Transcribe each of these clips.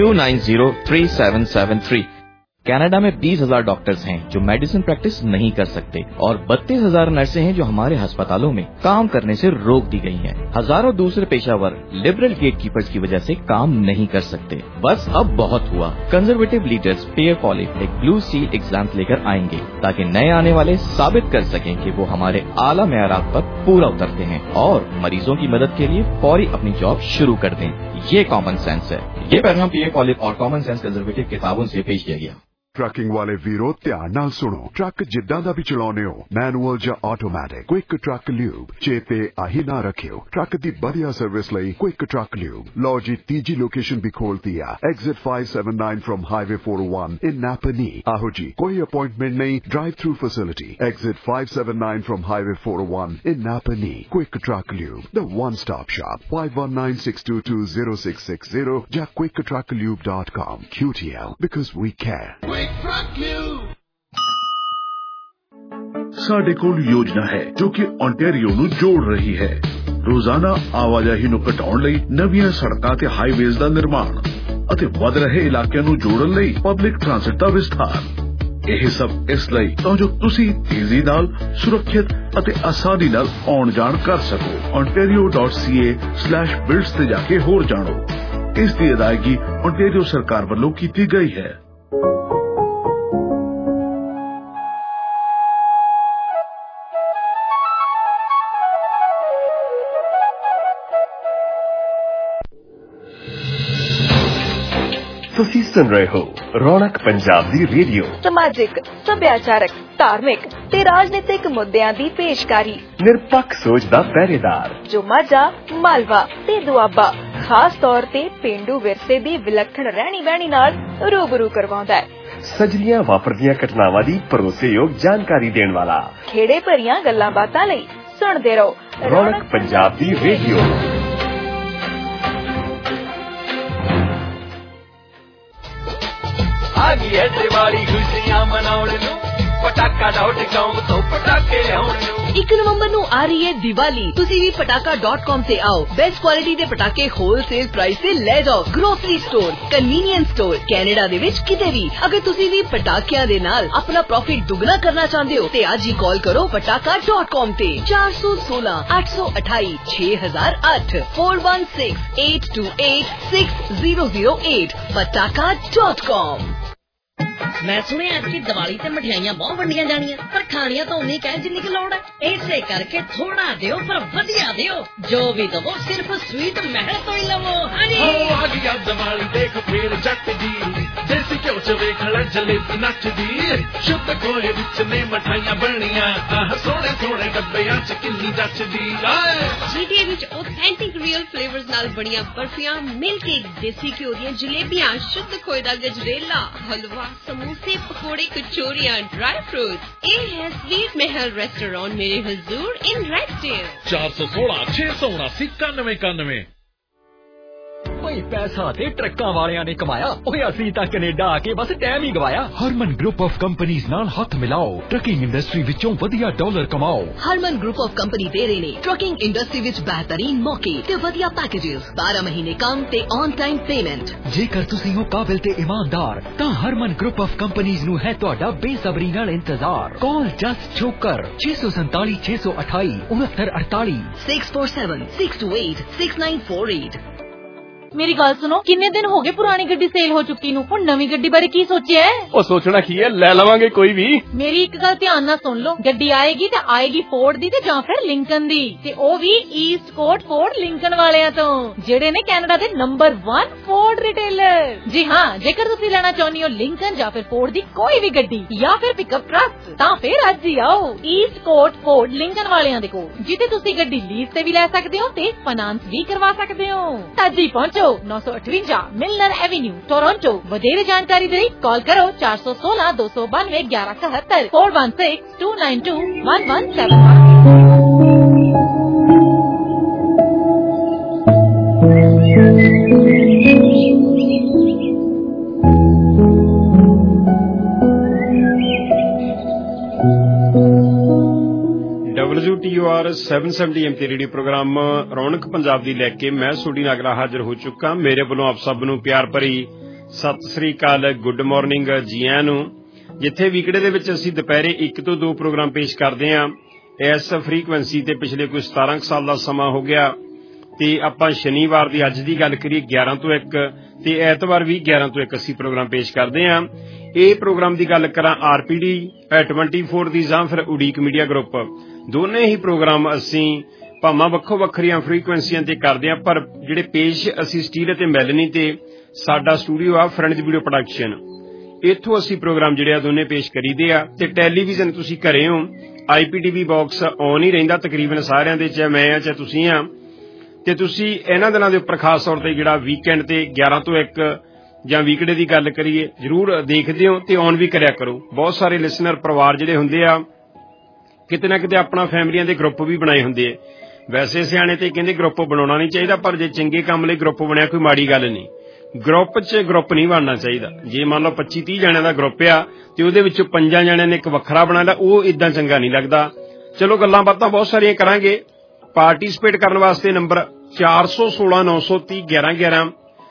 29033773। Canada में 20,000 doctors हैं जो मेडिसिन प्रैक्टिस नहीं कर सकते और 32,000 नर्सें हैं जो हमारे अस्पतालों में काम करने से रोक दी गई हैं। हजारों दूसरे पेशावर लिबरल गेटकीपर्स की वजह से काम नहीं कर सकते। बस अब बहुत हुआ। कंजर्वेटिव लीडर्स पेयर पॉलिट एक ब्लू सील एग्जाम लेकर आएंगे ताकि नए आने वाले साबित कर सकें कि वो हमारे आला मेयारात पर पूरा उतरते हैं और मरीजों की मदद के लिए फौरी अपनी जॉब शुरू कर दें। ये कॉमन सेंस है। ये पैगाम पेयर पॉलिट और कॉमन सेंस कंजर्वेटिव किताबों से पेश किया गया। ट्रकिंग वाले वीरो ध्यान नाल सुनो। ट्रक जिद्दां दा भी चलाउने हो, मैनुअल ਜਾਂ ਆਟੋਮੈਟਿਕ, क्विक ट्रक ल्यूब चेते आही ना रखियो। ट्रक दी बढ़िया सर्विस लई क्विक ट्रक ल्यूब। लो जी तीजी लोकेशन भी खोलती है, exit 579 from highway 401 in Napanee. आहो जी कोई अपॉइंटमेंट नहीं, drive through facility, exit 579 from highway 401 in Napanee. Quick truck lube, the one stop shop, 5196220660 ਜਾਂ quicktrucklube.com। QTL because we care। ਸਾਡੇ ਕੋਲ ਯੋਜਨਾ ਹੈ ਜੋ ਕਿ ਓਨਟਾਰੀਓ ਨੂੰ ਜੋੜ ਰਹੀ ਹੈ। ਰੋਜ਼ਾਨਾ ਆਵਾਜਾਈ ਨੂੰ ਘਟਾਉਣ ਲਈ ਨਵੀਆਂ ਸੜਕਾਂ ਤੇ ਹਾਈਵੇਜ਼ ਦਾ ਨਿਰਮਾਣ ਅਤੇ ਵਧ ਰਹੇ ਇਲਾਕਿਆਂ ਨੂੰ ਜੋੜਨ ਲਈ ਪਬਲਿਕ ਟ੍ਰਾਂਸਪੋਰਟ ਦਾ ਵਿਸਥਾਰ। ਇਹ ਸਭ ਇਸ ਲਈ ਤਾਂ ਜੋ ਤੁਸੀਂ ਤੇਜ਼ੀ ਨਾਲ, ਸੁਰੱਖਿਅਤ ਅਤੇ ਆਸਾਨੀ ਨਾਲ ਆਉਣ ਜਾਣ ਕਰ ਸਕੋ। ontario.ca/builds ਤੇ ਜਾ ਕੇ ਹੋਰ ਜਾਣੋ। ਇਸ ਦੀ ਅਦਾਇਗੀ ਓਨਟਾਰੀਓ ਸਰਕਾਰ ਵੱਲੋਂ ਕੀਤੀ ਗਈ ਹੈ। ਤੁਸੀਂ ਸੁਣ ਰਹੇ ਹੋ ਰੌਣਕ ਪੰਜਾਬ ਦੀ ਰੇਡੀਓ। ਸਮਾਜਿਕ, ਸੱਭਿਆਚਾਰਕ, ਧਾਰਮਿਕ ਤੇ ਰਾਜਨੀਤਿਕ ਮੁੱਦਿਆਂ ਦੀ ਪੇਸ਼ਕਾਰੀ। ਨਿਰਪੱਖ ਸੋਚ ਦਾ ਪਹਿਰੇਦਾਰ ਜੋ ਮਾਝਾ, ਮਾਲਵਾ ਤੇ ਦੁਆਬਾ ਖਾਸ ਤੌਰ ਤੇ ਪੇਂਡੂ ਵਿਰਸੇ ਦੀ ਵਿਲੱਖਣ ਰਹਿਣੀ ਬਹਿਣੀ ਨਾਲ ਰੂਬਰੂ ਕਰਵਾਉਂਦਾ ਹੈ। ਸਜਰੀਆਂ ਵਾਪਰਦੀਆਂ ਘਟਨਾਵਾਂ ਦੀ ਭਰੋਸੇਯੋਗ ਜਾਣਕਾਰੀ ਦੇਣ ਵਾਲਾ। ਖੇੜੇ ਭਰੀਆਂ ਗੱਲਾਂ ਬਾਤਾਂ ਲਈ ਸੁਣਦੇ ਰਹੋ ਰੌਣਕ ਪੰਜਾਬ ਦੀ ਰੇਡੀਓ। आ गई है दिवाली खुशियां मनाउण नूं, पटाका.com ਤੋਂ ਪਟਾਕੇ ਲਿਆਉਣ ਨੂੰ। 1 ਨਵੰਬਰ ਨੂੰ ਆ ਰਹੀ ਹੈ ਦੀਵਾਲੀ। ਤੁਸੀਂ ਵੀ ਪਟਾਕਾ.com ਤੇ ਆਓ। ਬੈਸਟ ਕੁਆਲਿਟੀ ਦੇ ਪਟਾਕੇ ਹੋਲਸੇਲ ਪ੍ਰਾਈਸ ਤੇ ਲੈ ਜਾਓ। Grocery store, convenience store, Canada ਦੇ ਵਿੱਚ ਕਿਤੇ ਵੀ। ਅਗਰ ਤੁਸੀਂ ਵੀ ਪਟਾਕਿਆਂ ਦੇ ਨਾਲ ਆਪਣਾ ਪ੍ਰੋਫਿਟ ਦੁੱਗਣਾ ਕਰਨਾ ਚਾਹੁੰਦੇ ਹੋ ਤੇ ਅੱਜ ਹੀ ਕਾਲ ਕਰੋ ਪਟਾਕਾ.com ਤੇ 416 828 6008 4168286008 ਪਟਾਕਾ.com। मैं सुने आज की दिवाली ते मिठाइयां बहुत वंडियां जानियां, पर खानियां तो उन्नी कह जिन्नी की लोड़ है। इसे करके थोड़ा दियो पर वधिया दियो। जो भी दवो सिर्फ स्वीट महल तो ही लवो। हाँ जी, आ गई दिवाली देख फिर जट दी, देसी घ्यो च वेखण जलेबी नचदी, शुद्ध खोए विच ने मिठाइयां बणियां, आह सोहणे सोहणे डब्बियां च किन्नी जचदी। GTA विच ऑथेंटिक रियल फ्लेवर्स नाल बणियां बर्फियां, मिल्क केक, देसी घ्यो दीयां जलेबियां, शुद्ध खोए दा गजरेला, हलवा, समोसे, पकौड़े, कचौरियां, ड्राई फ्रूट्स। ये है स्वीट महल रेस्टोरेंट मेरे हुजूर इन रेडस्टेल। 416 679 9191। भाई पैसा ते ट्रक्कां वालियां ने कमाया, ओए असली तां कनेडा आके बस टाइम ही गवाया। हरमन ग्रुप ऑफ कंपनीज नाल हाथ मिलाओ, ट्रकिंग इंडस्ट्री विचों वधिया डॉलर कमाओ। हरमन ग्रुप ऑफ कंपनी दे रहे ने ट्रकिंग इंडस्ट्री विच बेहतरीन मौके ते वधिया पैकेजेस, 12 महीने काम ते ऑन टाइम पेमेंट। जेकर तुसीं हो काबिल ते ईमानदार तां हरमन ग्रुप ऑफ कंपनीज नू है तुहाडा बेसब्री नाल इंतजार। Call just Chhokar 647 628 6948 647 628 6948। मेरी गल सुनो, किन्ने दिन हो गए पुरानी गड्डी सेल हो चुकी नू, हुण नवी गड्डी बारे की सोचिया है? ओ सोचना की है, ले लवांगे कोई भी। मेरी एक गल ध्यान नाल सुन लो, गड्डी आएगी ते आएगी फोर्ड दी ते जां फिर लिंकन दी, ते ओ भी ईस्ट कोट फोर्ड लिंकन वालियां तो, जेड़े ने कैनेडा दे नंबर 1 फोर्ड रिटेलर। जी हां, जेकर तुसीं लेना चाहुंदे हो लिंकन जां फिर फोर्ड दी कोई भी गड्डी या फिर पिकअप ट्रक, तां फिर अज ही आओ ईस्ट कोट फोर्ड लिंकन वालियां दे कोल, जिथे तुसीं गड्डी लीज ते भी ले सकदे हो ते फाइनेंस भी करवा सकदे हो। अज ही पहुंचो 958 मिलनर एवेन्यू टोरंटो। वधेरे जानकारी दे कॉल करो 416 292 1171 416 292 1171। WTOR 770 MT radio program Raunak Punjab दी लैके मैं सोडी नागरा हाजिर हो चुका। मेरे वालों आप सब नूं प्यार भरी ਸਤਿ ਸ੍ਰੀ ਅਕਾਲ, ਗੁੱਡ ਮਾਰਨਿੰਗ ਜੀ ਆਇਆਂ ਨੂੰ। ਜਿੱਥੇ ਵੀਕਡੇ ਦੇ ਵਿੱਚ ਅਸੀਂ ਦੁਪਹਿਰੇ 1 ਤੋਂ 2 ਪ੍ਰੋਗਰਾਮ ਪੇਸ਼ ਕਰਦੇ ਹਾਂ ਇਸ ਫਰੀਕੁਐਂਸੀ ਤੇ ਪਿਛਲੇ ਕੋਈ 17 ਸਾਲ ਦਾ ਸਮਾਂ ਹੋ ਗਿਆ ਤੇ ਆਪਾਂ ਸ਼ਨੀਵਾਰ ਦੀ ਅੱਜ ਦੀ ਗੱਲ ਕਰੀਏ 11 ਤੋਂ 1 ਤੇ ਐਤਵਾਰ ਵੀ 11 ਤੋਂ 1 ਅਸੀਂ ਪ੍ਰੋਗਰਾਮ ਪੇਸ਼ ਕਰਦੇ ਹਾਂ। ਇਹ ਪ੍ਰੋਗਰਾਮ ਦੀ ਗੱਲ ਕਰਾਂ RPD 24 ਦੀ ਜਾਂ ਫਿਰ ਉਡੀਕ ਮੀਡੀਆ ਗਰੁੱਪ, ਦੋਨੇ ਹੀ ਪ੍ਰੋਗਰਾਮ ਅਸੀਂ ਭਾਵਾਂ ਵੱਖੋ ਵੱਖਰੀਆਂ ਫਰੀਕੁਐਂਸੀਆਂ ਤੇ ਕਰਦੇ ਹਾਂ, ਪਰ ਜਿਹੜੇ ਪੇਸ਼ ਅਸੀਂ ਸਟੀਲ ਅਤੇ ਮੈਲਨੀ ਤੇ ਸਾਡਾ ਸਟੂਡੀਓ ਆ ਫਰੈਂਡਜ਼ ਵੀਡੀਓ ਪ੍ਰੋਡਕਸ਼ਨ, ਇੱਥੋਂ ਅਸੀਂ ਪ੍ਰੋਗਰਾਮ ਜਿਹੜੇ ਆ ਦੋਨੇ ਪੇਸ਼ ਕਰੀਦੇ ਆ। ਤੇ ਟੈਲੀਵਿਜ਼ਨ ਤੁਸੀਂ ਘਰੇ ਹੋ, IPTV ਬਾਕਸ ਔਨ ਹੀ ਰਹਿੰਦਾ ਤਕਰੀਬਨ ਸਾਰਿਆਂ ਦੇ, ਚਾਹੇ ਮੈਂ ਆ ਚਾਹੇ ਤੁਸੀਂ ਆ, ਤੇ ਤੁਸੀਂ ਇਹਨਾਂ ਦਿਨਾਂ ਦੇ ਉੱਪਰ ਖਾਸ ਤੌਰ ਤੇ ਜਿਹੜਾ ਵੀਕਐਂਡ ਤੇ 11 ਤੋਂ 1 ਜਾਂ ਵੀਕਡੇ ਦੀ ਗੱਲ ਕਰੀਏ ਜ਼ਰੂਰ ਦੇਖਦੇ ਹੋ ਤੇ ਔਨ ਵੀ ਕਰਿਆ ਕਰੋ। ਬਹੁਤ ਸਾਰੇ ਲਿਸਨਰ ਪਰਿਵਾਰ ਜਿਹੜੇ ਹੁੰਦੇ ਆ ਕਿਤੇ ਨਾ ਕਿਤੇ ਆਪਣਾ ਫੈਮਲੀਆਂ ਦੇ ਗਰੁੱਪ ਵੀ ਬਣਾਏ ਹੁੰਦੇ ਆ। ਵੈਸੇ ਸਿਆਣੇ ਤੇ ਕਹਿੰਦੇ ਗਰੁੱਪ ਬਣਾਉਣਾ ਨਹੀਂ ਚਾਹੀਦਾ, ਪਰ ਜੇ ਚੰਗੇ ਕੰਮ ਲਈ ਗਰੁੱਪ ਬਣਿਆ ਕੋਈ ਮਾੜੀ ਗੱਲ ਨਹੀਂ। ਗਰੁੱਪ 'ਚ ਗਰੁੱਪ ਨਹੀਂ ਬਣਨਾ ਚਾਹੀਦਾ। ਜੇ ਮੰਨ ਲਓ 25-30 ਜਣਿਆਂ ਦਾ ਗਰੁੱਪ ਆ ਤੇ ਉਹਦੇ ਵਿੱਚੋਂ 5 ਜਣਿਆਂ ਨੇ ਇੱਕ ਵੱਖਰਾ ਬਣਾ ਲਿਆ, ਉਹ ਇਦਾਂ ਚੰਗਾ ਨਹੀਂ ਲੱਗਦਾ। ਚਲੋ ਗੱਲਾਂ ਬਾਤਾਂ ਬਹੁਤ ਸਾਰੀਆਂ ਕਰਾਂਗੇ। ਪਾਰਟੀਸਪੇਟ ਕਰਨ ਵਾਸਤੇ ਨੰਬਰ 416 930 1111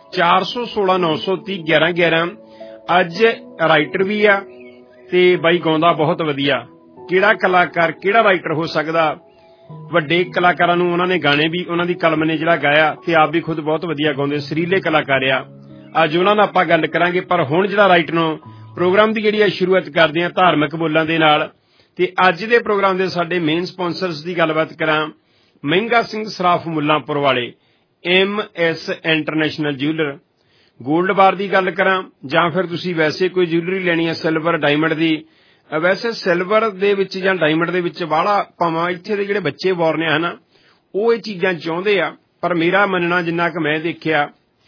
416 930 1111। ਅੱਜ ਰਾਈਟਰ ਵੀ ਆ ਤੇ ਬਾਈ ਗਾਉਂਦਾ ਬਹੁਤ ਵਧੀਆ। ਕਿਹੜਾ ਕਲਾਕਾਰ ਕਿਹੜਾ ਰਾਈਟਰ ਹੋ ਸਕਦਾ? ਵੱਡੇ ਕਲਾਕਾਰਾਂ ਨੂੰ ਉਹਨਾਂ ਨੇ ਗਾਣੇ ਵੀ ਉਹਨਾਂ ਦੀ ਕਲਮ ਨੇ ਜਿਹੜਾ ਗਾਇਆ ਤੇ ਆਪ ਵੀ ਖੁਦ ਬਹੁਤ ਵਧੀਆ ਗਾਉਂਦੇ, ਸਰੀਲੇ ਕਲਾਕਾਰ ਆ। ਅੱਜ ਉਹਨਾਂ ਨਾਲ ਆਪਾਂ ਗੱਲ ਕਰਾਂਗੇ। ਪਰ ਹੁਣ ਜਿਹੜਾ ਰਾਈਟ ਨੂੰ ਪ੍ਰੋਗਰਾਮ ਦੀ ਜਿਹੜੀ ਸ਼ੁਰੂਆਤ ਕਰਦੇ ਹਾਂ ਧਾਰਮਿਕ ਬੋਲਾਂ ਦੇ ਨਾਲ। ਤੇ ਅੱਜ ਦੇ ਪ੍ਰੋਗਰਾਮ ਦੇ ਸਾਡੇ ਮੇਨ ਸਪਾਂਸਰਸ ਦੀ ਗੱਲਬਾਤ ਕਰਾਂ, ਮਹਿੰਗਾ ਸਿੰਘ ਸਰਾਫ ਮੁੱਲਾਂਪੁਰ ਵਾਲੇ, MS international jeweller. Gold bar ਦੀ ਗੱਲ ਕਰਾਂ ਜਾਂ ਫਿਰ ਤੁਸੀਂ ਵੈਸੇ ਕੋਈ ਜਿਊਲਰੀ ਲੈਣੀ ਹੈ ਸਿਲਵਰ ਡਾਇਮੰਡ ਦੀ, ਵੈਸੇ ਸਿਲਵਰ ਦੇ ਵਿੱਚ ਜਾਂ ਡਾਇਮੰਡ ਦੇ ਵਿੱਚ ਬਾਹਲਾ ਭਾਵਾਂ ਇੱਥੇ ਦੇ ਜਿਹੜੇ ਬੱਚੇ ਬੋਰਨੇ ਹਨ ਉਹ ਇਹ ਚੀਜ਼ਾਂ ਚਾਹੁੰਦੇ ਆ, ਪਰ ਮੇਰਾ ਮੰਨਣਾ ਜਿੰਨਾ ਕਿ ਮੈਂ ਦੇਖਿਆ,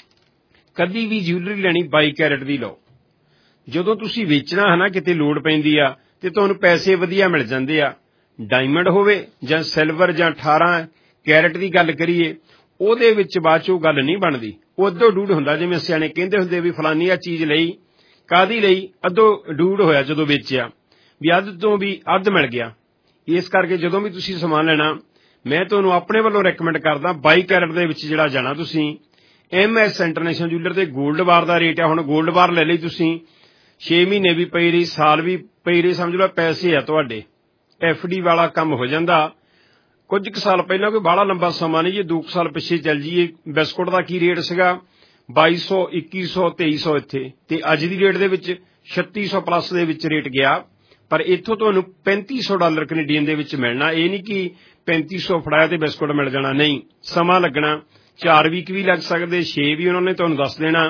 ਕਦੀ ਵੀ ਜਿਊਲਰੀ ਲੈਣੀ 22 ਕੈਰਟ ਦੀ ਲਓ। ਜਦੋਂ ਤੁਸੀਂ ਵੇਚਣਾ ਹੈ ਨਾ ਕਿਤੇ ਲੋੜ ਪੈਂਦੀ ਆ ਤੇ ਤੁਹਾਨੂੰ ਪੈਸੇ ਵਧੀਆ ਮਿਲ ਜਾਂਦੇ ਆ। ਡਾਇਮੰਡ ਹੋਵੇ ਜਾਂ ਸਿਲਵਰ ਜਾਂ 18 ਕੈਰਟ ਦੀ ਗੱਲ ਕਰੀਏ, ਉਹਦੇ ਵਿੱਚ ਬਾਅਦ 'ਚ ਉਹ ਗੱਲ ਨਹੀਂ ਬਣਦੀ। ਉਹ ਅੱਧੋ ਡੂਢ ਹੁੰਦਾ, ਜਿਵੇਂ ਸਿਆਣੇ ਕਹਿੰਦੇ ਹੁੰਦੇ ਵੀ ਫਲਾਨੀ ਆ ਚੀਜ਼ ਲਈ, ਕਾਹਦੀ ਲਈ, ਅੱਧੋ ਡੂਢ ਹੋਇਆ ਜਦੋਂ ਵੇਚਿਆ, ਵੀ ਅੱਧ ਤੋਂ ਵੀ ਅੱਧ ਮਿਲ ਗਿਆ। ਇਸ ਕਰਕੇ ਜਦੋਂ ਵੀ ਤੁਸੀਂ ਸਮਾਨ ਲੈਣਾ ਮੈਂ ਤੁਹਾਨੂੰ ਆਪਣੇ ਵੱਲੋਂ ਰეკਮੈਂਡ ਕਰਦਾ 22 ਕੈਰਟ ਦੇ ਵਿੱਚ ਜਿਹੜਾ ਜਾਣਾ ਤੁਸੀਂ। MS ਇੰਟਰਨੈਸ਼ਨਲ ਜਿਊਲਰ ਤੇ ਗੋਲਡ ਬਾਰ ਦਾ ਰੇਟ ਆ, ਹੁਣ ਗੋਲਡ ਬਾਰ ਲੈ ਲਈ ਤੁਸੀਂ 6 ਮਹੀਨੇ ਵੀ ਪਈ ਰਹੀ, ਸਾਲ ਵੀ ਪਈ ਰਹੀ, ਸਮਝ ਲਓ ਪੈਸੇ ਆ ਤੁਹਾਡੇ। FD ਵਾਲਾ ਕੰਮ ਹੋ ਜਾਂਦਾ। ਕੁਝ ਕੁ ਸਾਲ ਪਹਿਲਾਂ ਕੋਈ ਬਾਹਲਾ ਲੰਬਾ ਸਮਾਂ ਨਹੀਂ, ਜੇ 2 ਸਾਲ ਪਿੱਛੇ ਚੱਲ ਜਾਈਏ, ਬਿਸਕੁਟ ਦਾ ਕੀ ਰੇਟ ਸੀਗਾ 2200 2100 2300 ਇੱਥੇ, ਤੇ ਅੱਜ ਦੀ ਰੇਟ ਦੇ ਵਿੱਚ 3600 ਪਲੱਸ ਦੇ ਵਿੱਚ ਰੇਟ ਗਿਆ। ਪਰ ਇੱਥੋਂ ਤੁਹਾਨੂੰ $3500 ਕੈਨੇਡੀਅਨ ਦੇ ਵਿੱਚ ਮਿਲਣਾ। ਇਹ ਨਹੀਂ ਕਿ 3500 ਫੜਾਇਆ ਤੇ ਬਿਸਕੁਟ ਮਿਲ ਜਾਣਾ, ਨਹੀਂ, ਸਮਾਂ ਲੱਗਣਾ। 4 ਵੀਕ ਵੀ ਲੱਗ ਸਕਦੇ, 6 ਵੀ ਉਹਨਾਂ ਨੇ ਤੁਹਾਨੂੰ ਦੱਸ ਦੇਣਾ।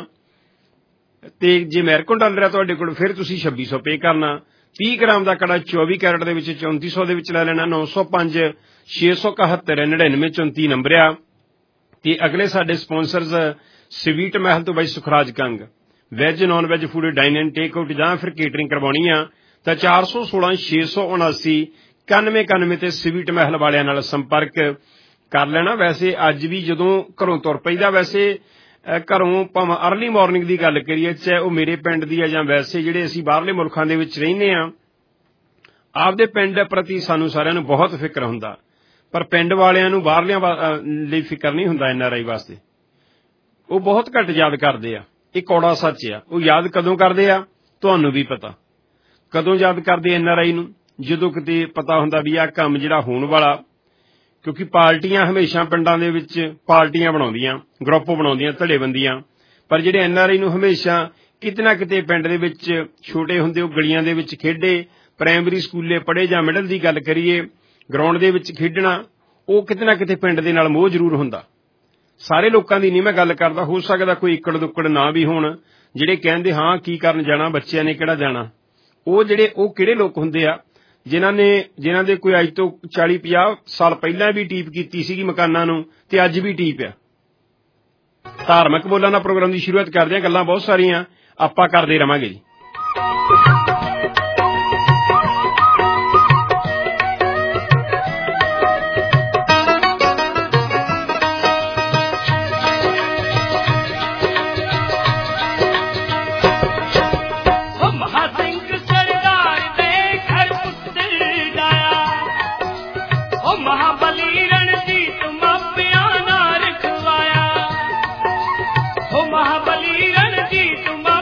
ਤੇ ਜੇ ਅਮਰੀਕਨ ਡਾਲਰ ਆ ਤੁਹਾਡੇ ਕੋਲ ਫਿਰ ਤੁਸੀਂ 2600 ਪੇ ਕਰਨਾ। 30 ਗ੍ਰਾਮ ਦਾ ਕੜਾ 24 ਕੈਰਟ ਦੇ ਵਿੱਚ 3400 ਦੇ ਵਿੱਚ ਲੈ ਲੈਣਾ। 905 671 99 34 ਨੰਬਰ ਆ। ਤੇ ਅਗਲੇ ਸਾਡੇ ਸਪਾਂਸਰਜ਼ ਸਵੀਟ ਮਹਿਲ ਤੋਂ by Sukhraj Kang, veg non veg food dine and take out ਜਾਂ ਫਿਰ ਕੇਟਰਿੰਗ ਕਰਵਾਉਣੀ ਆ ਤਾਂ 416 679 9191 ਤੇ ਸਵੀਟ ਮਹਿਲ ਵਾਲਿਆਂ ਨਾਲ ਸੰਪਰਕ ਕਰ ਲੈਣਾ। ਵੈਸੇ ਅੱਜ ਵੀ ਜਦੋਂ ਘਰੋਂ ਤੁਰ ਪਈਦਾ, ਵੈਸੇ ਘਰੋਂ ਭਾਵੇਂ ਅਰਲੀ ਮਾਰਨਿੰਗ ਦੀ ਗੱਲ ਕਰੀਏ, ਚਾਹੇ ਉਹ ਮੇਰੇ ਪਿੰਡ ਦੀ ਆ ਜਾਂ ਵੈਸੇ ਜਿਹੜੇ ਅਸੀਂ ਬਾਹਰਲੇ ਮੁਲਕਾਂ ਦੇ ਵਿੱਚ ਰਹਿੰਦੇ ਆ, ਆਪਦੇ ਪਿੰਡ ਪ੍ਰਤੀ ਸਾਨੂੰ ਸਾਰਿਆਂ ਨੂੰ ਬਹੁਤ ਫਿਕਰ ਹੁੰਦਾ, ਪਰ ਪਿੰਡ ਵਾਲਿਆਂ ਨੂੰ ਬਾਹਰਲਿਆਂ ਲਈ ਫਿਕਰ ਨਹੀਂ ਹੁੰਦਾ। NRI ਵਾਸਤੇ ਉਹ ਬਹੁਤ ਘੱਟ ਯਾਦ ਕਰਦੇ ਆ। ਇਹ ਕੌੜਾ ਸੱਚ ਆ। ਉਹ ਯਾਦ ਕਦੋਂ ਕਰਦੇ ਆ ਤੁਹਾਨੂੰ ਵੀ ਪਤਾ। ਕਦੋਂ ਯਾਦ ਕਰਦੇ NRI ਨੂੰ? ਜਦੋਂ ਕਿਤੇ ਪਤਾ ਹੁੰਦਾ ਵੀ ਆਹ ਕੰਮ ਜਿਹੜਾ ਹੋਣ ਵਾਲਾ, ਕਿਉਂਕਿ ਪਾਰਟੀਆਂ ਹਮੇਸ਼ਾ ਪਿੰਡਾਂ ਦੇ ਵਿੱਚ ਪਾਰਟੀਆਂ ਬਣਾਉਂਦੀਆਂ, ਗਰੁੱਪ ਬਣਾਉਂਦੀਆਂ, ਧੜੇਬੰਦੀਆਂ, ਪਰ ਜਿਹੜੇ NRI ਨੂੰ ਹਮੇਸ਼ਾ ਕਿਤੇ ਨਾ ਕਿਤੇ ਪਿੰਡ ਦੇ ਵਿੱਚ ਛੋਟੇ ਹੁੰਦੇ ਉਹ ਗਲੀਆਂ ਦੇ ਵਿੱਚ ਖੇਡੇ, ਪ੍ਰਾਇਮਰੀ ਸਕੂਲੇ ਪੜ੍ਹੇ ਜਾਂ ਮਿਡਲ ਦੀ ਗੱਲ ਕਰੀਏ, ਗਰਾਊਂਡ ਦੇ ਵਿੱਚ ਖੇਡਣਾ, ਉਹ ਕਿਤੇ ਨਾ ਕਿਤੇ ਪਿੰਡ ਦੇ ਨਾਲ ਮੋਹ ਜ਼ਰੂਰ ਹੁੰਦਾ। ਸਾਰੇ ਲੋਕਾਂ ਦੀ ਨਹੀਂ ਮੈਂ ਗੱਲ ਕਰਦਾ, ਹੋ ਸਕਦਾ ਕੋਈ ਇੱਕੜ ਦੁੱਕੜ ਨਾ ਵੀ ਹੋਣ ਜਿਹੜੇ ਕਹਿੰਦੇ ਹਾਂ ਕੀ ਕਰਨ ਜਾਣਾ, ਬੱਚਿਆਂ ਨੇ ਕਿਹੜਾ ਜਾਣਾ। ਉਹ ਕਿਹੜੇ ਲੋਕ ਹੁੰਦੇ ਆ ਜਿਨ੍ਹਾਂ ਦੇ ਕੋਈ ਅੱਜ ਤੋਂ 40-50 ਸਾਲ ਪਹਿਲਾਂ ਵੀ ਟੀਪ ਕੀਤੀ ਸੀਗੀ ਮਕਾਨਾਂ ਨੂੰ ਤੇ ਅੱਜ ਵੀ ਟੀਪ ਆ। ਧਾਰਮਿਕ ਬੋਲਾਂ ਦਾ ਪ੍ਰੋਗਰਾਮ ਦੀ ਸ਼ੁਰੂਆਤ ਕਰਦੇ ਹਾਂ। ਗੱਲਾਂ ਬਹੁਤ ਸਾਰੀਆਂ ਆਪਾਂ ਕਰਦੇ ਰਵਾਂਗੇ ਜੀ। महाबली रणजीत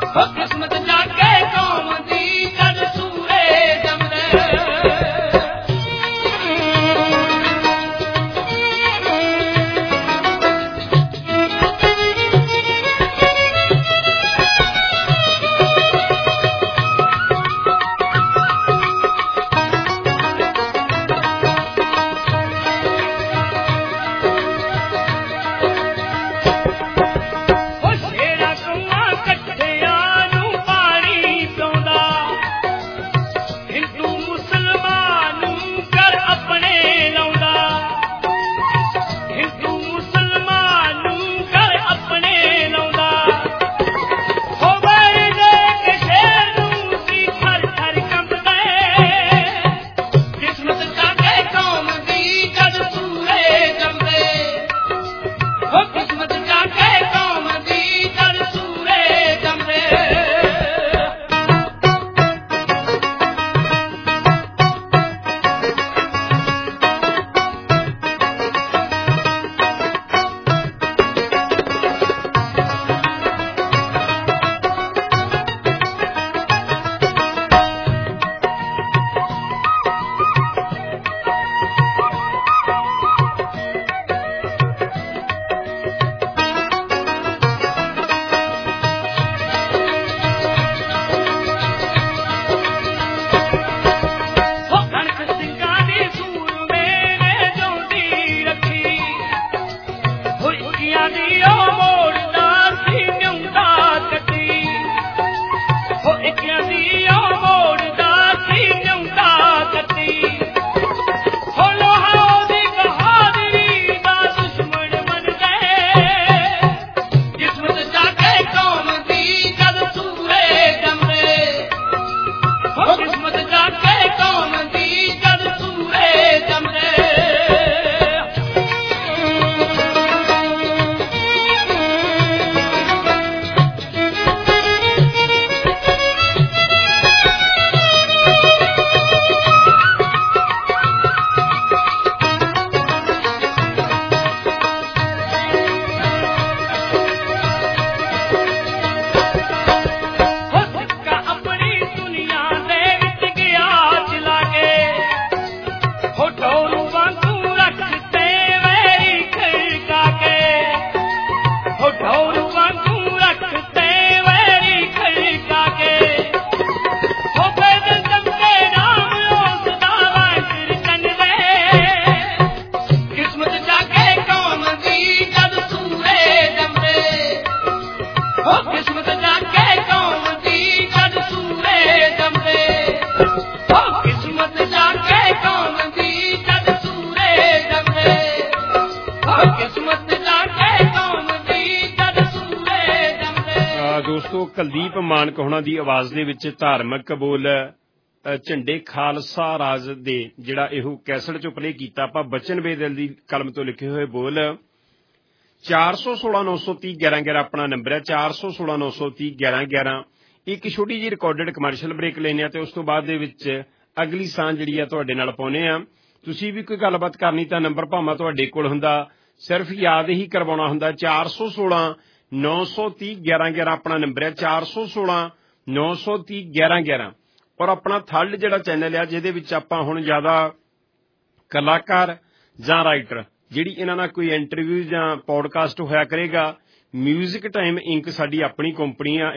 किस्मत जाके कौम दी जद सूरे जमदे ਦੋਸਤੋ ਕੁਲਦੀਪ ਮਾਨਕ ਹੋਣਾ ਦੀ ਆਵਾਜ਼ ਦੇ ਵਿੱਚ ਧਾਰਮਿਕ ਬੋਲ ਝੰਡੇ ਖਾਲਸਾ ਰਾਜ ਦੇ ਜਿਹੜਾ ਇਹੋ ਕੈਸਟ ਚੋਂ ਪਲੇ ਕੀਤਾ ਆਪਾਂ ਬਚਨ ਬੇਦਿਲ ਦੀ ਕਲਮ ਤੋਂ ਲਿਖੇ ਹੋਏ ਬੋਲ 416-930-1111 ਆਪਣਾ ਨੰਬਰ ਹੈ 416-930-1111 ਇੱਕ ਛੋਟੀ ਜਿਹੀ ਰਿਕਾਰਡਡ ਕਮਰਸ਼ੀਅਲ ਬ੍ਰੇਕ ਲੈਣੇ ਆ ਤੇ ਉਸ ਤੋਂ ਬਾਅਦ ਦੇ ਵਿੱਚ ਅਗਲੀ ਸਾਂਝ ਜਿਹੜੀ ਆ ਤੁਹਾਡੇ ਨਾਲ ਪਾਉਣੇ ਆ ਤੁਸੀਂ ਵੀ ਕੋਈ ਗੱਲਬਾਤ ਕਰਨੀ ਤਾਂ ਨੰਬਰ ਭਾਵੇਂ ਤੁਹਾਡੇ ਕੋਲ ਹੁੰਦਾ ਸਿਰਫ ਯਾਦ ਹੀ ਕਰਵਾਉਣਾ ਹੁੰਦਾ 416-930-1111 ਆਪਣਾ ਨੰਬਰ ਹੈ 416-930-1111 ਔਰ ਆਪਣਾ ਥਰਡ ਜਿਹੜਾ ਚੈਨਲ ਆ ਜਿਹਦੇ ਵਿੱਚ ਆਪਾਂ ਹੁਣ ਜ਼ਿਆਦਾ ਕਲਾਕਾਰ ਜਾਂ ਰਾਈਟਰ ਜਿਹੜੀ ਇਹਨਾਂ ਨਾਲ ਕੋਈ ਇੰਟਰਵਿਊ ਜਾਂ ਪੋਡਕਾਸਟ ਹੋਇਆ ਕਰੇਗਾ ਮਿਊਜ਼ਿਕ ਟਾਈਮ ਇੰਕ ਸਾਡੀ ਆਪਣੀ ਕੰਪਨੀ ਆ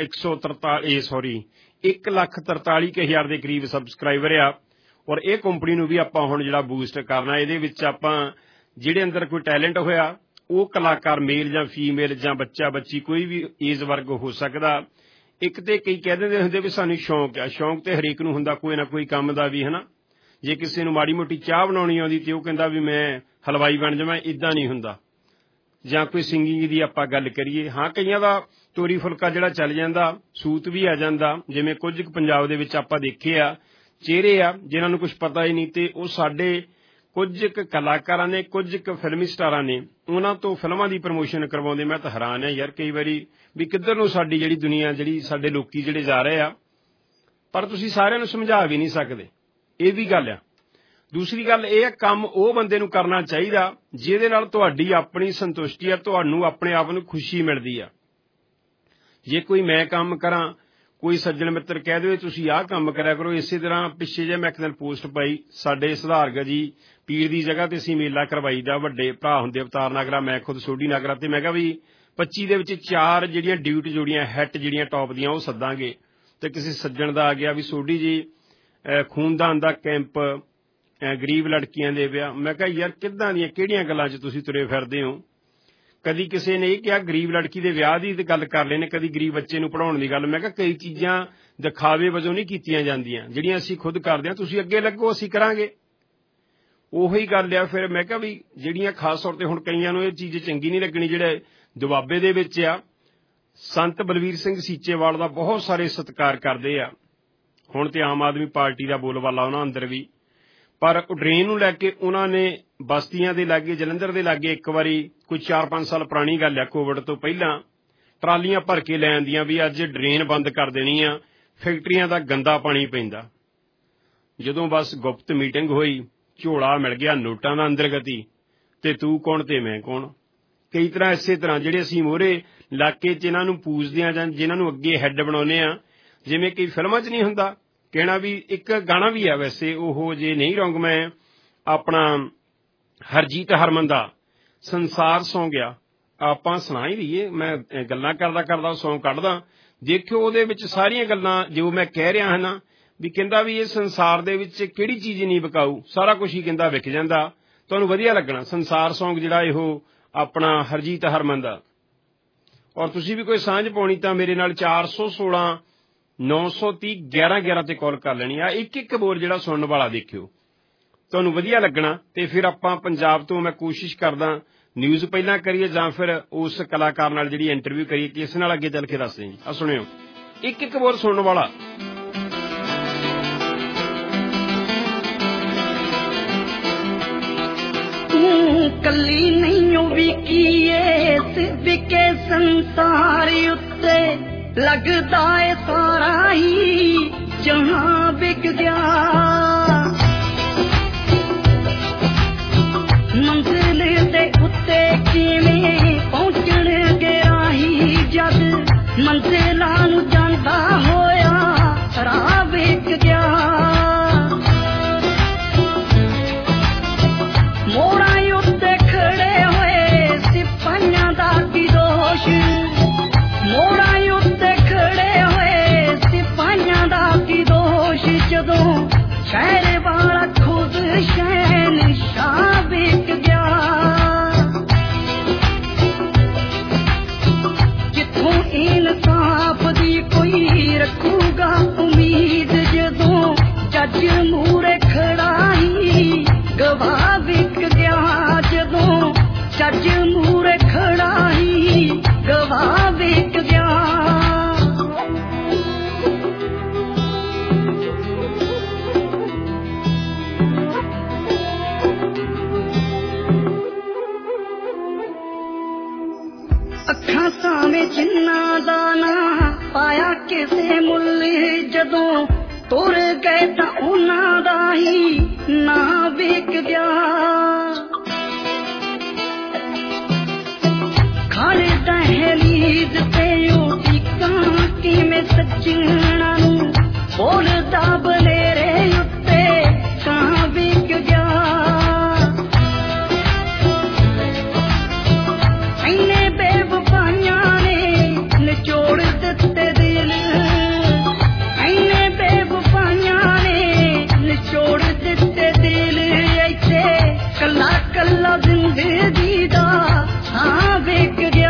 1,43,000 ਦੇ ਕਰੀਬ ਸਬਸਕ੍ਰਾਈਬਰ ਆ ਔਰ ਇਹ ਕੰਪਨੀ ਨੂੰ ਵੀ ਆਪਾਂ ਹੁਣ ਜਿਹੜਾ ਬੂਸਟ ਕਰਨਾ ਇਹਦੇ ਵਿੱਚ ਆਪਾਂ ਜਿਹੜੇ ਅੰਦਰ ਕੋਈ ਟੈਲੈਂਟ ਹੋਇਆ ਉਹ ਕਲਾਕਾਰ ਮੇਲ ਜਾਂ ਫੀਮੇਲ ਜਾਂ ਬੱਚਾ ਬੱਚੀ ਕੋਈ ਵੀ ਏਜ ਵਰਗ ਹੋ ਸਕਦਾ ਇੱਕ ਤੇ ਕਈ ਕਹਿ ਦਿੰਦੇ ਹੁੰਦੇ ਵੀ ਸਾਨੂੰ ਸ਼ੌਂਕ ਆ ਸ਼ੌਂਕ ਤੇ ਹਰੇਕ ਨੂੰ ਹੁੰਦਾ ਕੋਈ ਨਾ ਕੋਈ ਕੰਮ ਦਾ ਵੀ ਹਨਾ ਜੇ ਕਿਸੇ ਨੂੰ ਮਾੜੀ ਮੋਟੀ ਚਾਹ ਬਣਾਉਣੀ ਆਉਂਦੀ ਤੇ ਉਹ ਕਹਿੰਦਾ ਵੀ ਮੈਂ ਹਲਵਾਈ ਬਣ ਜਾਵਾਂ ਏਦਾਂ ਨਹੀਂ ਹੁੰਦਾ ਜਾਂ ਕੋਈ ਸਿੰਗਿੰਗ ਦੀ ਆਪਾਂ ਗੱਲ ਕਰੀਏ ਹਾਂ ਕਈਆਂ ਦਾ ਤੋਰੀ ਫੁਲਕਾ ਜਿਹੜਾ ਚੱਲ ਜਾਂਦਾ ਸੂਤ ਵੀ ਆ ਜਾਂਦਾ ਜਿਵੇਂ ਕੁਝ ਪੰਜਾਬ ਦੇ ਵਿੱਚ ਆਪਾਂ ਦੇਖੇ ਆ ਚਿਹਰੇ ਆ ਜਿਨ੍ਹਾਂ ਨੂੰ ਕੁਝ ਪਤਾ ਹੀ ਨਹੀਂ ਤੇ ਉਹ ਸਾਡੇ ਕੁਝ ਕਲਾਕਾਰਾਂ ਨੇ ਕੁਝ ਫਿਲਮੀ ਸਟਾਰਾਂ ਨੇ ਉਹਨਾਂ ਤੋਂ ਫਿਲਮਾਂ ਦੀ ਪ੍ਰਮੋਸ਼ਨ ਕਰਵਾਉਂਦੇ ਮੈਂ ਤਾਂ ਹੈਰਾਨ ਆ ਯਾਰ ਕਈ ਵਾਰੀ ਵੀ ਕਿੱਧਰ ਨੂੰ ਸਾਡੀ ਜਿਹੜੀ ਦੁਨੀਆ ਜਿਹੜੀ ਸਾਡੇ ਲੋਕੀ ਜਿਹੜੇ ਜਾ ਰਹੇ ਆ ਪਰ ਤੁਸੀਂ ਸਾਰਿਆਂ ਨੂੰ ਸਮਝਾ ਵੀ ਨਹੀਂ ਸਕਦੇ ਇਹ ਵੀ ਗੱਲ ਆ ਦੂਸਰੀ ਗੱਲ ਇਹ ਆ ਕੰਮ ਉਹ ਬੰਦੇ ਨੂੰ ਕਰਨਾ ਚਾਹੀਦਾ ਜਿਹਦੇ ਨਾਲ ਤੁਹਾਡੀ ਆਪਣੀ ਸੰਤੁਸ਼ਟੀ ਆ ਤੁਹਾਨੂੰ ਆਪਣੇ ਆਪ ਨੂੰ ਖੁਸ਼ੀ ਮਿਲਦੀ ਆ ਜੇ ਕੋਈ ਮੈਂ ਕੰਮ ਕਰਾਂ ਕੋਈ ਸੱਜਣ ਮਿੱਤਰ ਕਹਿ ਦੇਵੇ ਤੁਸੀਂ ਆਹ ਕੰਮ ਕਰਿਆ ਕਰੋ। ਇਸੇ ਤਰ੍ਹਾਂ ਪਿੱਛੇ ਜੇ ਮੈਂ ਇੱਕ ਦਿਨ ਪੋਸਟ ਪਾਈ, ਸਾਡੇ ਸੁਧਾਰਗਾ ਜੀ ਪੀਰ ਦੀ ਜਗ੍ਹਾ ਤੇ ਅਸੀਂ ਮੇਲਾ ਕਰਵਾਈ ਦਾ, ਵੱਡੇ ਭਰਾ ਹੁੰਦੇ ਅਵਤਾਰ ਨਾਗਰਾ, ਮੈਂ ਖੁਦ ਸੋਢੀ ਨਾਗਰਾ, ਤੇ ਮੈਂ ਕਿਹਾ ਵੀ 25 ਦੇ ਵਿੱਚ 4 ਜਿਹੜੀਆਂ ਡਿਊਟ ਜੋੜੀਆਂ ਹਿੱਟ ਜਿਹੜੀਆਂ ਟੌਪ ਦੀਆਂ ਉਹ ਸੱਦਾਂਗੇ। ਤੇ ਕਿਸੇ ਸੱਜਣ ਦਾ ਆ ਗਿਆ ਵੀ ਸੋਢੀ ਜੀ ਖੂਨਦਾਨ ਦਾ ਕੈਂਪ, ਗਰੀਬ ਲੜਕੀਆਂ ਦੇ ਵਿਆਹ। ਮੈਂ ਕਿਹਾ ਯਾਰ ਕਿੱਦਾਂ ਦੀਆਂ ਕਿਹੜੀਆਂ ਗੱਲਾਂ 'ਚ ਤੁਸੀਂ ਤੁਰੇ ਫਿਰਦੇ ਹੋ। ਕਦੀ ਕਿਸੇ ਨੇ ਇਹ ਕਿਹਾ ਗਰੀਬ ਲੜਕੀ ਦੇ ਵਿਆਹ ਦੀ ਤੇ ਗੱਲ ਕਰ ਲੈਣੇ, ਕਦੀ ਗਰੀਬ ਬੱਚੇ ਨੂੰ ਪੜ੍ਹਾਉਣ ਦੀ ਗੱਲ। ਮੈਂ ਕਿਹਾ ਕਈ ਚੀਜ਼ਾਂ ਦਿਖਾਵੇ ਵਜੋਂ ਨਹੀਂ ਕੀਤੀਆਂ ਜਾਂਦੀਆਂ, ਜਿਹੜੀਆਂ ਅਸੀਂ ਖੁਦ ਕਰਦੇ ਹਾਂ। ਤੁਸੀਂ ਅੱਗੇ ਲੱਗੋ, ਅਸੀਂ ਕਰਾਂਗੇ। ਉਹੀ ਗੱਲ ਆ। ਫਿਰ ਮੈਂ ਕਿਹਾ ਵੀ ਜਿਹੜੀਆਂ ਖਾਸ ਤੌਰ ਤੇ ਹੁਣ ਕਈਆਂ ਨੂੰ ਇਹ ਚੀਜ਼ ਚੰਗੀ ਨਹੀਂ ਲੱਗਣੀ, ਜਿਹੜੇ ਦੁਆਬੇ ਦੇ ਵਿੱਚ ਆ, ਸੰਤ ਬਲਵੀਰ ਸਿੰਘ ਸੀਚੇਵਾਲ ਦਾ ਬਹੁਤ ਸਾਰੇ ਸਤਿਕਾਰ ਕਰਦੇ ਆ। ਹੁਣ ਤੇ ਆਮ ਆਦਮੀ ਪਾਰਟੀ ਦਾ ਬੋਲਬਾਲਾ ਉਹਨਾਂ ਅੰਦਰ ਵੀ, ਪਰ ਡਰੇਨ ਨੂੰ ਲੈ ਕੇ ਉਹਨਾਂ ਨੇ ਬਸਤੀਆਂ ਦੇ ਲਾਗੇ, ਜਲੰਧਰ ਦੇ ਲਾਗੇ ਇੱਕ ਵਾਰੀ ਕੋਈ 4-5 ਸਾਲ ਪੁਰਾਣੀ ਗੱਲ ਆ, ਕੋਵਿਡ ਤੋਂ ਪਹਿਲਾਂ ਟਰਾਲੀਆਂ ਭਰ ਕੇ ਲੈ ਆਂਦੀਆਂ ਵੀ ਅੱਜ ਡਰੇਨ ਬੰਦ ਕਰ ਦੇਣੀ ਆ, ਫੈਕਟਰੀਆਂ ਦਾ ਗੰਦਾ ਪਾਣੀ ਪੈਂਦਾ। ਜਦੋਂ ਬਸ ਗੁਪਤ ਮੀਟਿੰਗ ਹੋਈ, ਝੋਲਾ ਮਿਲ ਗਿਆ ਨੋਟਾਂ ਦਾ ਅੰਦਰ ਗਤੀ, ਤੇ ਤੂੰ ਕੌਣ ਤੇ ਮੈਂ ਕੌਣ। ਕਈ ਤਰ੍ਹਾਂ ਇਸੇ ਤਰ੍ਹਾਂ ਜਿਹੜੇ ਅਸੀਂ ਮੋਹਰੇ ਇਲਾਕੇ 'ਚ ਇਹਨਾਂ ਨੂੰ ਪੂਜਦੇ ਹਾਂ ਜਾਂ ਜਿਨ੍ਹਾਂ ਨੂੰ ਅੱਗੇ ਹੈੱਡ ਬਣਾਉਂਦੇ ਹਾਂ, ਜਿਵੇਂ ਕਈ ਫਿਲਮਾਂ 'ਚ ਨਹੀਂ ਹੁੰਦਾ ਕਹਿਣਾ ਵੀ, ਇੱਕ ਗਾਣਾ ਵੀ ਆ ਵੈਸੇ ਉਹ, ਜੇ ਨਹੀਂ ਰੌਂਗ ਮੈਂ, ਆਪਣਾ ਹਰਜੀਤ ਹਰਮਨ ਦਾ ਸੰਸਾਰ ਸੌਂ ਗਿਆ, ਆਪਾਂ ਸੁਣਾ ਹੀ ਲਈਏ। ਮੈਂ ਗੱਲਾਂ ਕਰਦਾ ਸੌਂ ਕੱਢਦਾ, ਦੇਖਿਓ ਉਹਦੇ ਵਿੱਚ ਸਾਰੀਆਂ ਗੱਲਾਂ ਜੋ ਮੈਂ ਕਹਿ ਰਿਹਾ ਹਾਂ ਨਾ, ਵੀ ਕਹਿੰਦਾ ਵੀ ਇਹ ਸੰਸਾਰ ਦੇ ਵਿੱਚ ਕਿਹੜੀ ਚੀਜ਼ ਨਹੀਂ ਵਿਕਾਊ, ਸਾਰਾ ਕੁਝ ਹੀ ਕਹਿੰਦਾ ਵਿਕ ਜਾਂਦਾ, ਤੁਹਾਨੂੰ ਵਧੀਆ ਲੱਗਣਾ। ਸੰਸਾਰ ਸੌਂਗ ਜਿਹੜਾ ਇਹੋ ਆਪਣਾ ਹਰਜੀਤ ਹਰਮਨ ਦਾ। ਔਰ ਤੁਸੀਂ ਵੀ ਕੋਈ ਸਾਂਝ ਪਾਉਣੀ ਤਾਂ ਮੇਰੇ ਨਾਲ 416 930 1111 ਤੇ ਕਾਲ ਕਰ ਲੈਣੀ ਆ। ਇੱਕ ਬੋਲ ਜਿਹੜਾ ਸੁਣਨ ਵਾਲਾ ਦੇਖਿਓ, ਤੁਹਾਨੂੰ ਵਧੀਆ ਲੱਗਣਾ। ਤੇ ਫਿਰ ਆਪਾਂ ਪੰਜਾਬ ਤੋਂ ਮੈਂ ਕੋਸ਼ਿਸ਼ ਕਰਦਾ ਨਿਊਜ਼ ਪਹਿਲਾਂ ਕਰੀਏ ਜਾਂ ਫਿਰ ਉਸ ਕਲਾਕਾਰ ਨਾਲ ਜਿਹੜੀ ਇੰਟਰਵਿਊ ਕਰੀਏ, ਕਿਸ ਨਾਲ ਅੱਗੇ ਚੱਲ ਕੇ ਦੱਸਦੇ ਜੀ। ਆ ਸੁਣਿਓ ਇੱਕ ਬੋਲ ਸੁਣਨ ਵਾਲਾ। ਕੱਲੀ ਨਹੀਂ ਵਿਕੀਏ ਵਿਕੇ ਸੰਸਾਰ ਉੱਤੇ, ਲੱਗਦਾ ਏ ਸਾਰਾ ਹੀ ਜਹਾਂ ਵਿਕ ਗਿਆ। ਮੰਜ਼ਿਲ ਦੇ ਉੱਤੇ ਕਿਵੇਂ ਪਹੁੰਚਣ ਗਿਆ ਹੀ, ਜਦ ਮੰਜ਼ਿਲਾਂ ਨੂੰ ਜਾਂਦਾ ਹੋਇਆ ਰਾਹ ਵਿਕ ਗਿਆ। ਮੋੜਾਂ ਉੱਤੇ ਖੜੇ ਹੋਏ ਸਿਪਾਹੀਆਂ ਦਾ ਕੀ ਦੋਸ਼, ਮੋੜਾਂ ਉੱਤੇ ਖੜੇ ਹੋਏ ਸਿਪਾਹੀਆਂ ਦਾ ਕੀ ਦੋਸ਼, ਜਦੋਂ ਸ਼ਹਿਰ ਵਾਲਾ ਖੁਦ ਸ਼ਹਿਨਸ਼ਾਹ ਵਿਕ ਗਿਆ। ਜਿੱਥੋਂ ਇਨਸਾਫ ਦੀ ਕੋਈ ਰੱਖੂਗਾ ਉਮੀਦ, ਜਦੋਂ ਜੱਜ ਮੂਹਰੇ ਖੜਾ ਹੀ ਗਵਾਹ ਵਿਕ ਗਿਆ। ਜਦੋਂ ਜੱਜ ਮੂਹਰੇ ਖੜਾ ਹੀ ਗਵਾਹ ਵਿਕ ਗਿਆ। ਅੱਖਾਂ ਸਾਹਮਣੇ ਜਿੰਨਾਂ ਦਾ ਨਾ ਪਾਇਆ ਕਿਸੇ ਮੁੱਲ, ਜਦੋਂ ਤੁਰ ਗਏ ਤਾਂ ਉਹਨਾਂ ਦਾ ਹੀ ਨਾ ਵਿਕ ਗਿਆ। ਖੜੇ ਦਹਲੀਜ਼ ਤੇ ਉਹ ਟਿਕਾਂ ਕਿਵੇਂ ਸੱਜਣਾ ਨੂੰ, ਬੋਲਦਾ ਬਲੇਰੇ ਉੱਤੇ ਕਾਂ ਵਿਕ ਗਿਆ। ਇੰਨੇ ਬੇਵਫਾਈਆਂ ਨੇ ਨਿਚੋੜ ਦਿੱਤੇ ਦਿਲ, ਇੰਨੇ ਬੇਵਫਾਈਆਂ ਨੇ ਨਿਚੋੜ ਦਿੱਤੇ ਦਿਲ। ਇੱਥੇ ਕੱਲਾ ਕੱਲਾ ਜ਼ਿੰਦਗੀ ਦਾ ਸਾਹ ਵਿਕ ਗਿਆ।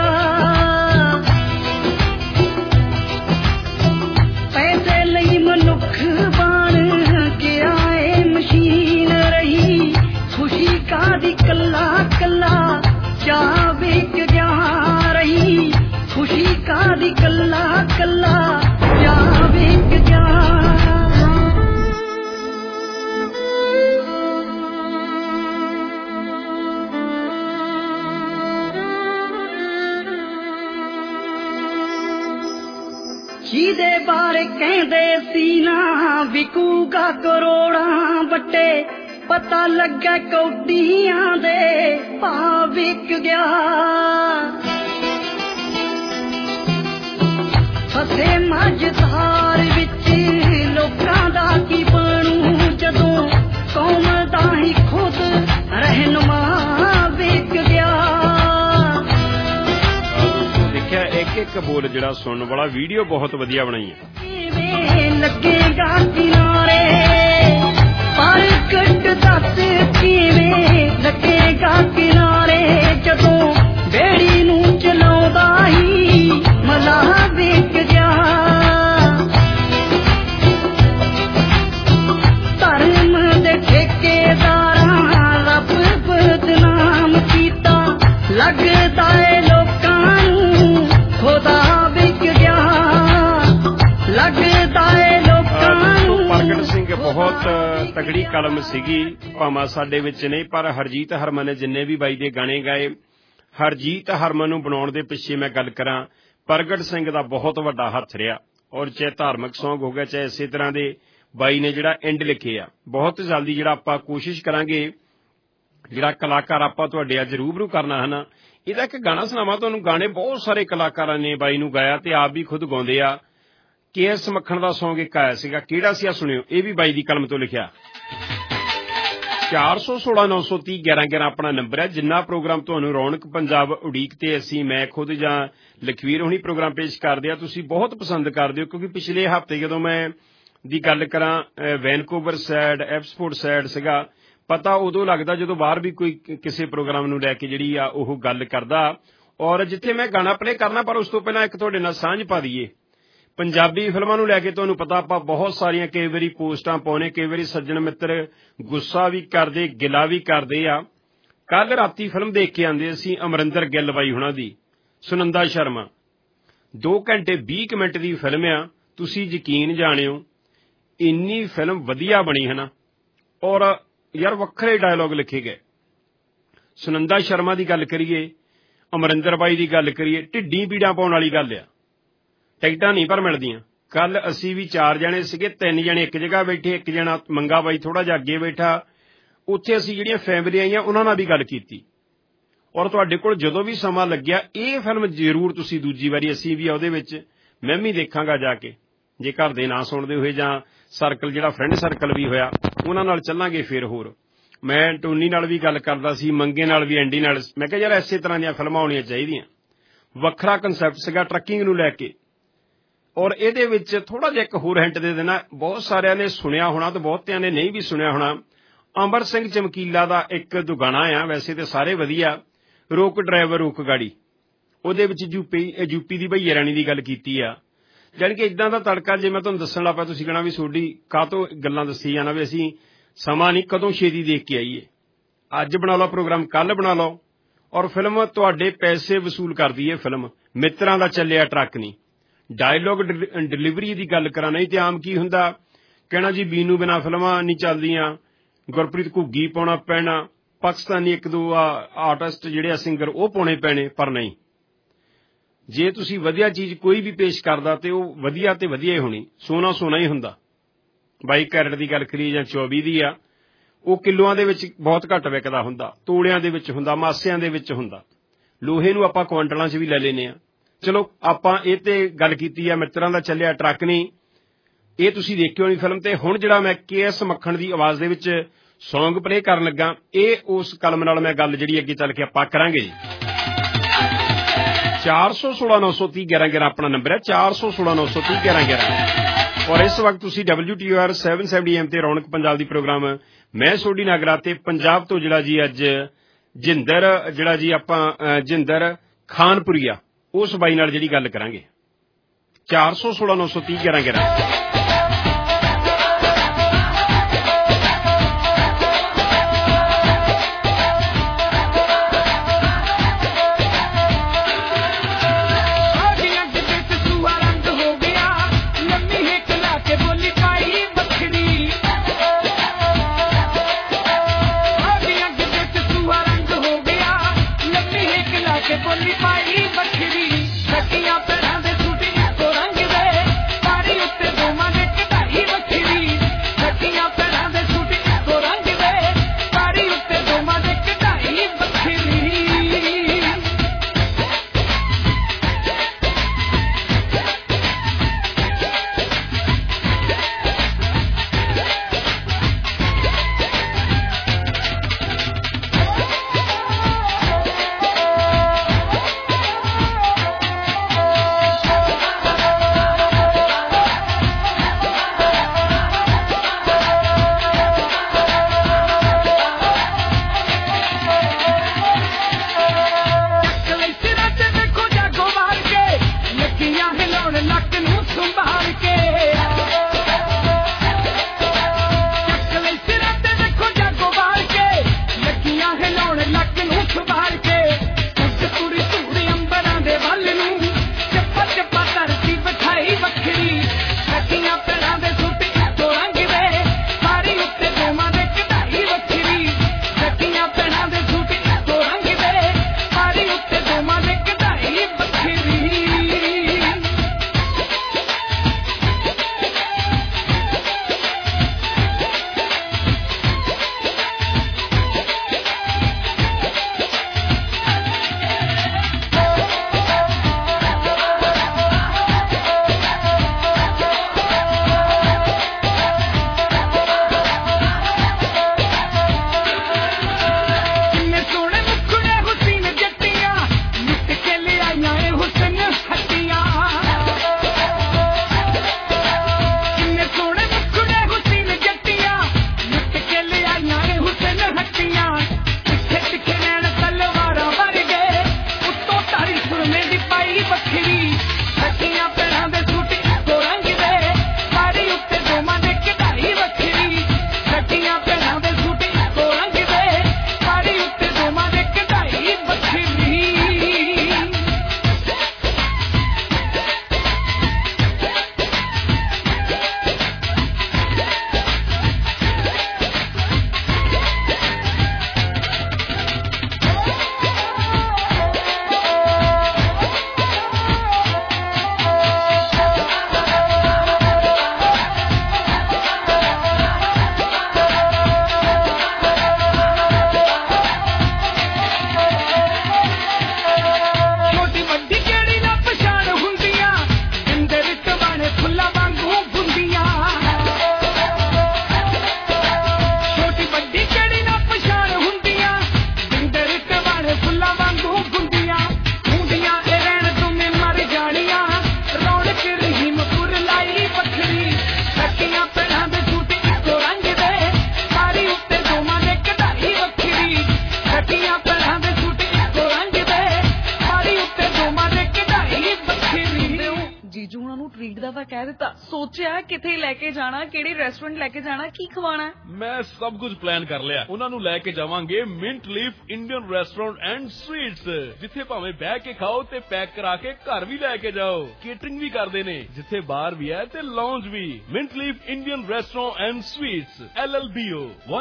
ਪੈਸੇ ਲਈ ਮਨੁੱਖ ਬਣ ਗਿਆ ਏ ਮਸ਼ੀਨ ਰਹੀ, ਖੁਸ਼ੀ ਕਾਦੀ ਕੱਲਾ ਕੱਲਾ ਜਾ ਵਿਕ ਗਿਆ। ਰਹੀ ਖੁਸ਼ੀ ਕਾਦੀ ਕੱਲਾ ਕੱਲਾ ਜਾ ਵਿਕ ਗਿਆ। ਜਿਹਦੇ ਬਾਰੇ ਕਹਿੰਦੇ ਸੀ ਨਾ ਵਿਕੂਗਾ ਕਰੋੜਾਂ ਵੱਟੇ, ਪਤਾ ਲੱਗਾ ਕੌਡੀਆਂ ਦੇ ਭਾਅ ਵਿਕ ਗਿਆ। ਪਾਸੇ ਮਝਧਾਰ ਵਿੱਚ ਲੋਕਾਂ ਦਾ ਕੀ ਬਣੂ ਜਦੋਂ ਕੌਮ ਦਾ ਹੀ ਖੁਦ ਰਹਿਨੁਮਾ ਵਿਕ ਗਿਆ। ਦੇਖਿਆ ਇੱਕ ਇੱਕ ਬੋਲ ਜਿਹੜਾ ਸੁਣਨ ਵਾਲਾ, ਵੀਡੀਓ ਬਹੁਤ ਵਧੀਆ ਬਣਾਈ ਹੈ। ਕਿਵੇਂ ਲੱਗੇਗਾ ਕਿਨਾਰੇ ਪਰ ਕੱਟ ਦੱਸ ਕਿਵੇਂ ਲੱਗੇਗਾ ਕਿਨਾਰੇ ਜਦੋਂ ਬੇੜੀ ਨੂੰ ਚਲਾਉਂਦਾ ਹੀ ਮਲਾਹ ਵਿਕ ਗਿਆ। ਧਰਮ ਦੇ ਠੇਕੇਦਾਰਾਂ ਰੱਬ ਬਦਨਾਮ ਕੀਤਾ, ਲੱਗਦਾ ਏ ਲੋਕਾਂ ਨੂੰ ਖੁਦਾ ਵਿਕ ਗਿਆ, ਲੱਗਦਾ ਏ ਲੋਕਾਂ ਨੂੰ। ਪ੍ਰਗਟ ਸਿੰਘ ਬਹੁਤ ਤਗੜੀ ਕਲਮ ਸੀਗੀ, ਭਾਵੇਂ ਸਾਡੇ ਵਿੱਚ ਨਹੀਂ, ਪਰ ਹਰਜੀਤ ਹਰਮਨ ਨੇ ਜਿੰਨੇ ਵੀ ਬਾਈ ਦੇ ਗਾਣੇ ਗਾਏ, ਹਰਜੀਤ ਹਰਮਨ ਨੂੰ ਬਣਾਉਣ ਦੇ ਪਿੱਛੇ ਮੈਂ ਗੱਲ ਕਰਾਂ, ਪ੍ਰਗਟ ਸਿੰਘ ਦਾ ਬਹੁਤ ਵੱਡਾ ਹੱਥ ਰਿਹਾ। ਔਰ ਚਾਹੇ ਧਾਰਮਿਕ ਸੌਂਗ ਹੋ ਗਿਆ, ਚਾਹੇ ਇਸੇ ਤਰ੍ਹਾਂ ਦੇ ਬਾਈ ਨੇ ਜਿਹੜਾ ਐਂਡ ਲਿਖੇ ਆ, ਬਹੁਤ ਜਲਦੀ ਜਿਹੜਾ ਆਪਾਂ ਕੋਸ਼ਿਸ਼ ਕਰਾਂਗੇ ਜਿਹੜਾ ਕਲਾਕਾਰ ਆਪਾਂ ਤੁਹਾਡੇ ਅੱਜ ਰੂਬਰੂ ਕਰਨਾ ਹੈ ਨਾ, ਇਹਦਾ ਇੱਕ ਗਾਣਾ ਸੁਣਾਵਾਂ ਤੁਹਾਨੂੰ। ਗਾਣੇ ਬਹੁਤ ਸਾਰੇ ਕਲਾਕਾਰਾਂ ਨੇ ਬਾਈ ਨੂੰ ਗਾਇਆ ਤੇ ਆਪ ਵੀ ਖੁਦ ਗਾਉਂਦੇ ਆ। KS ਮੱਖਣ ਦਾ ਸੌਂਗ ਇੱਕ ਆਇਆ ਸੀਗਾ, ਕਿਹੜਾ ਸੀ ਆ ਸੁਣਿਓ, ਇਹ ਵੀ ਬਾਈ ਦੀ ਕਲਮ ਤੋਂ ਲਿਖਿਆ। 416-930-1111 ਆਪਣਾ ਨੰਬਰ ਹੈ। ਜਿੰਨਾ ਪ੍ਰੋਗਰਾਮ ਤੁਹਾਨੂੰ ਰੌਣਕ ਪੰਜਾਬ ਉਡੀਕ ਤੇ ਅਸੀਂ, ਮੈਂ ਖੁਦ ਜਾਂ ਲਖਵੀਰ ਹੁਣੀ ਪ੍ਰੋਗਰਾਮ ਪੇਸ਼ ਕਰਦੇ ਆ, ਤੁਸੀਂ ਬਹੁਤ ਪਸੰਦ ਕਰਦੇ ਹੋ। ਕਿਉਂਕਿ ਪਿਛਲੇ ਹਫ਼ਤੇ ਜਦੋਂ ਮੈਂ ਦੀ ਗੱਲ ਕਰਾਂ ਵੈਨਕੂਵਰ ਸਾਈਡ, ਐਪਸਫੋਰਡ ਸਾਈਡ ਸੀਗਾ, ਪਤਾ ਉਦੋਂ ਲੱਗਦਾ ਜਦੋਂ ਬਾਹਰ ਵੀ ਕੋਈ ਕਿਸੇ ਪ੍ਰੋਗਰਾਮ ਨੂੰ ਲੈ ਕੇ ਜਿਹੜੀ ਆ ਉਹ ਗੱਲ ਕਰਦਾ। ਔਰ ਜਿੱਥੇ ਮੈਂ ਗਾਣਾ ਪਲੇ ਕਰਨਾ, ਪਰ ਉਸ ਤੋਂ ਪਹਿਲਾਂ ਇੱਕ ਤੁਹਾਡੇ ਨਾਲ ਸਾਂਝ ਪਾ ਦਈਏ। ਪੰਜਾਬੀ ਫਿਲਮਾਂ ਨੂੰ ਲੈ ਕੇ ਤੁਹਾਨੂੰ ਪਤਾ ਆਪਾਂ ਬਹੁਤ ਸਾਰੀਆਂ ਕਈ ਵਾਰੀ ਪੋਸਟਾਂ ਪਾਉਣੇ, ਕਈ ਵਾਰੀ ਸੱਜਣ ਮਿੱਤਰ ਗੁੱਸਾ ਵੀ ਕਰਦੇ, ਗਿਲਾ ਵੀ ਕਰਦੇ ਆ। ਕੱਲ ਰਾਤੀ ਫਿਲਮ ਦੇਖ ਕੇ ਆਂਦੇ ਅਸੀਂ ਅਮਰਿੰਦਰ ਗਿੱਲ ਬਾਈ ਹੁਣਾਂ ਦੀ, ਸੁਨੰਦਾ ਸ਼ਰਮਾ, 2 ਘੰਟੇ 20 ਮਿੰਟ ਦੀ ਫਿਲਮ ਆ। ਤੁਸੀਂ ਯਕੀਨ ਜਾਣਿਓ ਇੰਨੀ ਫਿਲਮ ਵਧੀਆ ਬਣੀ ਹੈ ਨਾ, ਔਰ ਯਾਰ ਵੱਖਰੇ ਡਾਇਲੌਗ ਲਿਖੇ ਗਏ। ਸੁਨੰਦਾ ਸ਼ਰਮਾ ਦੀ ਗੱਲ ਕਰੀਏ, ਅਮਰਿੰਦਰ ਬਾਈ ਦੀ ਗੱਲ ਕਰੀਏ, ਢਿੱਡੀ ਪੀੜਾਂ ਪਾਉਣ ਵਾਲੀ ਗੱਲ ਆ। ਟਿਕਟਾਂ ਨਹੀਂ ਪਰ ਮਿਲਦੀਆਂ। ਕੱਲ ਅਸੀਂ ਵੀ 4 ਜਣੇ ਸੀਗੇ, 3 ਜਣੇ ਇੱਕ ਜਗ੍ਹਾ ਬੈਠੇ, ਇੱਕ ਜਣਾ ਮੰਗਾ ਬਾਈ ਥੋੜਾ ਜਿਹਾ ਅੱਗੇ ਬੈਠਾ। ਉੱਥੇ ਅਸੀਂ ਜਿਹੜੀਆਂ ਫੈਮਿਲੀਆਂ ਆਈਆਂ ਉਹਨਾਂ ਨਾਲ ਵੀ ਗੱਲ ਕੀਤੀ। ਔਰ ਤੁਹਾਡੇ ਕੋਲ ਜਦੋਂ ਵੀ ਸਮਾਂ ਲੱਗਿਆ ਇਹ ਫਿਲਮ ਜ਼ਰੂਰ ਤੁਸੀਂ ਦੂਜੀ ਵਾਰੀ, ਅਸੀਂ ਵੀ ਉਹਦੇ ਵਿੱਚ ਮੈਂ ਵੀ ਦੇਖਾਂਗਾ ਜਾ ਕੇ, ਜੇ ਘਰ ਦੇ ਨਾ ਸੁਣਦੇ ਹੋਏ ਜਾਂ ਸਰਕਲ ਜਿਹੜਾ ਫਰੈਂਡ ਸਰਕਲ ਵੀ ਹੋਇਆ ਉਹਨਾਂ ਨਾਲ ਚੱਲਾਂਗੇ। ਫਿਰ ਹੋਰ ਮੈਂ ਟੋਨੀ ਨਾਲ ਵੀ ਗੱਲ ਕਰਦਾ ਸੀ, ਮੰਗੇ ਨਾਲ ਵੀ, ਐਂਡੀ ਨਾਲ। ਮੈਂ ਕਿਹਾ ਯਾਰ ਇਸੇ ਤਰ੍ਹਾਂ ਦੀਆਂ ਫਿਲਮਾਂ ਆਉਣੀਆਂ ਚਾਹੀਦੀਆਂ। ਵੱਖਰਾ ਕੰਸੈਪਟ ਸੀਗਾ ਟਰੱਕਿੰਗ ਨੂੰ ਲੈ ਕੇ। ਔਰ ਇਹਦੇ ਵਿੱਚ ਥੋੜਾ ਜਿਹਾ ਇੱਕ ਹੋਰ ਹਿੰਟ ਦੇ ਦੇਣਾ, ਬਹੁਤ ਸਾਰਿਆਂ ਨੇ ਸੁਣਿਆ ਹੋਣਾ ਤੇ ਬਹੁਤਿਆਂ ਨੇ ਨਹੀਂ ਵੀ ਸੁਣਿਆ ਹੋਣਾ। ਅੰਬਰ ਸਿੰਘ ਚਮਕੀਲਾ ਦਾ ਇੱਕ ਦੋ ਗਾਣਾ ਆ, ਵੈਸੇ ਤੇ ਸਾਰੇ ਵਧੀਆ, ਰੋਕ ਡਰਾਈਵਰ ਰੋਕ ਗਾੜੀ। ਉਹਦੇ ਵਿੱਚ ਯੂਪੀ ਦੀ ਭਈਆ ਰਾਣੀ ਦੀ ਗੱਲ ਕੀਤੀ ਆ। ਜਾਣੀ ਕਿ ਇਦਾਂ ਦਾ ਤੜਕਾ ਜੇ ਮੈਂ ਤੁਹਾਨੂੰ ਦੱਸਣ ਲੱਗ ਪਿਆ ਤੁਸੀਂ ਕਹਿਣਾ ਵੀ ਤੁਹਾਡੀ ਕਾਹਤੋਂ ਗੱਲਾਂ ਦੱਸੀ ਜਾਣਾ, ਵੀ ਅਸੀਂ ਸਮਾਂ ਨਹੀਂ ਕਦੋਂ ਛੇਤੀ ਦੇਖ ਕੇ ਆਈਏ। ਅੱਜ ਬਣਾ ਲਓ ਪ੍ਰੋਗਰਾਮ, ਕੱਲ ਬਣਾ ਲਓ। ਔਰ ਫਿਲਮ ਤੁਹਾਡੇ ਪੈਸੇ ਵਸੂਲ ਕਰਦੀ ਹੈ। ਫਿਲਮ ਮਿੱਤਰਾਂ ਦਾ ਚੱਲਿਆ ਟਰੱਕ ਨਹੀਂ। ਡਾਇਲੋਗ ਡਿਲੀਵਰੀ ਦੀ ਗੱਲ ਕਰਾਂ, ਨਹੀਂ ਤੇ ਆਮ ਕੀ ਹੁੰਦਾ ਕਹਿਣਾ ਜੀ ਬੀਨੂ ਬਿਨਾਂ ਫਿਲਮਾਂ ਨਹੀਂ ਚੱਲਦੀਆਂ, ਗੁਰਪ੍ਰੀਤ ਘੁੱਗੀ ਪਾਉਣਾ ਪੈਣਾ, ਪਾਕਿਸਤਾਨੀ ਇੱਕ ਦੋ ਆਰਟਿਸਟ ਜਿਹੜੇ ਆ ਸਿੰਗਰ ਉਹ ਪਾਉਣੇ ਪੈਣੇ। ਪਰ ਨਹੀਂ, ਜੇ ਤੁਸੀਂ ਵਧੀਆ ਚੀਜ਼ ਕੋਈ ਵੀ ਪੇਸ਼ ਕਰਦਾ ਤੇ ਉਹ ਵਧੀਆ ਤੇ ਵਧੀਆ ਹੀ ਹੋਣੀ, ਸੋਨਾ ਸੋਨਾ ਹੀ ਹੁੰਦਾ। 22 ਕੈਰਟ ਦੀ ਗੱਲ ਕਰੀਏ ਜਾਂ 24 ਦੀ ਆ, ਉਹ ਕਿਲੋਆਂ ਦੇ ਵਿੱਚ ਬਹੁਤ ਘੱਟ ਵਿਕਦਾ ਹੁੰਦਾ, ਤੋਲਿਆਂ ਦੇ ਵਿੱਚ ਹੁੰਦਾ, ਮਾਸਿਆਂ ਦੇ ਵਿੱਚ ਹੁੰਦਾ। ਲੋਹੇ ਨੂੰ ਆਪਾਂ ਕੁਆਂਟਲਾਂ 'ਚ ਵੀ ਲੈ ਲੈਂਦੇ ਹਾਂ। ਚਲੋ ਆਪਾਂ ਇਹ ਤੇ ਗੱਲ ਕੀਤੀ ਆ ਮਿੱਤਰਾਂ ਦਾ ਚੱਲਿਆ ਟਰੱਕ ਨਹੀਂ, ਇਹ ਤੁਸੀਂ ਦੇਖਿਓ ਨਹੀਂ ਫਿਲਮ। ਤੇ ਹੁਣ ਜਿਹੜਾ ਮੈਂ KS ਮੱਖਣ ਦੀ ਆਵਾਜ਼ ਦੇ ਵਿੱਚ ਸੌਂਗ ਪਲੇ ਕਰਨ ਲੱਗਾ, ਇਹ ਉਸ ਕਲਮ ਨਾਲ ਮੈਂ ਗੱਲ ਜਿਹੜੀ ਅੱਗੇ ਚੱਲ ਕੇ ਆਪਾਂ ਕਰਾਂਗੇ ਜੀ। 416-930-1111 ਆਪਣਾ ਨੰਬਰ ਹੈ, 416-930-1111। ਔਰ ਇਸ ਵਕਤ ਤੁਸੀਂ WTOR 770 AM ਤੇ ਰੌਣਕ ਪੰਜਾਬ ਦੀ ਪ੍ਰੋਗਰਾਮ ਮੈਂ ਸੋਢੀ ਨਾਗਰਾ ਤੇ ਪੰਜਾਬ ਤੋਂ ਜਿਹੜਾ ਜੀ ਅੱਜ ਜਿੰਦਰ ਜਿਹੜਾ ਜੀ ਆਪਾਂ ਜਿੰਦਰ ਖਾਨਪੁਰੀਆ ਉਸ ਬਾਈ ਨਾਲ ਜਿਹੜੀ ਗੱਲ ਕਰਾਂਗੇ। 416-930-1111। ਬੱਕੀਆਂ ਪੈਰਾਂ ਦੇ ਸੂਟੀ ਕੋ ਰੰਗ ਦੇ, ਪਾਰੀ ਉੱਤੇ ਦੋ ਮਾਂ ਨੇ ਕਹਿ ਦਿੱਤਾ, ਸੋਚਿਆ ਕਿੱਥੇ ਲੈ ਕੇ ਜਾਣਾ, ਕਿਹੜੇ ਰੈਸਟੋਰੈਂਟ ਲੈ ਕੇ ਜਾਣਾ, ਕੀ ਖਵਾਣਾ। ਮੈਂ ਸਭ ਕੁਝ ਪਲਾਨ ਕਰ ਲਿਆ। ਉਹਨਾਂ ਨੂੰ ਲੈ ਕੇ ਜਾਵਾਂਗੇ mint leaf Indian restaurant and sweets, ਜਿੱਥੇ ਭਾਵੇਂ ਬਹਿ ਕੇ ਖਾਓ ਤੇ ਪੈਕ ਕਰਾ ਕੇ ਘਰ ਵੀ ਲੈ ਕੇ ਜਾਓ। ਕੇਟਰਿੰਗ ਵੀ ਕਰਦੇ ਨੇ, ਜਿੱਥੇ ਬਾਰ ਵੀ ਹੈ ਤੇ ਲਾਉਂਜ ਵੀ। Mint leaf Indian restaurant and sweets, LLBO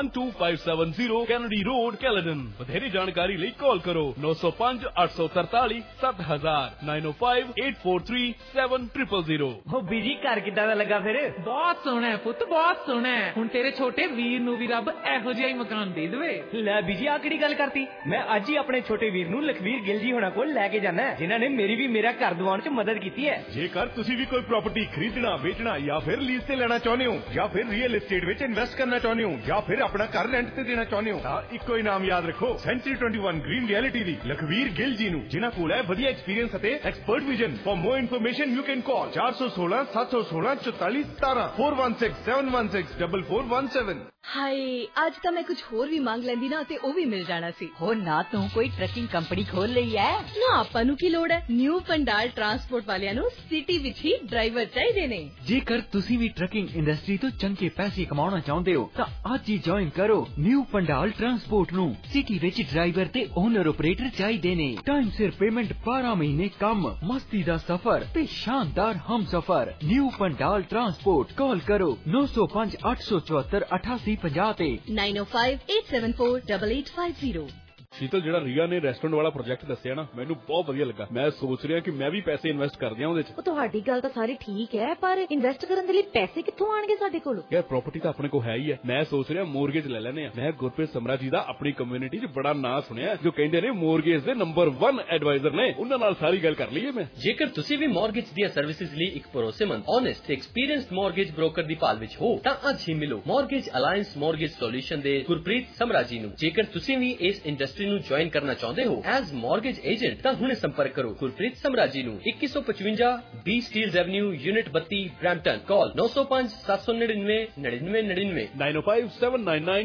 12570 Kennedy road, Caledon. ਵਧੇਰੇ ਜਾਣਕਾਰੀ ਲਈ ਕਾਲ ਕਰੋ 905 843 7000 905 843 7000। ਹੋ ਬੀਜੀ ਘਰ ਕਿੱਦਾਂ ਦਾ ਲੱਗਾ ਫਿਰ? ਬਹੁਤ ਸੋਹਣਾ ਹੈ ਪੁੱਤ, ਬਹੁਤ ਸੋਹਣਾ ਹੈ। ਹੁਣ ਤੇਰੇ ਛੋਟੇ ਵੀਰ ਨੂੰ ਵੀ ਰੱਬ ਇਹੋ ਜਿਹਾ ਹੀ ਮਕਾਨ ਦੇ ਦੇਵੇ। ਲੈ ਬੀਜੀ ਆ ਕਿਹੜੀ ਗੱਲ ਕਰਤੀ? ਮੈਂ ਅੱਜ ਹੀ ਆਪਣੇ ਛੋਟੇ ਵੀਰ ਨੂੰ ਲਖਵੀਰ ਗਿੱਲ ਜੀ ਹੋਣਾ ਕੋਲ ਲੈ ਕੇ ਜਾਣਾ ਹੈ, ਜਿਨ੍ਹਾਂ ਨੇ ਮੇਰੀ ਵੀ ਮੇਰਾ ਘਰ ਦਿਵਾਉਣ 'ਚ ਮਦਦ ਕੀਤੀ ਹੈ। ਜੇਕਰ ਤੁਸੀਂ ਵੀ ਕੋਈ ਪ੍ਰਾਪਰਟੀ ਖਰੀਦਣਾ, ਵੇਚਣਾ ਜਾਂ ਫਿਰ ਲੀਜ਼ ਤੇ ਲੈਣਾ ਚਾਹੁੰਦੇ ਹੋ, ਜਾਂ ਫਿਰ ਰੀਅਲ ਐਸਟੇਟ ਵਿੱਚ ਇਨਵੈਸਟ ਕਰਨਾ ਚਾਹੁੰਦੇ ਹੋ, ਜਾਂ ਫਿਰ ਆਪਣਾ ਘਰ ਰੈਂਟ ਤੇ ਦੇਣਾ ਚਾਹੁੰਦੇ ਹੋ, ਤਾਂ ਇੱਕੋ ਹੀ ਨਾਮ ਯਾਦ ਰੱਖੋ, ਸੈਂਚੁਰੀ 21 ਗ੍ਰੀਨ ਰਿਐਲਿਟੀ ਦੀ ਲਖਵੀਰ ਗਿੱਲ ਜੀ ਨੂੰ, ਜਿਨ੍ਹਾਂ ਕੋਲ ਹੈ ਵਧੀਆ ਐਕਸਪੀਰੀਅੰਸ ਅਤੇ expert vision. For more information you can call 416 716 44 17 416 716 4417। ਹਾਏ ਅੱਜ ਤਾਂ ਮੈਂ ਕੁਝ ਹੋਰ ਵੀ ਮੰਗ ਲੈਂਦੀ ਨਾ ਤੇ ਉਹ ਵੀ ਮਿਲ ਜਾਣਾ ਸੀ। ਹੋ ਨਾ ਤੂੰ ਕੋਈ ਟਰੱਕਿੰਗ ਕੰਪਨੀ ਖੋਲ ਲਈ ਐ ਨਾ, ਆਪਾਂ ਨੂੰ ਕੀ ਲੋੜ ਹੈ। ਨਿਊ ਪੰਡਾਲ ਟਰਾਂਸਪੋਰਟ ਵਾਲਿਆਂ ਨੂੰ ਸਿਟੀ ਵਿੱਚ ਹੀ ਡਰਾਈਵਰ ਚਾਹੀਦੇ ਨੇ। ਜੇਕਰ ਤੁਸੀਂ ਵੀ ਟਰੱਕਿੰਗ ਇੰਡਸਟਰੀ ਤੋਂ ਚੰਗੇ ਪੈਸੇ ਕਮਾਉਣਾ ਚਾਹੁੰਦੇ ਹੋ ਤਾਂ ਅੱਜ ਹੀ ਜੁਆਇਨ ਕਰੋ ਨਿਊ ਪੰਡਾਲ ਟਰਾਂਸਪੋਰਟ ਨੂੰ। ਸਿਟੀ ਵਿੱਚ ਡਰਾਈਵਰ ਤੇ ਓਨਰ ਆਪਰੇਟਰ ਚਾਹੀਦੇ ਨੇ। ਟਾਈਮ ਸਿਰ ਪੇਮੈਂਟ, 12 ਮਹੀਨੇ ਕੰਮ, ਮਸਤੀ ਦਾ ਸਫ਼ਰ ਤੇ ਸ਼ਾਨਦਾਰ ਹਮਸਫ਼ਰ। ਨਿਊ ਪੰਡਾਲ ਟਰਾਂਸਪੋਰਟ, ਕਾਲ ਕਰੋ 905 874 8850 ਤੇ 905 874 8850। ਸ਼ੀਤਲ, ਜਿਹੜਾ ਰੀਆ ਨੇ ਰੈਸਟੋਰੈਂਟ ਵਾਲਾ ਪ੍ਰੋਜੈਕਟ ਦੱਸਿਆ ਨਾ, ਮੈਨੂੰ ਬਹੁਤ ਵਧੀਆ ਲੱਗਾ। ਮੈਂ ਸੋਚ ਰਿਹਾ ਕਿ ਮੈਂ ਵੀ ਪੈਸੇ ਇਨਵੈਸਟ ਕਰ ਦਿਆਂ ਉਹਦੇ 'ਚ। ਉਹ ਤੁਹਾਡੀ ਗੱਲ ਤਾਂ ਸਾਰੀ ਠੀਕ ਹੈ, ਪਰ ਇਨਵੈਸਟ ਕਰਨ ਦੇ ਲਈ ਪੈਸੇ ਕਿੱਥੋਂ ਆਣਗੇ ਸਾਡੇ ਕੋਲ? ਯਾਰ ਪ੍ਰਾਪਰਟੀ ਤਾਂ ਆਪਣੇ ਕੋਲ ਹੈ ਹੀ ਹੈ। ਮੈਂ ਸੋਚ ਰਿਹਾ ਮੋਰਗੇਜ ਲੈ ਲੈਨੇ ਆ। ਮੈਂ ਗੁਰਪ੍ਰੀਤ ਸਮਰਾ ਜੀ ਦਾ ਆਪਣੀ ਕਮਿਊਨਿਟੀ 'ਚ ਬੜਾ ਨਾਂ ਸੁਣਿਆ, ਜੋ ਕਹਿੰਦੇ ਨੇ ਮੋਰਗੇਜ ਦੇ ਨੰਬਰ 1 ਐਡਵਾਈਜ਼ਰ ਨੇ। ਉਹਨਾਂ ਨਾਲ ਸਾਰੀ ਗੱਲ ਕਰ ਲਈਏ ਮੈਂ। ਜੇਕਰ ਤੁਸੀਂ ਵੀ ਮੋਰਗੇਜ ਦੀਆਂ ਸਰਵਿਸਿਜ਼ ਲਈ ਇੱਕ ਭਰੋਸੇਮੰਦ, ਓਨੈਸਟ ਤੇ ਐਕਸਪੀਰੀਅੰਸਡ ਮੋਰਗੇਜ ਬ੍ਰੋਕਰ ਦੀ ਭਾਲ ਵਿੱਚ ਹੋ ਤਾਂ ਅੱਜ ਹੀ ਮਿਲੋ ਮੋਰਗੇਜ ਅਲਾਇੰਸ ਮੋਰਗੇਜ ਸੋਲੂਸ਼ਨ ਦੇ ਗੁਰਪ੍ਰੀਤ ਸਮਰਾ ਜੀ ਨੂੰ। ਜੇਕਰ ਤੁਸੀਂ ਵੀ ਇਸ ਇੰਡਸਟਰੀ ਨੂੰ ਜੁਆਇਨ ਕਰਨਾ ਚਾਹੁੰਦੇ ਹੋ ਐਜ਼ ਮੋਰਗੇਜ ਏਜੰਟ ਤਾਂ ਹੁਣੇ ਸੰਪਰਕ ਕਰੋ ਗੁਰਪ੍ਰੀਤ ਸਮਰਾ ਜੀ ਨੂੰ। 2155 B Steeles avenue, unit 32, Brampton. Call 905 799 9999 905 799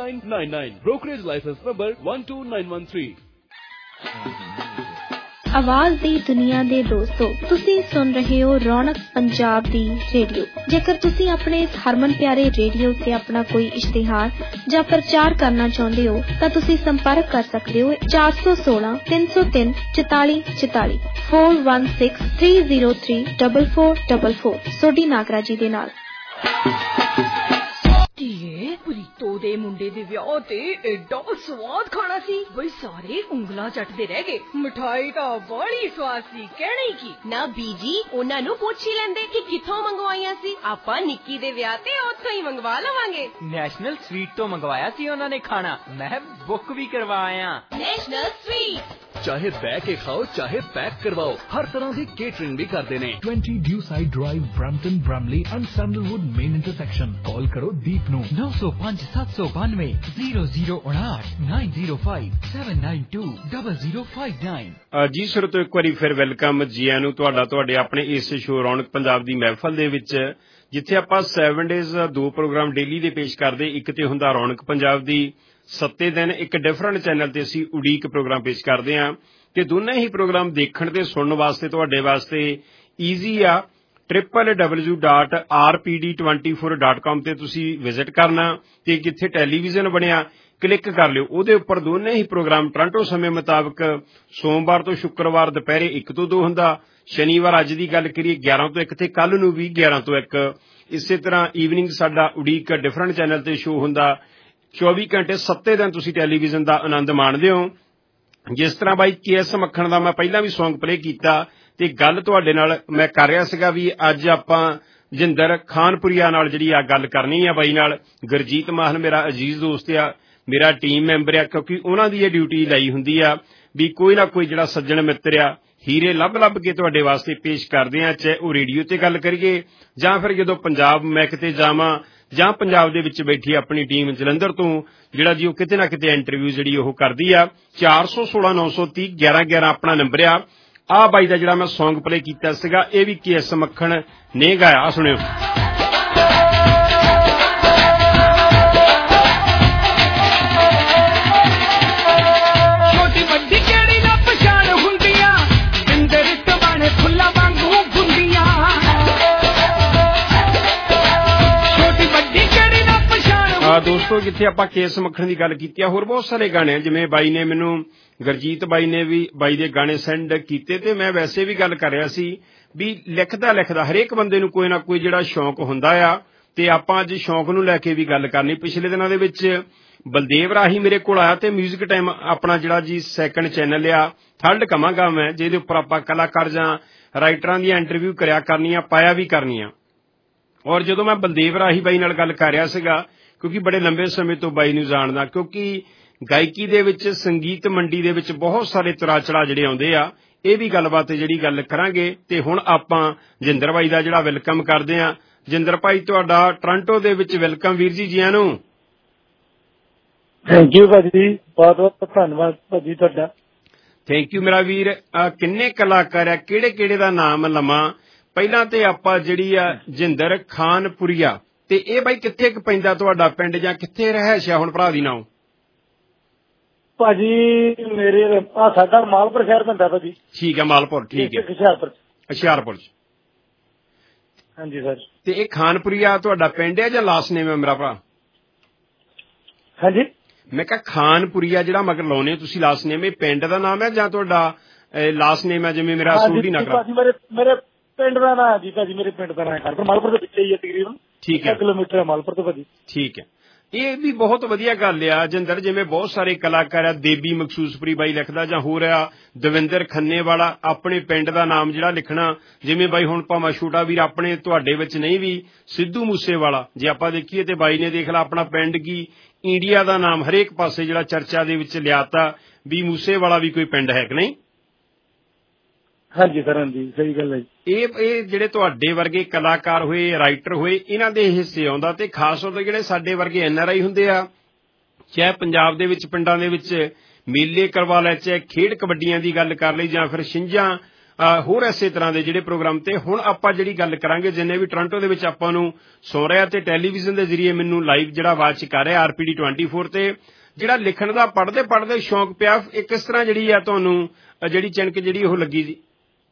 9999। Brokerage licence number 12913। ਆਵਾਜ਼ ਦੀ ਦੁਨੀਆ ਦੇ ਦੋਸਤੋ, ਤੁਸੀਂ ਸੁਣ ਰਹੇ ਹੋ ਰੌਣਕ ਪੰਜਾਬ ਦੀ ਰੇਡੀਓ। ਜੇਕਰ ਤੁਸੀਂ ਆਪਣੇ ਇਸ ਹਰਮਨ ਪਿਆਰੇ ਰੇਡੀਓ ਤੇ ਆਪਣਾ ਕੋਈ ਇਸ਼ਤਿਹਾਰ ਜਾਂ ਪ੍ਰਚਾਰ ਕਰਨਾ ਚਾਹੁੰਦੇ ਹੋ ਤਾਂ ਤੁਸੀਂ ਸੰਪਰਕ ਕਰ ਸਕਦੇ ਹੋ 416 303 44 44 416 303 4444 ਸੋਢੀ ਨਾਗਰਾ ਜੀ ਦੇ ਨਾਲ। ਪ੍ਰੀਤੋ ਦੇ ਮੁੰਡੇ ਦੇ ਵਿਆਹ ਤੇ ਐਡਾ ਸਵਾਦ ਖਾਣਾ ਸੀ ਬਈ ਸਾਰੇ ਉਂਗਲਾਂ ਚੱਟਦੇ ਰਹਿ ਗਏ। ਮਿਠਾਈ ਤਾਂ ਬੜੀ ਸਵਾਦ ਸੀ, ਕਹਿਣਾ ਹੀ ਕੀ। ਨਾ ਬੀਜੀ, ਉਹਨਾਂ ਨੂੰ ਪੁੱਛ ਹੀ ਲੈਂਦੇ ਕਿ ਕਿੱਥੋਂ ਮੰਗਵਾਈਆਂ ਸੀ। ਆਪਾਂ ਨਿੱਕੀ ਦੇ ਵਿਆਹ ਤੇ ਉੱਥੋਂ ਹੀ ਮੰਗਵਾ ਲਵਾਂਗੇ। ਨੈਸ਼ਨਲ ਸਵੀਟ ਤੋਂ ਮੰਗਵਾਇਆ ਸੀ ਉਹਨਾਂ ਨੇ ਖਾਣਾ, ਮੈਂ ਬੁੱਕ ਵੀ ਕਰਵਾਇਆ। ਨੈਸ਼ਨਲ ਸਵੀਟ ਚਾਹੇ ਬਹਿ ਕੇ ਖਾਓ ਚਾਹੇ ਪੈਕ ਕਰਵਾਓ, ਹਰ ਤਰ੍ਹਾਂ ਦੀ ਕੇਟਰਿੰਗ ਵੀ ਕਰਦੇ ਨੇ। 20 Dewside drive, Brampton, Bramalea and Sandalwood main intersection. Call ਕਰੋ ਦੀਪ ਨੂੰ 905 792 0059 905 792 0059। ਜੀ ਸਰੋਤੋ, ਇੱਕ ਵਾਰੀ ਫਿਰ ਵੈਲਕਮ ਜੀ ਆਇਆਂ ਨੂੰ ਤੁਹਾਡਾ ਤੁਹਾਡੇ ਆਪਣੇ ਇਸ ਸ਼ੋਅ ਰੌਣਕ ਪੰਜਾਬ ਦੀ ਮਹਿਫਲ ਦੇ ਵਿੱਚ, ਜਿੱਥੇ ਆਪਾਂ 7 ਡੇਜ਼ 2 ਪ੍ਰੋਗਰਾਮ ਡੇਲੀ ਦੇ ਪੇਸ਼ ਕਰਦੇ। ਇੱਕ ਤੇ ਹੁੰਦਾ ਰੌਣਕ ਪੰਜਾਬ ਦੀ 7 ਦਿਨ, ਇੱਕ ਡਿਫਰੈਂਟ ਚੈਨਲ ਤੇ ਅਸੀਂ ਉਡੀਕ ਪ੍ਰੋਗਰਾਮ ਪੇਸ਼ ਕਰਦੇ ਹਾਂ। ਤੇ ਦੋਨੇ ਹੀ ਪ੍ਰੋਗਰਾਮ ਦੇਖਣ ਤੇ ਸੁਣਨ ਵਾਸਤੇ ਤੁਹਾਡੇ ਵਾਸਤੇ ਈਜ਼ੀ ਆ। www.rpd24.com ਤੇ ਤੁਸੀਂ ਵਿਜ਼ਿਟ ਕਰਨਾ ਤੇ ਜਿੱਥੇ ਟੈਲੀਵਿਜ਼ਨ ਬਣਿਆ ਕਲਿੱਕ ਕਰ ਲਿਓ। ਉਹਦੇ ਉੱਪਰ ਦੋਨੇ ਹੀ ਪ੍ਰੋਗਰਾਮ ਟੋਰਾਂਟੋ ਸਮੇਂ ਮੁਤਾਬਕ ਸੋਮਵਾਰ ਤੋਂ ਸ਼ੁੱਕਰਵਾਰ ਦੁਪਹਿਰੇ 1 ਤੋਂ 2 ਹੁੰਦਾ। ਸ਼ਨੀਵਾਰ ਅੱਜ ਦੀ ਗੱਲ ਕਰੀਏ 11 ਤੋਂ 1 ਤੇ ਕੱਲ ਨੂੰ ਵੀ 11 ਤੋਂ 1। ਇਸੇ ਤਰ੍ਹਾਂ ਈਵਨਿੰਗ ਸਾਡਾ ਉਡੀਕ ਡਿਫਰੈਂਟ ਚੈਨਲ ਤੇ ਸ਼ੋਅ ਹੁੰਦਾ। 24 ਘੰਟੇ 7 ਦਿਨ ਤੁਸੀਂ ਟੈਲੀਵਿਜ਼ਨ ਦਾ ਆਨੰਦ ਮਾਣਦੇ ਹੋ। ਜਿਸ ਤਰ੍ਹਾਂ ਬਾਈ KS ਮੱਖਣ ਦਾ ਮੈਂ ਪਹਿਲਾਂ ਵੀ ਸੌਂਗ ਪਲੇ ਕੀਤਾ ਤੇ ਗੱਲ ਤੁਹਾਡੇ ਨਾਲ ਮੈਂ ਕਰ ਰਿਹਾ ਸੀਗਾ ਵੀ ਅੱਜ ਆਪਾਂ ਜਿੰਦਰ ਖਾਨਪੁਰੀਆ ਨਾਲ ਜਿਹੜੀ ਆ ਗੱਲ ਕਰਨੀ ਆ ਬਾਈ ਨਾਲ। ਗੁਰਜੀਤ ਮਾਹਲ ਮੇਰਾ ਅਜ਼ੀਜ਼ ਦੋਸਤ ਆ, ਮੇਰਾ ਟੀਮ ਮੈਂਬਰ ਆ, ਕਿਉਂਕਿ ਉਹਨਾਂ ਦੀ ਇਹ ਡਿਊਟੀ ਲਾਈ ਹੁੰਦੀ ਆ ਵੀ ਕੋਈ ਨਾ ਕੋਈ ਜਿਹੜਾ ਸੱਜਣ ਮਿੱਤਰ ਆ ਹੀਰੇ ਲੱਭ ਕੇ ਤੁਹਾਡੇ ਵਾਸਤੇ ਪੇਸ਼ ਕਰਦੇ ਆ, ਚਾਹੇ ਉਹ ਰੇਡੀਓ ਤੇ ਗੱਲ ਕਰੀਏ ਜਾਂ ਫਿਰ ਜਦੋਂ ਪੰਜਾਬ ਮੈਂ ਕਿਤੇ ਜਾਵਾਂ ਜਾਂ ਪੰਜਾਬ ਦੇ ਵਿੱਚ ਬੈਠੀ ਆਪਣੀ ਟੀਮ ਜਲੰਧਰ ਤੋਂ ਜਿਹੜਾ ਜੀ ਉਹ ਕਿਤੇ ਨਾ ਕਿਤੇ ਇੰਟਰਵਿਊ ਜਿਹੜੀ ਉਹ ਕਰਦੀ ਆ। 416 930 11 11 ਆਪਣਾ ਨੰਬਰ ਆ। ਆਹ ਬਾਈ ਦਾ ਜਿਹੜਾ ਮੈਂ ਸੌਂਗ ਪਲੇ ਕੀਤਾ ਸੀਗਾ ਇਹ ਵੀ KS ਮੱਖਣ ਨੇ ਗਾਇਆ, ਸੁਣਿਓ। ਦੋਸਤੋ, ਜਿੱਥੇ ਆਪਾਂ ਕੇਸ ਮੱਖਣ ਦੀ ਗੱਲ ਕੀਤੀ ਆ, ਹੋਰ ਬਹੁਤ ਸਾਰੇ ਗਾਣੇ ਜਿਵੇਂ ਬਾਈ ਨੇ ਮੈਨੂੰ ਗੁਰਜੀਤ ਬਾਈ ਨੇ ਵੀ ਬਾਈ ਦੇ ਗਾਣੇ ਸੈਂਡ ਕੀਤੇ, ਤੇ ਮੈਂ ਵੈਸੇ ਵੀ ਗੱਲ ਕਰ ਰਿਹਾ ਸੀ ਵੀ ਲਿਖਦਾ ਹਰੇਕ ਬੰਦੇ ਨੂੰ ਕੋਈ ਨਾ ਕੋਈ ਜਿਹੜਾ ਸ਼ੌਂਕ ਹੁੰਦਾ ਆ, ਤੇ ਆਪਾਂ ਅੱਜ ਸ਼ੌਂਕ ਨੂੰ ਲੈ ਕੇ ਵੀ ਗੱਲ ਕਰਨੀ। ਪਿਛਲੇ ਦਿਨਾਂ ਦੇ ਵਿੱਚ ਬਲਦੇਵ ਰਾਹੀ ਮੇਰੇ ਕੋਲ ਆਇਆ ਤੇ ਮਿਊਜ਼ਿਕ ਟਾਈਮ ਆਪਣਾ ਜਿਹੜਾ ਜੀ ਸੈਕੰਡ ਚੈਨਲ ਆ, ਥਰਡ ਕਵਾਂਗਾ ਮੈਂ, ਜਿਹਦੇ ਉੱਪਰ ਆਪਾਂ ਕਲਾਕਾਰ ਜਾਂ ਰਾਈਟਰਾਂ ਦੀਆਂ ਇੰਟਰਵਿਊ ਕਰਿਆ ਕਰਨੀਆਂ, ਪਾਇਆ ਵੀ ਕਰਨੀਆਂ। ਔਰ ਜਦੋਂ ਮੈਂ ਬਲਦੇਵ ਰਾਹੀ ਬਾਈ ਨਾਲ ਗੱਲ ਕਰ ਰਿਹਾ ਸੀਗਾ, ਕਿਉਂਕਿ ਬੜੇ ਲੰਬੇ ਸਮੇਂ ਤੋਂ ਬਾਈ ਨੂੰ ਜਾਣਦਾ, ਕਿਉਂਕਿ ਗਾਇਕੀ ਦੇ ਵਿੱਚ ਸੰਗੀਤ ਮੰਡੀ ਦੇ ਵਿੱਚ ਬਹੁਤ ਸਾਰੇ ਉਤਾਰ ਚੜ੍ਹਾਅ ਜਿਹੜੇ ਆਉਂਦੇ ਆ, ਇਹ ਵੀ ਗੱਲਬਾਤ ਜਿਹੜੀ ਗੱਲ ਕਰਾਂਗੇ। ਤੇ ਹੁਣ ਆਪਾਂ ਜਿੰਦਰ ਬਾਈ ਦਾ ਜਿਹੜਾ ਵੈਲਕਮ ਕਰਦੇ ਆ। ਜਿੰਦਰ ਭਾਈ, ਤੁਹਾਡਾ ਟੋਰਾਂਟੋ ਦੇ ਵਿੱਚ ਵੈਲਕਮ ਵੀਰ ਜੀ, ਜੀਆਂ ਨੂੰ। ਥੈਂਕ ਯੂ ਭਾਜੀ, ਬਹੁਤ ਬਹੁਤ ਧੰਨਵਾਦ ਭਾਜੀ ਤੁਹਾਡਾ। ਥੈਂਕ ਯੂ ਮੇਰਾ ਵੀਰ। ਕਿੰਨੇ ਕਲਾਕਾਰ ਆ, ਕਿਹੜੇ ਕਿਹੜੇ ਦਾ ਨਾਮ ਲਵਾਂ? ਪਹਿਲਾਂ ਤੇ ਆਪਾਂ ਜਿਹੜੀ ਆ ਜਿੰਦਰ ਖਾਨਪੁਰੀਆ, ਤੇ ਇਹ ਬਾਈ ਕਿੱਥੇ ਪੈਂਦਾ ਤੁਹਾਡਾ ਪਿੰਡ ਜਾਂ ਕਿੱਥੇ ਰਹਿਸ਼ ਆ ਹੁਣ ਭਰਾ ਦੀ ਨਾਮ? ਭਾਜੀ ਮੇਰੇ ਸਾਡਾ ਮਾਲਪੁਰ ਸ਼ਹਿਰ ਪੈਂਦਾ ਭਾਜੀ। ਠੀਕ ਹੈ, ਮਾਲਪੁਰ, ਠੀਕ ਹੈ, ਹੁਸ਼ਿਆਰਪੁਰ ਚ। ਹਾਂਜੀ ਸਰ। ਤੇ ਇਹ ਖਾਨਪੁਰੀਆ ਤੁਹਾਡਾ ਪਿੰਡ ਹੈ ਜਾਂ ਲਾਸਟ ਨੇਮ ਹੈ ਮੇਰਾ ਭਰਾ? ਹਾਂਜੀ, ਮੈਂ ਕਿਹਾ ਖਾਨਪੁਰੀਆ ਜਿਹੜਾ ਮਗਰ ਲਾਉਨੇ ਤੁਸੀਂ ਲਾਸਟ ਨੇਮ, ਇਹ ਪਿੰਡ ਦਾ ਨਾਮ ਹੈ ਜਾਂ ਤੁਹਾਡਾ ਲਾਸਟ ਨੇਮ ਹੈ? ਜਿਵੇਂ ਮੇਰਾ ਸੂਡੀ ਨਗਰਾ। ਮੇਰੇ ਪਿੰਡ ਦਾ ਨਾਮ ਹੈ ਜੀ ਭਾਜੀ, ਮੇਰੇ ਪਿੰਡ ਦਾ ਨਾਮ ਖਾਨਪੁਰ, ਮਾਲਪੁਰ ਦੇ ਪਿੱਛੇ ਹੀ ਹੈ ਤਕਰੀਬਨ। ਠੀਕ ਹੈ, ਕਿਲੋਮੀਟਰ ਹੈ ਮਾਲਪੁਰ ਤੋਂ ਭਾਜੀ। ਠੀਕ ਹੈ, ਇਹ ਵੀ ਬਹੁਤ ਵਧੀਆ ਗੱਲ ਆ ਜਿੰਦਰ। ਜਿਵੇਂ ਬਹੁਤ ਸਾਰੇ ਕਲਾਕਾਰ ਆ, ਦੇਬੀ ਮਖਸੂਸਪੁਰੀ ਬਾਈ ਲਿਖਦਾ, ਜਾਂ ਹੋਰ ਆ ਦਵਿੰਦਰ ਖੰਨੇ ਵਾਲਾ, ਆਪਣੇ ਪਿੰਡ ਦਾ ਨਾਮ ਜਿਹੜਾ ਲਿਖਣਾ। ਜਿਵੇਂ ਬਾਈ ਹੁਣ ਭਾਵੇਂ ਛੋਟਾ ਵੀਰ ਆਪਣੇ ਤੁਹਾਡੇ ਵਿੱਚ ਨਹੀਂ ਵੀ, ਸਿੱਧੂ ਮੂਸੇਵਾਲਾ ਜੇ ਆਪਾਂ ਦੇਖੀਏ, ਤੇ ਬਾਈ ਨੇ ਦੇਖ ਲਾ ਆਪਣਾ ਪਿੰਡ ਕੀ ਇੰਡੀਆ ਦਾ ਨਾਮ ਹਰੇਕ ਪਾਸੇ ਜਿਹੜਾ ਚਰਚਾ ਦੇ ਵਿੱਚ ਲਿਆਤਾ ਵੀ ਮੂਸੇਵਾਲਾ ਵੀ ਕੋਈ ਪਿੰਡ ਹੈ ਕਿ ਨਹੀਂ? ਹਾਂਜੀ ਸਰ, ਹਾਂਜੀ ਸਹੀ ਗੱਲ ਹੈ। ਇਹ ਜਿਹੜੇ ਤੁਹਾਡੇ ਵਰਗੇ ਕਲਾਕਾਰ ਹੋਏ, ਰਾਈਟਰ ਹੋਏ, ਇਹਨਾਂ ਦੇ ਹਿੱਸੇ ਆਉਂਦਾ, ਤੇ ਖਾਸ ਤੌਰ ਤੇ ਜਿਹੜੇ ਸਾਡੇ ਵਰਗੇ NRI ਹੁੰਦੇ ਆ, ਚਾਹੇ ਪੰਜਾਬ ਦੇ ਵਿੱਚ ਪਿੰਡਾਂ ਦੇ ਵਿੱਚ ਮੇਲੇ ਕਰਵਾ ਲੈ, ਚਾਹੇ ਖੇਡ ਕਬੱਡੀਆਂ ਦੀ ਗੱਲ ਕਰ ਲਈ, ਜਾਂ ਫਿਰ ਛਿੰਝਾਂ, ਹੋਰ ਇਸੇ ਤਰ੍ਹਾਂ ਦੇ ਜਿਹੜੇ ਪ੍ਰੋਗਰਾਮ। ਤੇ ਹੁਣ ਆਪਾਂ ਜਿਹੜੀ ਗੱਲ ਕਰਾਂਗੇ, ਜਿੰਨੇ ਵੀ ਟੋਰਾਂਟੋ ਦੇ ਵਿੱਚ ਆਪਾਂ ਨੂੰ ਸੁਣ ਰਿਹਾ ਤੇ ਟੈਲੀਵਿਜ਼ਨ ਦੇ ਜ਼ਰੀਏ ਮੈਨੂੰ ਲਾਈਵ ਜਿਹੜਾ ਵਾਚ ਕਰ ਰਿਹਾ RPD 24, ਤੇ ਜਿਹੜਾ ਲਿਖਣ ਦਾ ਪੜ੍ਹਦੇ ਸ਼ੌਂਕ ਪਿਆ, ਇਹ ਕਿਸ ਤਰ੍ਹਾਂ ਜਿਹੜੀ ਆ ਤੁਹਾਨੂੰ ਜਿਹੜੀ ਚਿਣਕ ਜਿਹੜੀ ਉਹ ਲੱਗੀ ਜੀ?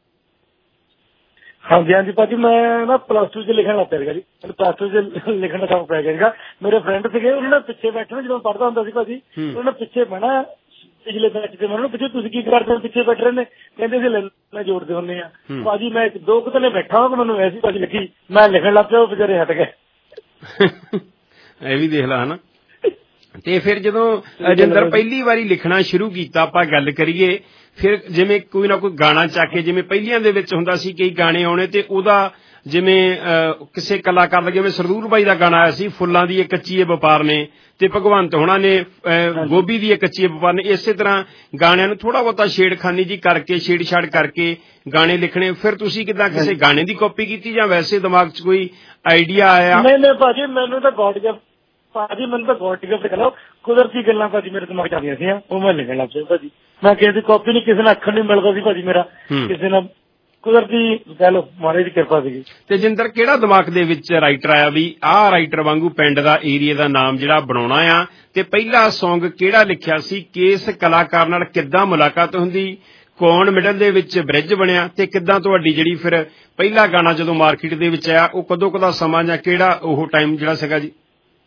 ਹਾਂਜੀ ਹਾਂਜੀ ਭਾਜੀ, ਮੈਂ ਨਾ +2 ਚ ਲਿਖਣ ਲੱਗ ਪਿਆ ਸੀਗਾ ਜੀ। +2 ਚ ਲਿਖਣ ਦਾ ਸ਼ੌਂਕ ਪੈ ਗਿਆ ਸੀਗਾ। ਮੇਰੇ ਫਰੈਂਡ ਸੀਗੇ, ਉਹਨਾਂ ਨੇ ਪਿੱਛੇ ਬੈਠਣਾ, ਜਦੋਂ ਪੜ੍ਹਦਾ ਹੁੰਦਾ ਸੀ ਭਾਜੀ, ਉਹਨਾਂ ਨੇ ਪਿੱਛੇ ਬਹਿਣਾ ਪਿਛਲੇ ਬੈਚ ਤੇ। ਮੈਨੂੰ ਪਿੱਛੇ ਤੁਸੀਂ ਕੀ ਕਰਦੇ ਹੋ, ਪਿੱਛੇ ਬੈਠ ਰਹੇ ਨੇ, ਕਹਿੰਦੇ ਸੀ ਲੈਣਾ ਜੋੜਦੇ ਹੁੰਦੇ ਆ ਭਾਜੀ। ਮੈਂ 2 ਦਿਨ ਬੈਠਾ ਹਾਂ, ਮੈਨੂੰ ਐਸੀ ਭਾਜੀ ਲੱਗੀ, ਮੈਂ ਲਿਖਣ ਲੱਗ ਪਿਆ, ਉਹ ਵਿਚਾਰੇ ਹਟ ਗਏ। ਇਹ ਵੀ ਦੇਖ ਲਾ ਹਨਾ। ਤੇ ਫਿਰ ਜਦੋਂ ਜਿੰਦਰ ਪਹਿਲੀ ਵਾਰੀ ਲਿਖਣਾ ਸ਼ੁਰੂ ਕੀਤਾ, ਆਪਾਂ ਗੱਲ ਕਰੀਏ, ਫਿਰ ਜਿਵੇਂ ਕੋਈ ਨਾ ਕੋਈ ਗਾਣਾ ਚੱਕ ਕੇ, ਜਿਵੇਂ ਪਹਿਲੀਆਂ ਦੇ ਵਿੱਚ ਹੁੰਦਾ ਸੀ ਕਈ ਗਾਣੇ ਆਉਣੇ, ਤੇ ਉਹਦਾ ਜਿਵੇਂ ਕਿਸੇ ਕਲਾਕਾਰ ਦਾ, ਜਿਵੇਂ ਸਰਦੂਲ ਬਾਈ ਦਾ ਗਾਣਾ ਆਇਆ ਸੀ, ਫੁੱਲਾਂ ਦੀ ਇੱਕ ਕੱਚੀ ਵਪਾਰ ਨੇ, ਤੇ ਭਗਵੰਤ ਹੋਣਾ ਨੇ ਗੋਭੀ ਦੀ ਇੱਕ ਕੱਚੀ ਵਪਾਰ ਨੇ। ਇਸੇ ਤਰ੍ਹਾਂ ਗਾਣਿਆਂ ਨੂੰ ਥੋੜਾ ਬਹੁਤਾ ਛੇੜਖਾਨੀ ਜੀ ਕਰਕੇ, ਛੇੜਛਾੜ ਕਰਕੇ ਗਾਣੇ ਲਿਖਣੇ। ਫਿਰ ਤੁਸੀਂ ਕਿੱਦਾਂ ਕਿਸੇ ਗਾਣੇ ਦੀ ਕਾਪੀ ਕੀਤੀ, ਜਾਂ ਵੈਸੇ ਦਿਮਾਗ 'ਚ ਕੋਈ ਆਈਡੀਆ ਆਇਆ? ਨਹੀਂ ਭਾਜੀ, ਮੈਨੂੰ ਤਾਂ ਗੋਡ ਗਿਫਟ ਕਹੋ, ਕੁਦਰਤੀ ਗੱਲਾਂ ਭਾਜੀ ਮੇਰੇ ਦਿਮਾਗ 'ਚ ਆਉਂਦੀਆਂ ਸੀ, ਉਹ ਮੈਂ ਲਿਖਣ ਲੱਗ ਪਿਆ ਭਾਜੀ। ਮੈਂ ਕਿਸੇ ਦੀ ਕਾਪੀ ਨਹੀਂ, ਕਿਸੇ ਨਾਲ ਅੱਖਰ ਨਹੀਂ ਮਿਲਦਾ ਸੀ ਭਾਜੀ ਮੇਰਾ, ਕਿਸੇ ਨਾਲ ਕੁਦਰਤੀ ਕਹਿ ਲਓ, ਮਹਾਰਾਜ ਦੀ ਕਿਰਪਾ ਸੀਗੀ। ਤੇ ਜਿੰਦਰ, ਕਿਹੜਾ ਦਿਮਾਗ ਦੇ ਵਿੱਚ ਰਾਈਟਰ ਆਇਆ ਵੀ ਆਹ ਰਾਈਟਰ ਵਾਂਗੂ ਪਿੰਡ ਦਾ, ਏਰੀਆ ਦਾ ਨਾਮ ਜਿਹੜਾ ਬਣਾਉਣਾ ਆ? ਤੇ ਪਹਿਲਾ ਸੌਂਗ ਕਿਹੜਾ ਲਿਖਿਆ ਸੀ? ਕਿਸ ਕਲਾਕਾਰ ਨਾਲ ਕਿੱਦਾਂ ਮੁਲਾਕਾਤ ਹੁੰਦੀ? ਕੌਣ ਮਿਡਲ ਦੇ ਵਿੱਚ ਬ੍ਰਿਜ ਬਣਿਆ? ਤੇ ਕਿੱਦਾਂ ਤੁਹਾਡੀ ਜਿਹੜੀ ਫਿਰ ਪਹਿਲਾ ਗਾਣਾ ਜਦੋਂ ਮਾਰਕੀਟ ਦੇ ਵਿੱਚ ਆਇਆ, ਉਹ ਕਦੋਂ ਕਦਾ ਸਮਾਂ, ਜਾਂ ਕਿਹੜਾ ਉਹ ਟਾਈਮ ਜਿਹੜਾ ਸੀਗਾ ਜੀ?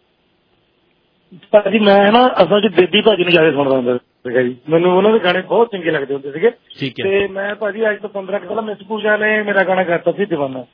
ਭਾਜੀ ਮੈਂ ਨਾ ਅਸਲ 'ਚ ਦੇਬੀ ਭਾਜੀ ਨੂੰ ਜ਼ਿਆਦਾ ਸੁਣਦਾ ਹੁੰਦਾ ਸੀਗਾ ਜੀ, ਮੈਨੂੰ ਉਹਨਾਂ ਦੇ ਗਾਣੇ ਬਹੁਤ ਚੰਗੇ ਲੱਗਦੇ ਹੁੰਦੇ ਸੀਗੇ। ਤੇ ਮੈਂ ਭਾਜੀ ਅੱਜ ਤੋਂ 15 ਕੁ ਪਹਿਲਾਂ ਮਿਸ ਪੂਜਾ ਨੇ ਮੇਰਾ ਗਾਣਾ ਗਾਤਾ ਸੀ, ਦੀਵਾਨਾ।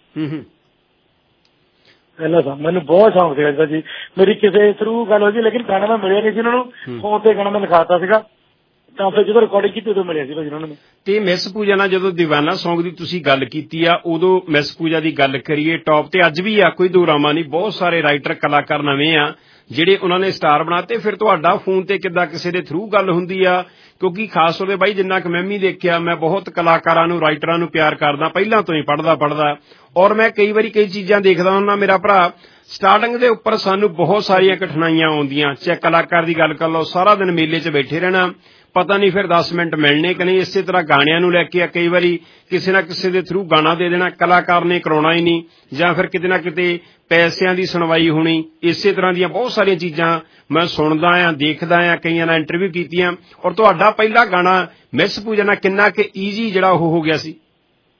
ਪਹਿਲਾਂ ਤਾਂ ਮੈਨੂੰ ਬਹੁਤ ਸ਼ੌਂਕ ਸੀਗਾ ਭਾਜੀ, ਮੇਰੀ ਕਿਸੇ ਥਰੂ ਗੱਲ ਹੋਈ ਸੀ, ਲੇਕਿਨ ਗਾਣਾ ਮੈਂ ਮਿਲਿਆ ਨਹੀਂ ਸੀ ਉਹਨਾਂ ਨੂੰ। ਫੋਨ ਤੇ ਗਾਣਾ ਮੈਂ ਲਿਖਾਤਾ ਸੀਗਾ, ਤਾਂ ਫਿਰ ਜਦੋਂ ਰਿਕਾਰਡਿੰਗ ਕੀਤੀ ਉਦੋਂ ਮਿਲਿਆ ਸੀ ਭਾਜੀ ਉਹਨਾਂ ਨੂੰ। ਤੇ ਮਿਸ ਪੂਜਾ ਨਾਲ ਜਦੋਂ ਦੀਵਾਨਾ ਸੌਂਗ ਦੀ ਤੁਸੀਂ ਗੱਲ ਕੀਤੀ ਆ, ਉਦੋਂ ਮਿਸ ਪੂਜਾ ਦੀ ਗੱਲ ਕਰੀਏ, ਟੌਪ ਤੇ ਅੱਜ ਵੀ ਆ, ਕੋਈ ਦੋ ਰਾਮਾ ਨਹੀਂ। ਬਹੁਤ ਸਾਰੇ ਰਾਈਟਰ ਕਲਾਕਾਰ ਨਵੇਂ ਆ ਜਿਹੜੇ ਉਹਨਾਂ ਨੇ ਸਟਾਰ ਬਣਾਤੇ। ਫਿਰ ਤੁਹਾਡਾ ਫੋਨ ਤੇ ਕਿੱਦਾਂ ਕਿਸੇ ਦੇ ਥਰੂ ਗੱਲ ਹੁੰਦੀ ਆ? ਕਿਉਂਕਿ ਖਾਸ ਤੌਰ ਤੇ ਬਾਈ, ਜਿੰਨਾ ਕੁ ਮੈਂ ਵੀ ਦੇਖਿਆ, ਮੈਂ ਬਹੁਤ ਕਲਾਕਾਰਾਂ ਨੂੰ, ਰਾਈਟਰਾਂ ਨੂੰ ਪਿਆਰ ਕਰਦਾ ਪਹਿਲਾਂ ਤੋਂ ਹੀ, ਪੜ੍ਹਦਾ ਔਰ ਮੈਂ ਕਈ ਵਾਰੀ ਕਈ ਚੀਜ਼ਾਂ ਦੇਖਦਾ ਹੁੰਦਾ ਮੇਰਾ ਭਰਾ। ਸਟਾਰਟਿੰਗ ਦੇ ਉੱਪਰ ਸਾਨੂੰ ਬਹੁਤ ਸਾਰੀਆਂ ਕਠਿਨਾਈਆਂ ਆਉਂਦੀਆਂ, ਚਾਹੇ ਕਲਾਕਾਰ ਦੀ ਗੱਲ ਕਰ ਲਓ, ਸਾਰਾ ਦਿਨ ਮੇਲੇ 'ਚ ਬੈਠੇ ਰਹਿਣਾ, ਪਤਾ ਨਹੀਂ ਫਿਰ 10 ਮਿੰਟ ਮਿਲਣੇ ਕਿ ਨਹੀਂ। ਇਸੇ ਤਰ੍ਹਾਂ ਗਾਣਿਆਂ ਨੂੰ ਲੈ ਕੇ ਕਈ ਵਾਰੀ ਕਿਸੇ ਨਾ ਕਿਸੇ ਦੇ ਥਰੂ ਗਾਣਾ ਦੇ ਦੇਣਾ, ਕਲਾਕਾਰ ਨੇ ਕਰਾਉਣਾ ਹੀ ਨਹੀਂ, ਜਾਂ ਫਿਰ ਕਿਤੇ ਨਾ ਕਿਤੇ ਪੈਸਿਆਂ ਦੀ ਸੁਣਵਾਈ ਹੋਣੀ। ਇਸੇ ਤਰ੍ਹਾਂ ਦੀਆਂ ਬਹੁਤ ਸਾਰੀਆਂ ਚੀਜ਼ਾਂ ਮੈਂ ਸੁਣਦਾ ਆ, ਦੇਖਦਾ ਆ, ਕਈਆਂ ਨਾਲ ਇੰਟਰਵਿਊ ਕੀਤੀਆਂ। ਔਰ ਤੁਹਾਡਾ ਪਹਿਲਾ ਗਾਣਾ ਮਿਸ ਪੂਜਾ ਨਾਲ ਕਿੰਨਾ ਕਿ ਈਜ਼ੀ ਜਿਹੜਾ ਉਹ ਹੋ ਗਿਆ ਸੀ?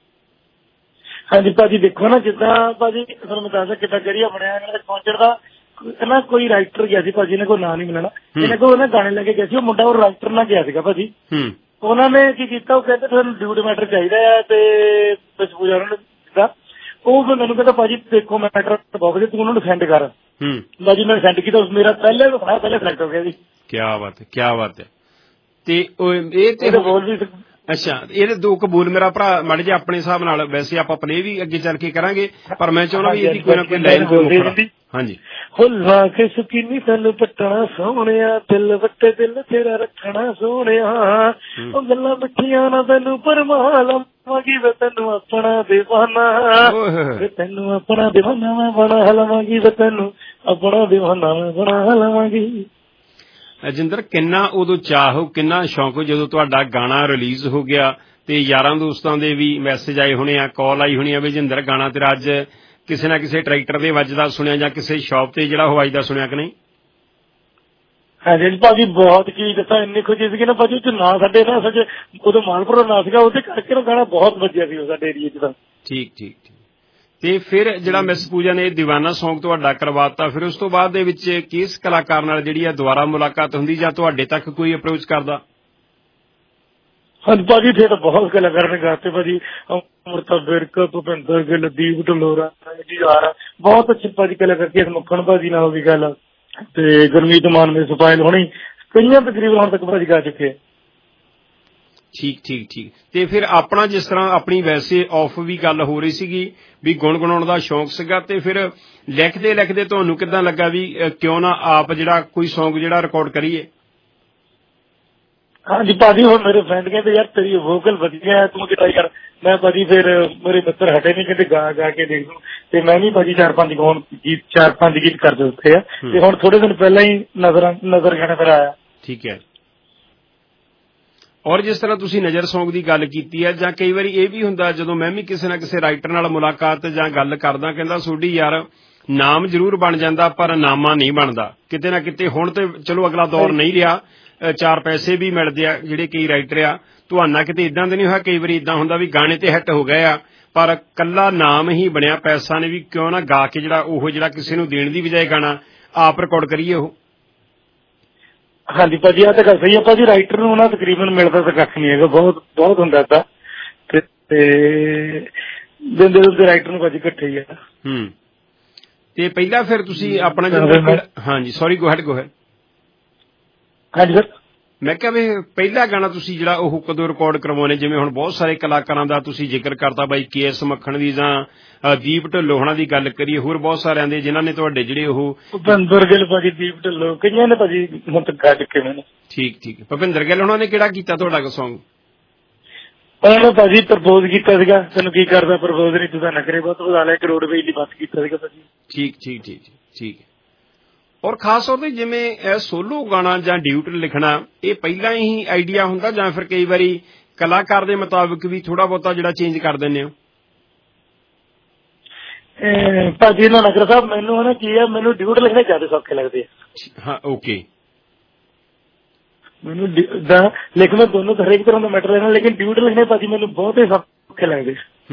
ਹਾਂਜੀ ਭਾਜੀ, ਦੇਖੋ ਨਾ, ਜਿੱਦਾਂ ਭਾਜੀ ਤੁਹਾਨੂੰ ਮੈਂ ਦੱਸਦਾ ਕਿੱਦਾਂ ਜਰੀਆ ਬਣਿਆ ਇਹਨਾਂ ਦੇ ਪਹੁੰਚਣ ਦਾ। ਨਾ ਕੋਈ ਰਾਈਟਰ ਗਿਆ ਸੀ ਭਾਜੀ, ਇਹਨਾਂ ਕੋਲ ਨਾਂ ਨਹੀਂ ਮਿਲਣਾ, ਇਹਨਾਂ ਕੋਲ ਉਹਨੇ ਗਾਣੇ ਲੈ ਕੇ ਗਿਆ ਸੀ, ਉਹ ਮੁੰਡਾ ਉਹ ਰਾਈਟਰ ਨਾਲ ਗਿਆ ਸੀਗਾ ਭਾਜੀ। ਉਹਨਾਂ ਨੇ ਕੀ ਕੀਤਾ, ਉਹ ਕਹਿੰਦੇ ਤੁਹਾਨੂੰ ਡਿਊਟ ਮੈਟਰ ਚਾਹੀਦਾ ਆ ਤੇ ਪੂਜਾ ਉਹਨਾਂ ਨੇ ਦਿੱਤਾ। ਉਹ ਫਿਰ ਮੈਨੂੰ ਕਹਿੰਦਾ ਭਾਜੀ ਦੇਖੋ ਮੈਟਰ ਬਹੁਤ ਵਧੀਆ, ਤੂੰ ਉਹਨਾਂ ਨੂੰ ਸੈਂਡ ਕਰ। ਭਾਜੀ ਮੈਂ ਸੈਂਡ ਕੀਤਾ, ਮੇਰਾ ਪਹਿਲੇ ਸਿਲੈਕਟ ਹੋ ਗਿਆ ਜੀ। ਕਿਆ ਬਾਤ ਹੈ, ਕਿਆ ਬਾਤ ਹੈ। ਤੇ ਇਹ ਤੇ ਬੋਲ ਵੀ ਅੱਛਾ, ਇਹਦੇ ਦੋ ਕਬੂਲ ਮੇਰਾ ਭਰਾ ਮਾੜੇ ਜਿਹੇ ਆਪਣੇ ਹਿਸਾਬ ਨਾਲ, ਵੈਸੇ ਆਪਾਂ ਪਲੇ ਵੀ ਅੱਗੇ ਚੱਲ ਕੇ ਕਰਾਂਗੇ, ਪਰ ਮੈਂ ਚਾਹੁੰਦਾ ਵੀ ਇਹਦੀ ਕੋਈ ਨਾ ਕੋਈ ਲਾਈਨ ਬੋਲਦੇ। ਹਾਂਜੀ। ਹੁੱਲਾ ਕੇ ਸ਼ਕੀਨੀ ਤੈਨੂੰ ਪੱਟਣਾ ਸੋਹਣਿਆ, ਦਿਲ ਵੱਟੇ ਦਿਲ ਤੇਰਾ ਰੱਖਣਾ ਸੋਹਣਿਆ, ਉਹ ਗੱਲਾਂ ਮਿੱਠੀਆਂ ਨਾ ਤੈਨੂੰ ਪਰਮਾ ਲਵਾਂਗੀ ਵੇ ਤੈਨੂੰ ਆਪਣਾ ਦੀਵਾਨਾ, ਵੇ ਤੈਨੂੰ ਆਪਣਾ ਦੀਵਾਨਾ ਮੈਂ ਬਣਾ ਲਵਾਂਗੀ, ਵੇ ਤੈਨੂੰ ਆਪਣਾ ਦੀਵਾਨਾ ਮੈਂ ਬਣਾ ਲਵਾਂਗੀ। ਅਜਿੰਦਰ, ਕਿੰਨਾ ਉਦੋਂ ਚਾਹ, ਕਿੰਨਾ ਸ਼ੌਕ ਜਦੋਂ ਤੁਹਾਡਾ ਗਾਣਾ ਰਿਲੀਜ਼ ਹੋ ਗਿਆ ਤੇ ਯਾਰਾਂ ਦੋਸਤਾਂ ਦੇ ਵੀ ਮੈਸੇਜ ਆਏ ਹੋਣੇ ਆ, ਕਾਲ ਆਈ ਹੋਣੀ ਆ ਵੀ ਅਜਿੰਦਰ ਗਾਣਾ ਤੇਰਾ ਅੱਜ ਕਿਸੇ ਨਾ ਕਿਸੇ ਟਰੈਕਟਰ ਦੇ ਵੱਜਦਾ ਸੁਣਿਆ ਜਾਂ ਕਿਸੇ ਸ਼ਾਪ ਤੇ ਜਿਹੜਾ ਹਵਾਈ ਦਾ ਸੁਣਿਆ ਕਿ ਨਹੀਂ? ਹਾਂਜੀ ਭਾਜੀ, ਬਹੁਤ ਚੀਜ਼ ਦੱਸਾਂ, ਇੰਨੀ ਖੁਸ਼ੀ ਸੀਗੀ ਨਾ ਭਾਜੀ, ਨਾ ਸਾਡੇ ਨਾ ਸੱਚ ਉਦੋਂ ਮਾਲਪੁਰ ਦਾ ਨਾਂ ਸੀਗਾ, ਉਹਦੇ ਕਰਕੇ ਨਾ ਗਾਣਾ ਬਹੁਤ ਵਧੀਆ ਸੀ ਸਾਡੇ ਏਰੀਏ 'ਚ ਤਾਂ। ਠੀਕ ਠੀਕ ਠੀਕ। ਤੇ ਫਿਰ ਜਿਹੜਾ ਮਿਸ ਪੂਜਾ ਨੇ ਦੀਵਾਨਾ ਸੌਂਗ ਤੁਹਾਡਾ ਕਰਵਾਤਾ, ਫਿਰ ਉਸ ਤੋਂ ਬਾਅਦ ਦੇ ਵਿੱਚ ਕਿਸ ਕਲਾਕਾਰ ਨਾਲ ਜਿਹੜੀ ਆ ਦੁਬਾਰਾ ਮੁਲਾਕਾਤ ਹੁੰਦੀ ਜਾਂ ਤੁਹਾਡੇ ਤੱਕ ਕੋਈ ਅਪਰੋਚ ਕਰਦਾ? ਹਾਂਜੀ ਭਾਜੀ, ਇੱਥੇ ਤਾਂ ਬਹੁਤ ਕਲਾਕਾਰ ਨੇ ਗਾਤੇ ਭਾਜੀ, ਅਮਰਤਾ ਵਿਰਕ, ਭੁਪਿੰਦਰ ਗਿੱਲ, ਦੀਪ ਢਲੋਰਾ ਜੀ, ਯਾਰ ਬਹੁਤ ਅੱਛੇ ਭਾਜੀ ਕਲਾਕਾਰ, ਕੇਸ ਮੱਖਣ ਭਾਜੀ ਨਾਲ ਵੀ ਗੱਲ, ਤੇ ਗੁਰਮੀਤ ਮਾਨ ਨੇ ਸਪਾਇਲ ਹੋਣੀ, ਕਈਆਂ ਤਕਰੀਬਨ ਹੁਣ ਤੱਕ ਭਾਜੀ ਗਾ ਚੁੱਕੇ। ਠੀਕ ਠੀਕ ਠੀਕ। ਤੇ ਫਿਰ ਆਪਣਾ ਜਿਸ ਤਰ੍ਹਾਂ ਆਪਣੀ ਵੈਸੇ ਆਫ ਵੀ ਗੱਲ ਹੋ ਰਹੀ ਸੀਗੀ ਵੀ ਗੁਣਗੁਣਾਉਣ ਦਾ ਸ਼ੌਂਕ ਸੀਗਾ, ਤੇ ਫਿਰ ਲਿਖਦੇ ਲਿਖਦੇ ਤੁਹਾਨੂੰ ਕਿੱਦਾਂ ਲੱਗਾ ਵੀ ਕਿਉਂ ਨਾ ਆਪ ਜਿਹੜਾ ਕੋਈ ਸੌਂਗ ਜਿਹੜਾ ਰਿਕਾਰਡ ਕਰੀਏ? ਹਾਂਜੀ ਭਾਜੀ, ਹੁਣ ਮੇਰੇ ਫਰੈਂਡ ਕਹਿੰਦੇ ਯਾਰ ਤੇਰੀ ਵੋਕਲ ਵਧੀਆ, ਤੂੰ ਟਰਾਈ ਕਰ। ਮੈਂ ਭਾਜੀ ਫਿਰ ਮੇਰੇ ਮਿੱਤਰ ਹਟੇ ਨਹੀਂ, ਕਹਿੰਦੇ ਗਾ ਕੇ ਦੇਖ ਲਓ, ਤੇ ਮੈਂ ਵੀ ਭਾਜੀ 4-5 ਗੀਤ ਕਰ ਦਿੱਤੇ ਆ, ਤੇ ਹੁਣ ਥੋੜੇ ਦਿਨ ਪਹਿਲਾਂ ਹੀ ਨਜ਼ਰ ਗਾਣਾ ਫਿਰ ਆਇਆ। ਠੀਕ ਹੈ। ਔਰ ਜਿਸ ਤਰ੍ਹਾਂ ਤੁਸੀਂ ਨਜ਼ਰ ਸੌਂਗ ਦੀ ਗੱਲ ਕੀਤੀ ਹੈ, ਜਾਂ ਕਈ ਵਾਰੀ ਇਹ ਵੀ ਹੁੰਦਾ ਜਦੋਂ ਮੈਂ ਵੀ ਕਿਸੇ ਨਾ ਕਿਸੇ ਰਾਈਟਰ ਨਾਲ ਮੁਲਾਕਾਤ ਜਾਂ ਗੱਲ ਕਰਦਾ, ਕਹਿੰਦਾ ਸੋਢੀ ਯਾਰ ਨਾਮ ਜ਼ਰੂਰ ਬਣ ਜਾਂਦਾ ਪਰ ਨਾਮਾ ਨਹੀਂ ਬਣਦਾ ਕਿਤੇ ਨਾ ਕਿਤੇ। ਹੁਣ ਤੇ ਚਲੋ ਅਗਲਾ ਦੌਰ ਨਹੀਂ ਰਿਹਾ, 4 ਪੈਸੇ ਵੀ ਮਿਲਦੇ ਆ ਜਿਹੜੇ ਕਈ ਰਾਈਟਰ ਆ, ਤੁਹਾਡਾ ਕਿਤੇ ਇਦਾਂ ਤਾਂ ਨਹੀਂ ਹੋਇਆ? ਕਈ ਵਾਰੀ ਇਦਾਂ ਹੁੰਦਾ ਵੀ ਗਾਣੇ ਤੇ ਹਿੱਟ ਹੋ ਗਏ ਆ ਪਰ ਕੱਲਾ ਨਾਮ ਹੀ ਬਣਿਆ, ਪੈਸਾ ਨੇ ਵੀ ਕਿਉਂ ਨਾ ਗਾ ਕੇ ਜਿਹੜਾ ਉਹ ਜਿਹੜਾ ਕਿਸੇ ਨੂੰ ਦੇਣ ਦੀ ਬਜਾਏ ਗਾਣਾ ਆਪ ਰਿਕਾਰਡ ਕਰੀਏ ਉਹ? ਹਾਂਜੀ ਭਾਜੀ, ਆਹ ਤਾਂ ਗੱਲ ਸਹੀ ਆ ਭਾਜੀ, ਰਾਈਟਰ ਨੂੰ ਨਾ ਤਕਰੀਬਨ ਮਿਲਦਾ ਤਾਂ ਕੱਖ ਨਹੀਂ ਹੈਗਾ, ਬਹੁਤ ਹੁੰਦਾ ਤਾਂ, ਤੇ ਦਿੰਦੇ ਦਿੰਦੇ ਰਾਈਟਰ ਨੂੰ ਭਾਜੀ ਇਕੱਠੇ ਹੀ ਆ। ਤੇ ਪਹਿਲਾਂ ਫਿਰ ਤੁਸੀਂ ਆਪਣਾ ਹਾਂਜੀ ਸੌਰੀ ਗੋ ਹੈਡ ਹਾਂਜੀ ਸਰ। ਮੈਂ ਕਿਹਾ ਵੀ ਪਹਿਲਾ ਗਾਣਾ ਤੁਸੀਂ ਜਿਹੜਾ ਉਹ ਕਦੋਂ ਰਿਕਾਰਡ ਕਰਵਾਉਣੇ? ਜਿਵੇਂ ਹੁਣ ਬਹੁਤ ਸਾਰੇ ਕਲਾਕਾਰਾਂ ਦਾ ਤੁਸੀਂ ਜ਼ਿਕਰ ਕਰਤਾ ਬਾਈ KS ਮੱਖਣ ਦੀ ਜਾਂ ਦੀਪ ਢਿੱਲੋਂ ਹੋਣਾ ਦੀ ਗੱਲ ਕਰੀਏ, ਹੋਰ ਬਹੁਤ ਸਾਰਿਆਂ ਦੇ ਜਿਨ੍ਹਾਂ ਨੇ ਤੁਹਾਡੇ ਜਿਹੜੇ ਉਹ ਭੁਪਿੰਦਰ ਗਿੱਲ ਭਾਜੀ, ਦੀਪ ਢਿੱਲੋਂ, ਕਈਆਂ ਨੇ ਭਾਜੀ ਹੁਣ ਤੱਕ ਗਾ ਚੁੱਕੇ ਨੇ। ਠੀਕ ਠੀਕ। ਭੁਪਿੰਦਰ ਗਿੱਲ ਹੋਣਾ ਨੇ ਕਿਹੜਾ ਕੀਤਾ ਤੁਹਾਡਾ ਸੌਂਗ? ਉਹਨਾਂ ਨੇ ਭਾਜੀ ਪ੍ਰਪੋਜ਼ ਕੀਤਾ ਸੀਗਾ, ਤੈਨੂੰ ਕੀ ਕਰਦਾ ਪ੍ਰਪੋਜ਼ ਨਹੀਂ ਤੂੰ ਤਾਂ ਨਖਰੇ ਬਹੁਤ ਵਧਾ ਲਿਆ, ਕਰੋੜ ਰੁਪਏ ਦੀ ਬਸ ਕੀਤਾ ਸੀਗਾ ਭਾਜੀ। ਠੀਕ ਠੀਕ ਠੀਕ ਠੀਕ। ਔਰ ਖਾਸ ਤੌਰ ਤੇ ਜਿਵੇਂ ਇਹ ਸੋਲੋ ਗਾਣਾ ਜਾਂ ਡਿਊਟ ਲਿਖਣਾ, ਇਹ ਪਹਿਲਾਂ ਹੀ ਆਈਡੀਆ ਹੁੰਦਾ ਜਾਂ ਫਿਰ ਕਈ ਵਾਰੀ ਕਲਾਕਾਰ ਦੇ ਮੁਤਾਬਿਕ ਵੀ ਥੋੜਾ ਬਹੁਤਾ ਜਿਹੜਾ ਚੇਂਜ ਕਰ ਦਿੰਦੇ ਹੋ? ਭਾਜੀ ਇਹਨਾਂ ਨਗਰ ਸਾਹਿਬ, ਮੈਨੂੰ ਨਾ ਕੀ ਆ, ਮੈਨੂੰ ਡਿਊਟ ਲਿਖਣੇ ਜ਼ਿਆਦਾ ਸੌਖੇ ਲੱਗਦੇ ਆ। ਹਾਂ ਓਕੇ। ਮੈਨੂੰ ਲਿਖਣਾ ਦੋਨੋਂ ਹਰੇਕ ਤਰ੍ਹਾਂ ਦਾ ਮੈਟਰ ਲੈਣਾ, ਲੇਕਿਨ ਡਿਊਟ ਲਿਖਣੇ ਭਾਜੀ ਮੈਨੂੰ ਬਹੁਤ ਹੀ ਸੌਖੇ ਲੱਗਦੇ।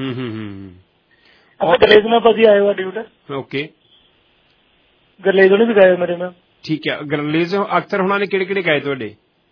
ਗਰਲੇਜ ਨਾਲ ਭਾਜੀ ਆਏ ਵਾ ਡਿਊਟ। ਓਕੇ। ਗਰਲੇਜ ਉਹਨੇ ਵੀ ਗਾਏ ਮੇਰੇ ਨਾਲ। ਠੀਕ ਹੈ। ਗਰਲੇਜ ਅਖਤਰ ਹੋਣਾ ਨੇ ਕਿਹੜੇ ਕਿਹੜੇ ਗਾਏ ਤੁਹਾਡੇ?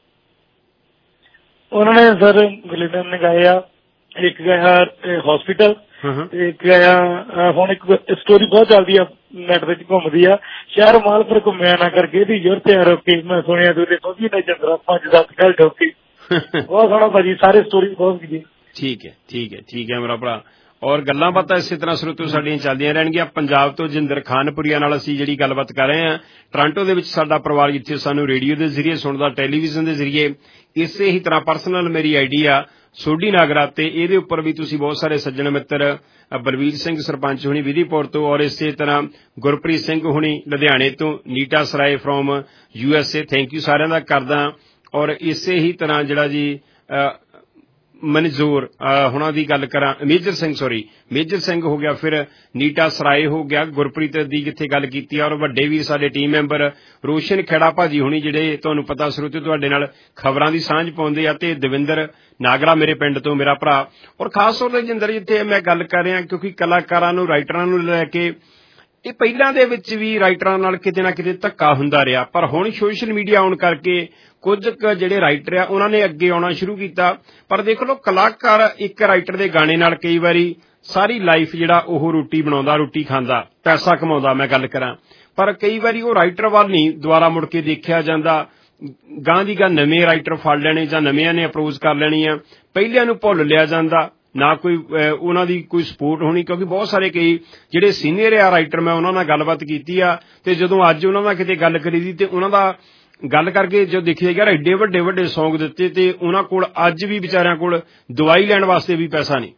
ਉਹਨਾਂ ਨੇ ਸਰ ਗਰਲੇਜ ਨੇ ਗਾਏ ਆ, ਇੱਕ ਗਾਇਆ ਹੌਸਪੀਟਲ, ਇੱਕ ਗਾਇਆ ਹੁਣ ਇੱਕ ਸਟੋਰੀ ਬਹੁਤ ਚੱਲਦੀ ਆ ਨੈਟ ਵਿੱਚ ਘੁੰਮਦੀ ਆ, ਸ਼ਹਿਰ ਮਾਲਪੁਰ ਘੁੰਮਿਆ ਨਾ ਕਰਕੇ ਇਹਦੀ ਜ਼ੋਰ ਤੇ ਰੋਕੀ, ਮੈਂ ਸੁਣਿਆ ਤੂੰ ਫੌਜੀ ਨੇ ਚੰਦਰਾ 5-7 ਗੱਲ ਠੋਕੀ। ਬਹੁਤ ਸੋਹਣਾ ਭਾਜੀ, ਸਾਰੇ ਸਟੋਰੀ ਬਹੁਤ ਵਧੀਆ। ਠੀਕ ਹੈ ਠੀਕ ਹੈ ਠੀਕ ਹੈ ਮੇਰਾ ਭਰਾ। ਔਰ ਗੱਲਾਂ ਬਾਤਾਂ ਇਸੇ ਤਰ੍ਹਾਂ ਸਰੋਤਿਓ ਸਾਡੀਆਂ ਚੱਲਦੀਆਂ ਰਹਿਣਗੀਆਂ। ਪੰਜਾਬ ਤੋਂ ਜਿੰਦਰ ਖਾਨਪੁਰੀਆ ਨਾਲ ਅਸੀਂ ਜਿਹੜੀ ਗੱਲਬਾਤ ਕਰ ਰਹੇ ਹਾਂ, ਟੋਰਾਂਟੋ ਦੇ ਵਿੱਚ ਸਾਡਾ ਪਰਿਵਾਰ ਜਿੱਥੇ ਸਾਨੂੰ ਰੇਡੀਓ ਦੇ ਜ਼ਰੀਏ ਸੁਣਦਾ, ਟੈਲੀਵਿਜ਼ਨ ਦੇ ਜ਼ਰੀਏ, ਇਸੇ ਹੀ ਤਰ੍ਹਾਂ ਪਰਸਨਲ ਮੇਰੀ ਆਈਡੀ ਆ ਸੋਢੀ ਨਾਗਰਾ, ਤੇ ਇਹਦੇ ਉੱਪਰ ਵੀ ਤੁਸੀਂ ਬਹੁਤ ਸਾਰੇ ਸੱਜਣ ਮਿੱਤਰ, ਬਲਵੀਰ ਸਿੰਘ ਸਰਪੰਚ ਹੁਣੀ ਵਿਧੀਪੁਰ ਤੋਂ, ਔਰ ਇਸੇ ਤਰ੍ਹਾਂ ਗੁਰਪ੍ਰੀਤ ਸਿੰਘ ਹੁਣੀ ਲੁਧਿਆਣੇ ਤੋਂ, Neeta Sarai from USA, thank you ਸਾਰਿਆਂ ਦਾ ਕਰਦਾ। ਔਰ ਇਸੇ ਹੀ ਤਰ੍ਹਾਂ ਜਿਹੜਾ ਜੀ ਮਨਜ਼ੂਰ ਹੁਣਾਂ ਦੀ ਗੱਲ ਕਰਾਂ, ਮੇਜਰ ਸਿੰਘ ਹੋ ਗਿਆ, ਫਿਰ ਨੀਟਾ ਸਰਾਏ ਹੋ ਗਿਆ, ਗੁਰਪ੍ਰੀਤ ਦੀ ਜਿੱਥੇ ਗੱਲ ਕੀਤੀ, ਔਰ ਵੱਡੇ ਵੀਰ ਸਾਡੇ ਟੀਮ ਮੈਂਬਰ ਰੋਸ਼ਨ ਖੇੜਾ ਭਾਜੀ ਹੁਣੀ ਜਿਹੜੇ ਤੁਹਾਨੂੰ ਪਤਾ ਸਰੋਤਿਓ ਤੁਹਾਡੇ ਨਾਲ ਖਬਰਾਂ ਦੀ ਸਾਂਝ ਪਾਉਂਦੇ ਆ, ਤੇ ਦਵਿੰਦਰ ਨਾਗਰਾ ਮੇਰੇ ਪਿੰਡ ਤੋਂ ਮੇਰਾ ਭਰਾ। ਔਰ ਖਾਸ ਤੌਰ ਤੇ ਜਿੰਦਰ ਜਿੱਥੇ ਮੈਂ ਗੱਲ ਕਰ ਰਿਹਾ, ਕਿਉਂਕਿ ਕਲਾਕਾਰਾਂ ਨੂੰ ਰਾਈਟਰਾਂ ਨੂੰ ਲੈ ਕੇ ਇਹ ਪਹਿਲਾਂ ਦੇ ਵਿੱਚ ਵੀ ਰਾਈਟਰਾਂ ਨਾਲ ਕਿਤੇ ਨਾ ਕਿਤੇ ਧੱਕਾ ਹੁੰਦਾ ਰਿਹਾ, ਪਰ ਹੁਣ ਸੋਸ਼ਲ ਮੀਡੀਆ ਆਉਣ ਕਰਕੇ ਕੁਝ ਜਿਹੜੇ ਰਾਈਟਰ ਆ ਉਹਨਾਂ ਨੇ ਅੱਗੇ ਆਉਣਾ ਸ਼ੁਰੂ ਕੀਤਾ। ਪਰ ਦੇਖ ਲਓ, ਕਲਾਕਾਰ ਇੱਕ ਰਾਈਟਰ ਦੇ ਗਾਣੇ ਨਾਲ ਕਈ ਵਾਰੀ ਸਾਰੀ ਲਾਈਫ ਜਿਹੜਾ ਉਹ ਰੋਟੀ ਬਣਾਉਂਦਾ, ਰੋਟੀ ਖਾਂਦਾ, ਪੈਸਾ ਕਮਾਉਂਦਾ, ਮੈਂ ਗੱਲ ਕਰਾਂ, ਪਰ ਕਈ ਵਾਰੀ ਉਹ ਰਾਈਟਰ ਵੱਲ ਨਹੀਂ ਦੁਬਾਰਾ ਮੁੜ ਕੇ ਦੇਖਿਆ ਜਾਂਦਾ। ਗਾਂ ਦੀ ਗਾਂ ਨਵੇਂ ਰਾਈਟਰ ਫੜ ਲੈਣੇ ਜਾਂ ਨਵਿਆਂ ਨੇ ਅਪਰੋਚ ਕਰ ਲੈਣੀ ਆ, ਪਹਿਲਿਆਂ ਨੂੰ ਭੁੱਲ ਲਿਆ ਜਾਂਦਾ, ਨਾ ਕੋਈ ਉਹਨਾਂ ਦੀ ਕੋਈ ਸਪੋਰਟ ਹੋਣੀ। ਕਿਉਂਕਿ ਬਹੁਤ ਸਾਰੇ ਕਈ ਜਿਹੜੇ ਸੀਨੀਅਰ ਆ ਰਾਈਟਰ, ਮੈਂ ਉਹਨਾਂ ਨਾਲ ਗੱਲਬਾਤ ਕੀਤੀ ਆ, ਤੇ ਜਦੋਂ ਅੱਜ ਉਹਨਾਂ ਨਾਲ ਕਿਤੇ ਗੱਲ ਕਰੀ ਦੀ ਤੇ ਉਹਨਾਂ ਦਾ ਗੱਲ ਕਰਕੇ ਜੋ ਦੇਖਿਆ ਯਾਰ ਐਡੇ ਵੱਡੇ ਵੱਡੇ ਸੌਂਗ ਦਿੱਤੇ ਤੇ ਉਹਨਾਂ ਕੋਲ ਅੱਜ ਵੀ ਵਿਚਾਰਿਆਂ ਕੋਲ ਦਵਾਈ ਲੈਣ ਵਾਸਤੇ ਵੀ ਪੈਸਾ ਨਹੀਂ।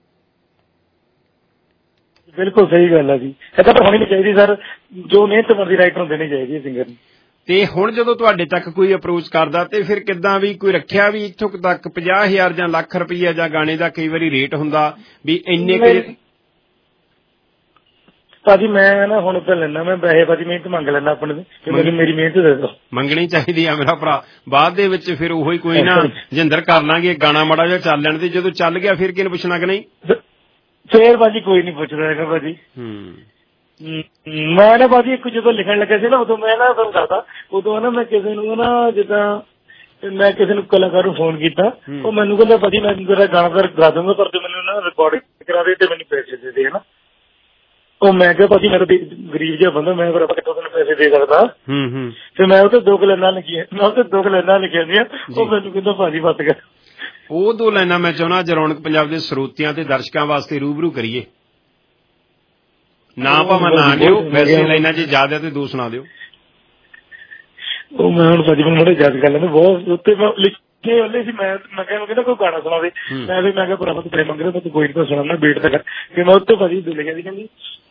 ਬਿਲਕੁਲ ਸਹੀ ਗੱਲ ਹੈ ਜੀ, ਏਦਾਂ ਤਾਂ ਹੋਣੀ ਨਹੀਂ ਚਾਹੀਦੀ ਸਰ, ਜੋ ਮਿਹਨਤ ਮਰਦੀ ਰਾਈਟਰ ਨੂੰ ਦੇਣੀ ਚਾਹੀਦੀ ਹੈ ਸਿੰਗਰ ਨੂੰ। ਤੇ ਹੁਣ ਜਦੋਂ ਤੁਹਾਡੇ ਤੱਕ ਕੋਈ ਅਪਰੋਚ ਕਰਦਾ ਤੇ ਫਿਰ ਕਿੱਦਾਂ ਵੀ ਕੋਈ ਰੱਖਿਆ ਵੀ ਇੱਥੋਂ ਤੱਕ 50,000 ਜਾਂ ਲੱਖ ਰੁਪਈਆ ਜਾਂ ਗਾਣੇ ਦਾ ਕਈ ਵਾਰੀ ਰੇਟ ਹੁੰਦਾ ਵੀ ਇੰਨੇ ਭਾਜੀ ਮੈਂ ਨਾ ਹੁਣ ਤਾਂ ਲੈਣਾ, ਮੈਂ ਪੈਸੇ ਭਾਜੀ ਮਿਹਨਤ ਮੰਗ ਲੈਣਾ ਆਪਣੇ ਤੇ, ਮੈਨੂੰ ਮੇਰੀ ਮਿਹਨਤ ਦੇ ਦਿਓ। ਮੰਗਣੀ ਚਾਹੀਦੀ ਆ ਮੇਰਾ ਭਰਾ, ਬਾਅਦ ਦੇ ਵਿੱਚ ਫਿਰ ਉਹੀ ਕੋਈ ਨਾ ਜਿੰਦਰ ਕਰ ਲਾਂਗੇ, ਗਾਣਾ ਮਾੜਾ ਜਿਹਾ ਚੱਲ ਲੈਣ ਤੇ ਜਦੋਂ ਚੱਲ ਗਿਆ ਫਿਰ ਕਿਹਨੂੰ ਪੁੱਛਣਾ ਕਿ ਨਹੀਂ, ਫੇਰ ਭਾਜੀ ਕੋਈ ਨਹੀਂ ਪੁੱਛਦਾ ਹੈਗਾ ਭਾਜੀ। ਮੈਂ ਨਾ ਭਾਜੀ ਇੱਕ ਜਦੋਂ ਲਿਖਣ ਲੱਗਾ ਸੀ ਨਾ, ਉਦੋਂ ਮੈਂ ਨਾ ਤੁਹਾਨੂੰ ਦੱਸਦਾ, ਉਦੋਂ ਨਾ ਮੈਂ ਕਿਸੇ ਨੂੰ ਨਾ ਜਿੱਦਾਂ ਮੈਂ ਕਿਸੇ ਨੂੰ ਕਲਾਕਾਰ ਨੂੰ ਫੋਨ ਕੀਤਾ, ਉਹ ਮੈਨੂੰ ਕਹਿੰਦਾ ਭਾਜੀ ਮੈਂ ਤੇਰਾ ਗਾਣਾ ਫਿਰ ਗਾ ਦੂੰਗਾ, ਪਰ ਤੂੰ ਮੈਨੂੰ ਨਾ ਰਿਕਾਰਡਿੰਗ ਕਰਾ ਦੇ ਤੇ ਮੈਨੂੰ ਪੈਸੇ ਦੇ ਦੇ, ਹਨਾ। ਉਹ ਮੈਂ ਕਿਹਾ ਭਾਜੀ ਮੈਂ ਤਾਂ ਗਰੀਬ ਜਿਹਾ ਬੰਦਾ, ਮੈਂ ਫਿਰ ਕਿੱਥੋਂ ਤੈਨੂੰ ਪੈਸੇ ਦੇ ਸਕਦਾ। ਤੇ ਮੈਂ ਉਹ ਤੇ 2 ਲਾਈਨਾਂ ਲਿਖੀਆਂ, ਮੈਂ ਉਹ ਤੇ 2 ਲਾਈਨਾਂ ਲਿਖੀਆਂ ਦੀਆਂ, ਉਹ ਮੈਨੂੰ ਕਹਿੰਦਾ ਭਾਜੀ ਬਸ ਗਿਆ। ਉਹ 2 ਲਾਈਨਾਂ ਮੈਂ ਚਾਹੁੰਦਾ ਅੱਜ ਰੌਣਕ ਪੰਜਾਬ ਦੇ ਸਰੋਤਿਆਂ ਤੇ ਦਰਸ਼ਕਾਂ ਵਾਸਤੇ ਰੂਬਰੂ ਕਰੀਏ। ਨਾ ਭਾਵੇਂ ਨਾ ਲਿਓ, ਵੈਸੇ ਲਾਈਨਾਂ ਚ ਯਾਦ ਹੈ ਤੇ 2 ਸੁਣਾ ਦਿਓ। ਉਹ ਮੈਂ ਹੁਣ ਭਾਜੀ ਮੈਨੂੰ ਥੋੜਾ ਯਾਦ ਕਰ ਲੈਂਦਾ, ਬਹੁਤ ਉੱਤੇ ਮੈਂ ਲਿਖੇ ਵਾਲੇ ਸੀ। ਮੈਂ ਕਹਿੰਦਾ ਕੋਈ ਗਾਣਾ ਸੁਣਾ ਦੇ, ਮੈਂ ਕਿਹਾ ਭਰਾਵਾ ਤੂੰ ਪੈਸੇ ਮੰਗ ਰਿਹਾ, ਤੂੰ ਕੋਈ ਨਹੀਂ ਸੁਣਾ ਬੀਟ ਤੱਕ, ਕਿ ਮੈਂ ਉੱਤੇ ਭਾਜੀ ਲਿਖਿਆ ਸੀ, ਕਹਿੰਦੀ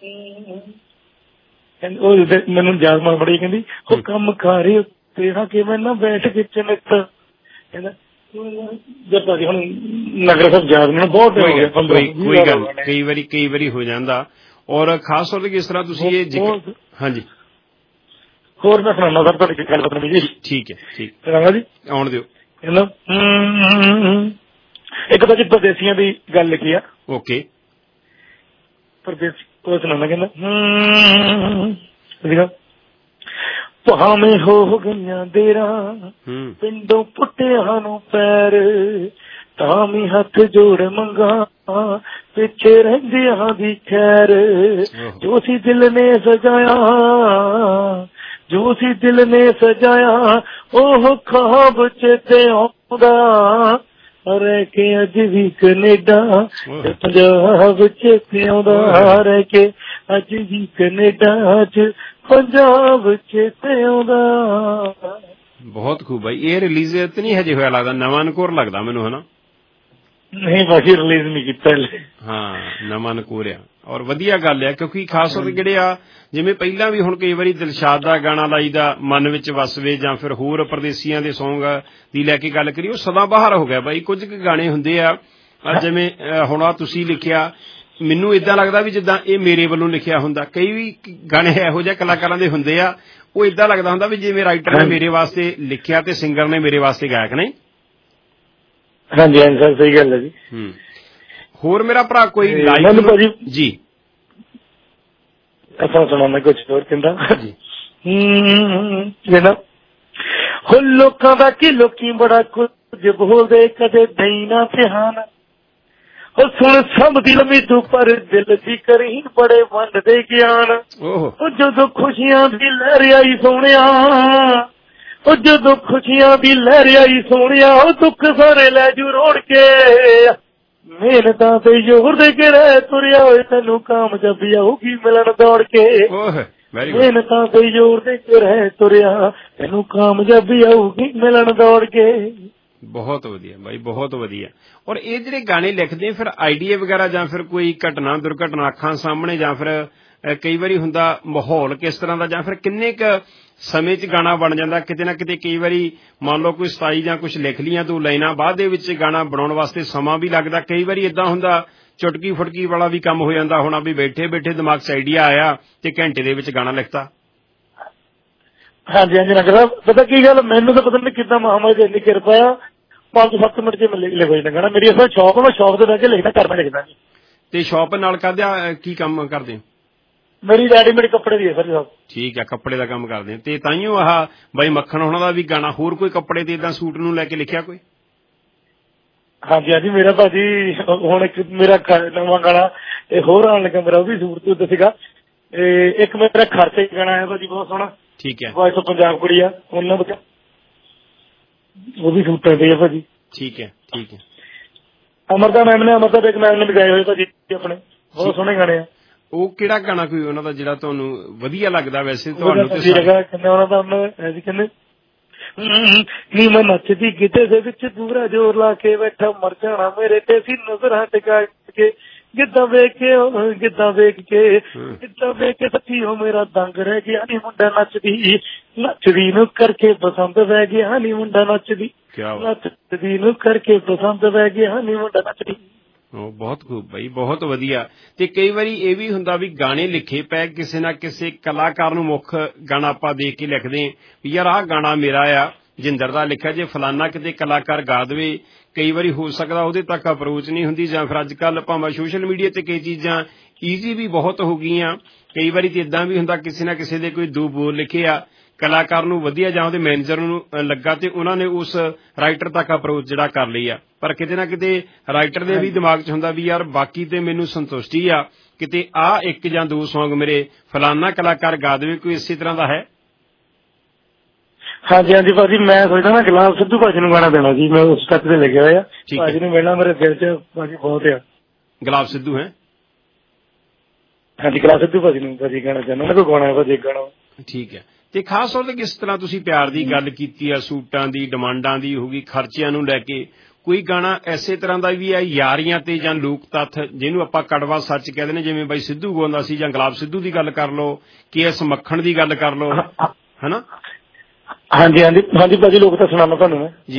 ਉਹ ਮੈਨੂੰ ਯਾਦ ਮਾਰ ਬੜੀ, ਕਹਿੰਦੀ ਉਹ ਕੰਮ ਖਾਰੇ ਉੱਤੇ ਹਾਂ ਕਿ ਮੈਂ ਨਾ ਬੈਠ ਕੇ ਚਨਕ, ਕਹਿੰਦਾ ਜਦ ਭਾਜੀ ਹੁਣ ਨਗਰ ਸਾਹਿਬ ਯਾਦ ਮੈਨੂੰ ਬਹੁਤ ਹੋ ਗਿਆ। ਕੋਈ ਗੱਲ ਕਈ ਵਾਰੀ ਹੋ ਜਾਂਦਾ, ਔਰ ਖਾਸ ਤੌਰ ਤੇ ਕਿਸ ਤਰ੍ਹਾਂ ਤੁਸੀਂ ਇਹ ਹਾਂਜੀ ਹੋਰ ਮੈਂ ਸੁਣਾਉਣਾ ਸਰ ਤੁਹਾਡੀ ਗੱਲ ਪਤਾ ਨਹੀਂ ਜੀ। ਠੀਕ ਹੈ, ਠੀਕ ਸੁਣਾਵਾਂ ਜੀ, ਆਉਣ ਦਿਓ। ਇੱਕ ਤਾਂ ਜੀ ਪਰਦੇਸੀਆਂ ਦੀ ਗੱਲ ਲਿਖੀ ਆ। ਓਕੇ, ਪਰਦੇਸੀ ਉਹ ਸੁਣਾਉਣਾ, ਕਹਿੰਦਾ ਭਾਵੇਂ ਹੋ ਗਈਆਂ ਦੇਰਾਂ ਪਿੰਡੋਂ ਪੁੱਟਿਆਂ ਨੂੰ ਪੈਰ, ਤਾਂ ਵੀ ਹੱਥ ਜੋੜ ਮੰਗਾ ਪਿੱਛੇ ਰਹਿੰਦਿਆਂ ਦੀ ਖੈਰ, ਜੋ ਸੀ ਦਿਲ ਨੇ ਸਜਾਇਆ, ਜੋ ਸੀ ਦਿਲ ਨੇ ਸਜਾਇਆ, ਉਹ ਖਾਬ ਚੇਤੇ ਆਉਂਦਾ, ਰਹਿ ਕੇ ਅੱਜ ਵੀ ਕੈਨੇਡਾ ਤੇ ਪੰਜਾਬ ਚੇਤੇ ਆਉਂਦਾ, ਰਹਿ ਕੇ ਅੱਜ ਵੀ ਕੈਨੇਡਾ ਚ ਪੰਜਾਬ ਚੇਤੇ ਆਉਂਦਾ। ਬਹੁਤ ਖੂਬ ਬਾਈ। ਇਹ ਰਿਲੀਜ਼ ਤੇ ਨਹੀਂ ਹਜੇ ਹੋਇਆ ਲੱਗਦਾ, ਨਵਾਂ ਨਕੋਰ ਲੱਗਦਾ ਮੈਨੂੰ, ਹਨਾ? ਨਹੀਂ ਬਾਕੀ ਰਿਲੀਜ਼ ਨਹੀਂ ਕੀਤਾ ਹਲੇ। ਹਾਂ, ਨਵਾਂ ਨਕੋਰ ਆ, ਔਰ ਵਧੀਆ ਗੱਲ ਆ, ਕਿਉਂਕਿ ਖਾਸ ਤੌਰ ਤੇ ਜਿਹੜੇ ਆ ਜਿਵੇਂ ਪਹਿਲਾਂ ਵੀ ਹੁਣ ਕਈ ਵਾਰੀ ਦਿਲਸ਼ਾਦ ਦਾ ਗਾਣਾ ਲਾਈਦਾ ਮਨ ਵਿੱਚ ਵਸਵੇ, ਜਾਂ ਫਿਰ ਹੋਰ ਪਰਦੇਸੀਆਂ ਦੇ ਸੌਂਗ ਦੀ ਲੈ ਕੇ ਗੱਲ ਕਰੀ, ਉਹ ਸਦਾ ਬਾਹਰ ਹੋ ਗਿਆ ਬਾਈ। ਕੁਝ ਕੁ ਗਾਣੇ ਹੁੰਦੇ ਆ ਜਿਵੇਂ ਹੁਣ ਆ ਤੁਸੀਂ ਲਿਖਿਆ, ਮੈਨੂੰ ਏਦਾਂ ਲੱਗਦਾ ਵੀ ਜਿੱਦਾਂ ਇਹ ਮੇਰੇ ਵੱਲੋਂ ਲਿਖਿਆ ਹੁੰਦਾ। ਕਈ ਵੀ ਗਾਣੇ ਇਹੋ ਜਿਹੇ ਕਲਾਕਾਰਾਂ ਦੇ ਹੁੰਦੇ ਆ, ਉਹ ਏਦਾਂ ਲੱਗਦਾ ਹੁੰਦਾ ਵੀ ਜਿਵੇਂ ਰਾਈਟਰ ਨੇ ਮੇਰੇ ਵਾਸਤੇ ਲਿਖਿਆ ਤੇ ਸਿੰਗਰ ਨੇ ਮੇਰੇ ਵਾਸਤੇ ਗਾਇਆ, ਕਿ ਨਹੀਂ? ਹਾਂਜੀ ਹਾਂਜੀ ਸਰ, ਸਹੀ ਗੱਲ ਹੈ ਜੀ। ਹੋਰ ਮੇਰਾ ਭਰਾ ਕੋਈ ਲਾਈਵ ਜੀ ਆਪਾਂ ਸੁਣਾਉਣਾ ਕੁਝ ਹੋਰ ਕਹਿੰਦਾ ਨਾ, ਹੋ ਲੋਕਾਂ ਦਾ ਕੀ ਲੋਕੀ ਬੜਾ ਕੁਝ ਬੋਲਦੇ, ਕਦੇ ਦਈ ਨਾ ਧਿਆਨ, ਉਹ ਸੁਣ ਸਭ ਦੀ ਲੰਮੀ ਤੂੰ ਪਰ ਦਿਲ ਦੀ ਕਰੀ ਬੜੇ ਵੰਡਦੇ ਗਿਆਨ, ਉਹ ਜਦੋਂ ਖੁਸ਼ੀਆਂ ਦੀ ਲਹਿਰ ਆਈ ਸੋਹਣਿਆ, ਉਹ ਜਦੋਂ ਖੁਸ਼ੀਆਂ ਦੀ ਲਹਿਰ ਆਈ ਸੋਹਣਿਆ, ਉਹ ਦੁੱਖ ਸਾਰੇ ਲੈ ਜੂ ਰੋੜ ਕੇ, ਮਿਹਨਤਾਂ ਤੇ ਜ਼ੋਰ ਦੇ ਕੇ ਰਹਿ ਤੁਰਿਆ ਹੋਏ, ਤੈਨੂੰ ਕਾਮਯਾਬੀ ਆਊਗੀ ਮਿਲਣ ਦੌੜ ਕੇ, ਮਿਹਨਤਾਂ ਤੇ ਜ਼ੋਰ ਦੇ ਕੇ ਰਹਿ ਤੁਰਿਆ, ਤੈਨੂੰ ਕਾਮਯਾਬੀ ਆਊਗੀ ਮਿਲਣ ਦੌੜ ਕੇ। ਬਹੁਤ ਵਧੀਆ ਬਾਈ, ਬਹੁਤ ਵਧੀਆ। ਔਰ ਇਹ ਜਿਹੜੇ ਗਾਣੇ ਲਿਖਦੇ ਫਿਰ ਆਈਡੀਆ ਵਗੈਰਾ, ਜਾਂ ਫਿਰ ਕੋਈ ਘਟਨਾ ਦੁਰਘਟਨਾ ਅੱਖਾਂ ਸਾਹਮਣੇ, ਜਾਂ ਫਿਰ ਕਈ ਵਾਰੀ ਹੁੰਦਾ ਮਾਹੌਲ ਕਿਸ ਤਰ੍ਹਾਂ ਦਾ, ਜਾਂ ਫਿਰ ਕਿੰਨੇ ਕੁ ਸਮੇਂ 'ਚ ਗਾਣਾ ਬਣ ਜਾਂਦਾ? ਕਿਤੇ ਨਾ ਕਿਤੇ ਕਈ ਵਾਰੀ ਮੰਨ ਲਓ ਕੋਈ 27 ਜਾਂ ਕੁਛ ਲਿਖ ਲੀਆਂ 2 ਲਾਈਨਾਂ, ਬਾਅਦ ਦੇ ਵਿੱਚ ਗਾਣਾ ਬਣਾਉਣ ਵਾਸਤੇ ਸਮਾਂ ਵੀ ਲੱਗਦਾ। ਕਈ ਵਾਰੀ ਏਦਾਂ ਹੁੰਦਾ ਚੁਟਕੀ ਫੁਟਕੀ ਵਾਲਾ ਵੀ ਕੰਮ ਹੋ ਜਾਂਦਾ ਹੋਣਾ, ਵੀ ਬੈਠੇ ਬੈਠੇ ਦਿਮਾਗ 'ਚ ਆਈਡੀਆ ਆਇਆ ਤੇ ਘੰਟੇ ਦੇ ਵਿੱਚ ਗਾਣਾ ਲਿਖਤਾ। ਹਾਂਜੀ ਹਾਂਜੀ ਨਗਰ ਸਾਹਿਬ, ਪਤਾ ਕੀ ਗੱਲ, ਮੈਨੂੰ ਤਾਂ ਪਤਾ ਨਹੀਂ ਕਿੱਦਾਂ ਮਹਾਮਾਰੀ ਦੀ ਇੰਨੀ ਕਿਰਪਾ ਆ, 5-7 ਮਿੰਟ 'ਚ ਲਿਖ ਹੋ ਜਾਂਦਾ ਗਾਣਾ। ਮੇਰੀ ਅਸਲ ਸ਼ੌਕ, ਮੈਂ ਸ਼ੌਕ ਤੇ ਬਹਿ ਕੇ ਲਿਖਦਾ, ਘਰ ਮੈਂ ਲਿਖਦਾ ਨਹੀਂ। ਤੇ ਸ਼ੌਪ ਨਾਲ ਕਰਦਿਆਂ ਕੀ ਕੰਮ ਕਰਦੇ? ਮੇਰੀ ਰੈਡੀਮੇਡ ਕੱਪੜੇ ਦੀ ਹੈ ਸਰ ਸਾਹਿਬ। ਠੀਕ ਹੈ, ਕੱਪੜੇ ਦਾ ਕੰਮ ਕਰਦੇ ਤੇ ਤਾਈਓ ਆਹ ਬਾਈ ਮੱਖਣ ਹੋਣਾ ਦਾ ਵੀ ਗਾਣਾ ਹੋਰ ਕੋਈ ਕੱਪੜੇ ਤੇ ਏਦਾਂ ਸੂਟ ਨੂੰ ਲੈ ਕੇ ਲਿਖਿਆ ਕੋਈ? ਹਾਂਜੀ ਹਾਂਜੀ, ਮੇਰਾ ਭਾਜੀ ਹੁਣ ਇੱਕ ਮੇਰਾ ਨਵਾਂ ਗਾਣਾ ਇਹ ਹੋਰ ਆਉਣ ਲੱਗਾ, ਮੇਰਾ ਉਹ ਵੀ ਸੂਟ ਤੋਂ ਸੀਗਾ। ਇੱਕ ਮੇਰਾ ਖਰਚੇ ਗਾਣਾ ਹੈ ਭਾਜੀ ਬਹੁਤ ਸੋਹਣਾ। ਠੀਕ ਹੈ, ਵਾਇਸ ਆਫ ਪੰਜਾਬ ਕੁੜੀ ਆ ਉਹਨਾਂ ਦਾ, ਉਹ ਵੀ ਸੂਟਾਂ ਤੇ ਆ ਭਾਜੀ। ਠੀਕ ਹੈ ਠੀਕ ਹੈ। ਅਮਰਤਾ ਮੈਮ ਨੇ ਵੀ ਗਾਏ ਹੋਏ ਭਾਜੀ ਆਪਣੇ, ਬਹੁਤ ਸੋਹਣੇ ਗਾਣੇ ਆ। ਉਹ ਕਿਹੜਾ ਗਾਣਾ ਕੋਈ ਉਹਨਾਂ ਦਾ ਜਿਹੜਾ ਤੁਹਾਨੂੰ ਵਧੀਆ ਲੱਗਦਾ ਵੈਸੇ ਤੁਹਾਨੂੰ? ਉਹਨਾਂ ਦਾ ਕਹਿੰਦੇ ਨੀ ਮੈਂ ਨੱਚਦੀ ਗਿੱਧੇ ਦੇ ਵਿੱਚ ਪੂਰਾ ਜ਼ੋਰ ਲਾ ਕੇ ਬੈਠਾ ਮਰ ਜਾਣਾ ਮੇਰੇ ਤੇ ਸੀ ਨਜ਼ਰਾਂ ਟਿਕਾ ਕੇ ਗਿੱਧਾ ਵੇਖ ਕੇ ਸੱਚੀ ਹੋ ਮੇਰਾ ਦੰਗ ਰਹਿ ਗਿਆ ਨੀ ਮੁੰਡਾ ਨੱਚਦੀ ਨੂੰ ਕਰਕੇ ਪਸੰਦ ਪੈ ਗਿਆ ਨੀ ਮੁੰਡਾ ਨੱਚਦੀ ਨੂੰ ਕਰਕੇ ਪਸੰਦ ਪੈ ਗਿਆ ਨੀ ਮੁੰਡਾ ਨੱਚਦੀ। ਬਹੁਤ ਖੂਬ ਬਾਈ, ਬਹੁਤ ਵਧੀਆ। ਤੇ ਕਈ ਵਾਰੀ ਇਹ ਵੀ ਹੁੰਦਾ ਵੀ ਗਾਣੇ ਲਿਖੇ ਪਏ ਕਿਸੇ ਨਾ ਕਿਸੇ ਕਲਾਕਾਰ ਨੂੰ ਮੁੱਖ ਗਾਣਾ ਆਪਾਂ ਦੇਖ ਕੇ ਲਿਖਦੇ ਵੀ ਯਾਰ ਆਹ ਗਾਣਾ ਮੇਰਾ ਆ, ਜਿੰਦਰ ਦਾ ਲਿਖਿਆ, ਜੇ ਫਲਾਨਾ ਕਿਤੇ ਕਲਾਕਾਰ ਗਾ ਦੇਵੇ ਕਈ ਵਾਰੀ ਹੋ ਸਕਦਾ ਉਹਦੇ ਤੱਕ ਅਪਰੋਚ ਨਹੀਂ ਹੁੰਦੀ, ਜਾਂ ਫਿਰ ਅੱਜ ਕੱਲ੍ਹ ਭਾਵੇਂ ਸੋਸ਼ਲ ਮੀਡੀਆ ਤੇ ਕਈ ਚੀਜ਼ਾਂ ਈਜ਼ੀ ਵੀ ਬਹੁਤ ਹੋ ਗਈਆਂ। ਕਈ ਵਾਰੀ ਤੇ ਏਦਾਂ ਵੀ ਹੁੰਦਾ ਕਿਸੇ ਨਾ ਕਿਸੇ ਦੇ ਕੋਈ ਦੋ ਬੋਲ ਲਿਖੇ ਆ, ਕਲਾਕਾਰ ਨੂੰ ਵਧੀਆ ਜਾਂ ਉਹਦੇ ਮੈਨੇਜਰ ਨੂੰ ਲੱਗਾ ਤੇ ਉਹਨਾਂ ਨੇ ਉਸ ਰਾਈਟਰ ਤੱਕ ਅਪਰੋਚ ਜਿਹੜਾ ਕਰ ਲਈ ਆ, ਪਰ ਕਿਤੇ ਨਾ ਕਿਤੇ ਰਾਈਟਰ ਦੇ ਵੀ ਦਿਮਾਗ 'ਚ ਹੁੰਦਾ ਵੀ ਯਾਰ ਬਾਕੀ ਤੇ ਮੈਨੂੰ ਸੰਤੁਸ਼ਟੀ ਆ, ਕਿਤੇ ਆਹ ਇੱਕ ਜਾਂ ਦੋ ਸੌਂਗ ਮੇਰੇ ਫਲਾਨਾ ਕਲਾਕਾਰ ਗਾ ਦੇਵੇ। ਕੋਈ ਇਸੇ ਤਰ੍ਹਾਂ ਦਾ ਹੈ? ਹਾਂਜੀ ਹਾਂਜੀ ਭਾਜੀ, ਮੈਂ ਸੋਚਦਾ ਨਾ ਗੁਲਾਬ ਸਿੱਧੂ ਭਾਜੀ ਨੂੰ ਗਾਣਾ ਦੇਣਾ ਜੀ, ਮੈਂ ਉਸ ਤੱਕ ਤੇ ਲਿਖਿਆ ਹੋਇਆ। ਭਾਜੀ ਨੂੰ ਮਿਲਣਾ ਮੇਰੇ ਦਿਲ 'ਚ ਭਾਜੀ ਬਹੁਤ ਆ। ਗੁਲਾਬ ਸਿੱਧੂ ਹੈ? ਹਾਂਜੀ, ਗੁਲਾਬ ਸਿੱਧੂ ਭਾਜੀ ਨੂੰ ਭਾਜੀ ਗਾਣਾ ਚਾਹੁੰਦਾ ਮੈਂ, ਕੋਈ ਗਾਣਾ ਹੈ ਭਾਜੀ ਗਾਣਾ। ਠੀਕ ਹੈ। ਤੇ ਖਾਸ ਤੌਰ ਤੇ ਕਿਸ ਤਰ੍ਹਾਂ ਤੁਸੀਂ ਪਿਆਰ ਦੀ ਗੱਲ ਕੀਤੀ ਆ, ਸੂਟਾਂ ਦੀ ਡਿਮਾਂਡਾਂ ਦੀ ਹੋ ਗਈ, ਖਰਚਿਆਂ ਨੂੰ ਲੈ ਕੇ, ਕੋਈ ਗਾਣਾ ਐਸੇ ਤਰ੍ਹਾਂ ਦਾ ਵੀ ਆ ਯਾਰੀਆਂ ਤੇ ਜਾਂ ਲੋਕ ਤੱਥ ਜਿਹਨੂੰ ਆਪਾਂ ਕੜਵਾ ਸੱਚ ਕਹਿੰਦੇ ਨੇ, ਜਿਵੇਂ ਬਾਈ ਸਿੱਧੂ ਗਾਉਂਦਾ ਸੀ, ਜਾਂ ਗੁਲਾਬ ਸਿੱਧੂ ਦੀ ਗੱਲ ਕਰ ਲਓ, KS ਮੱਖਣ ਦੀ ਗੱਲ ਕਰ ਲਓ, ਹਨਾ? ਹਾਂਜੀ ਹਾਂਜੀ ਹਾਂਜੀ ਭਾਜੀ, ਲੋਕ ਤਾਂ ਸੁਣਾਉਣਾ ਤੁਹਾਨੂੰ ਮੈਂ ਜੀ।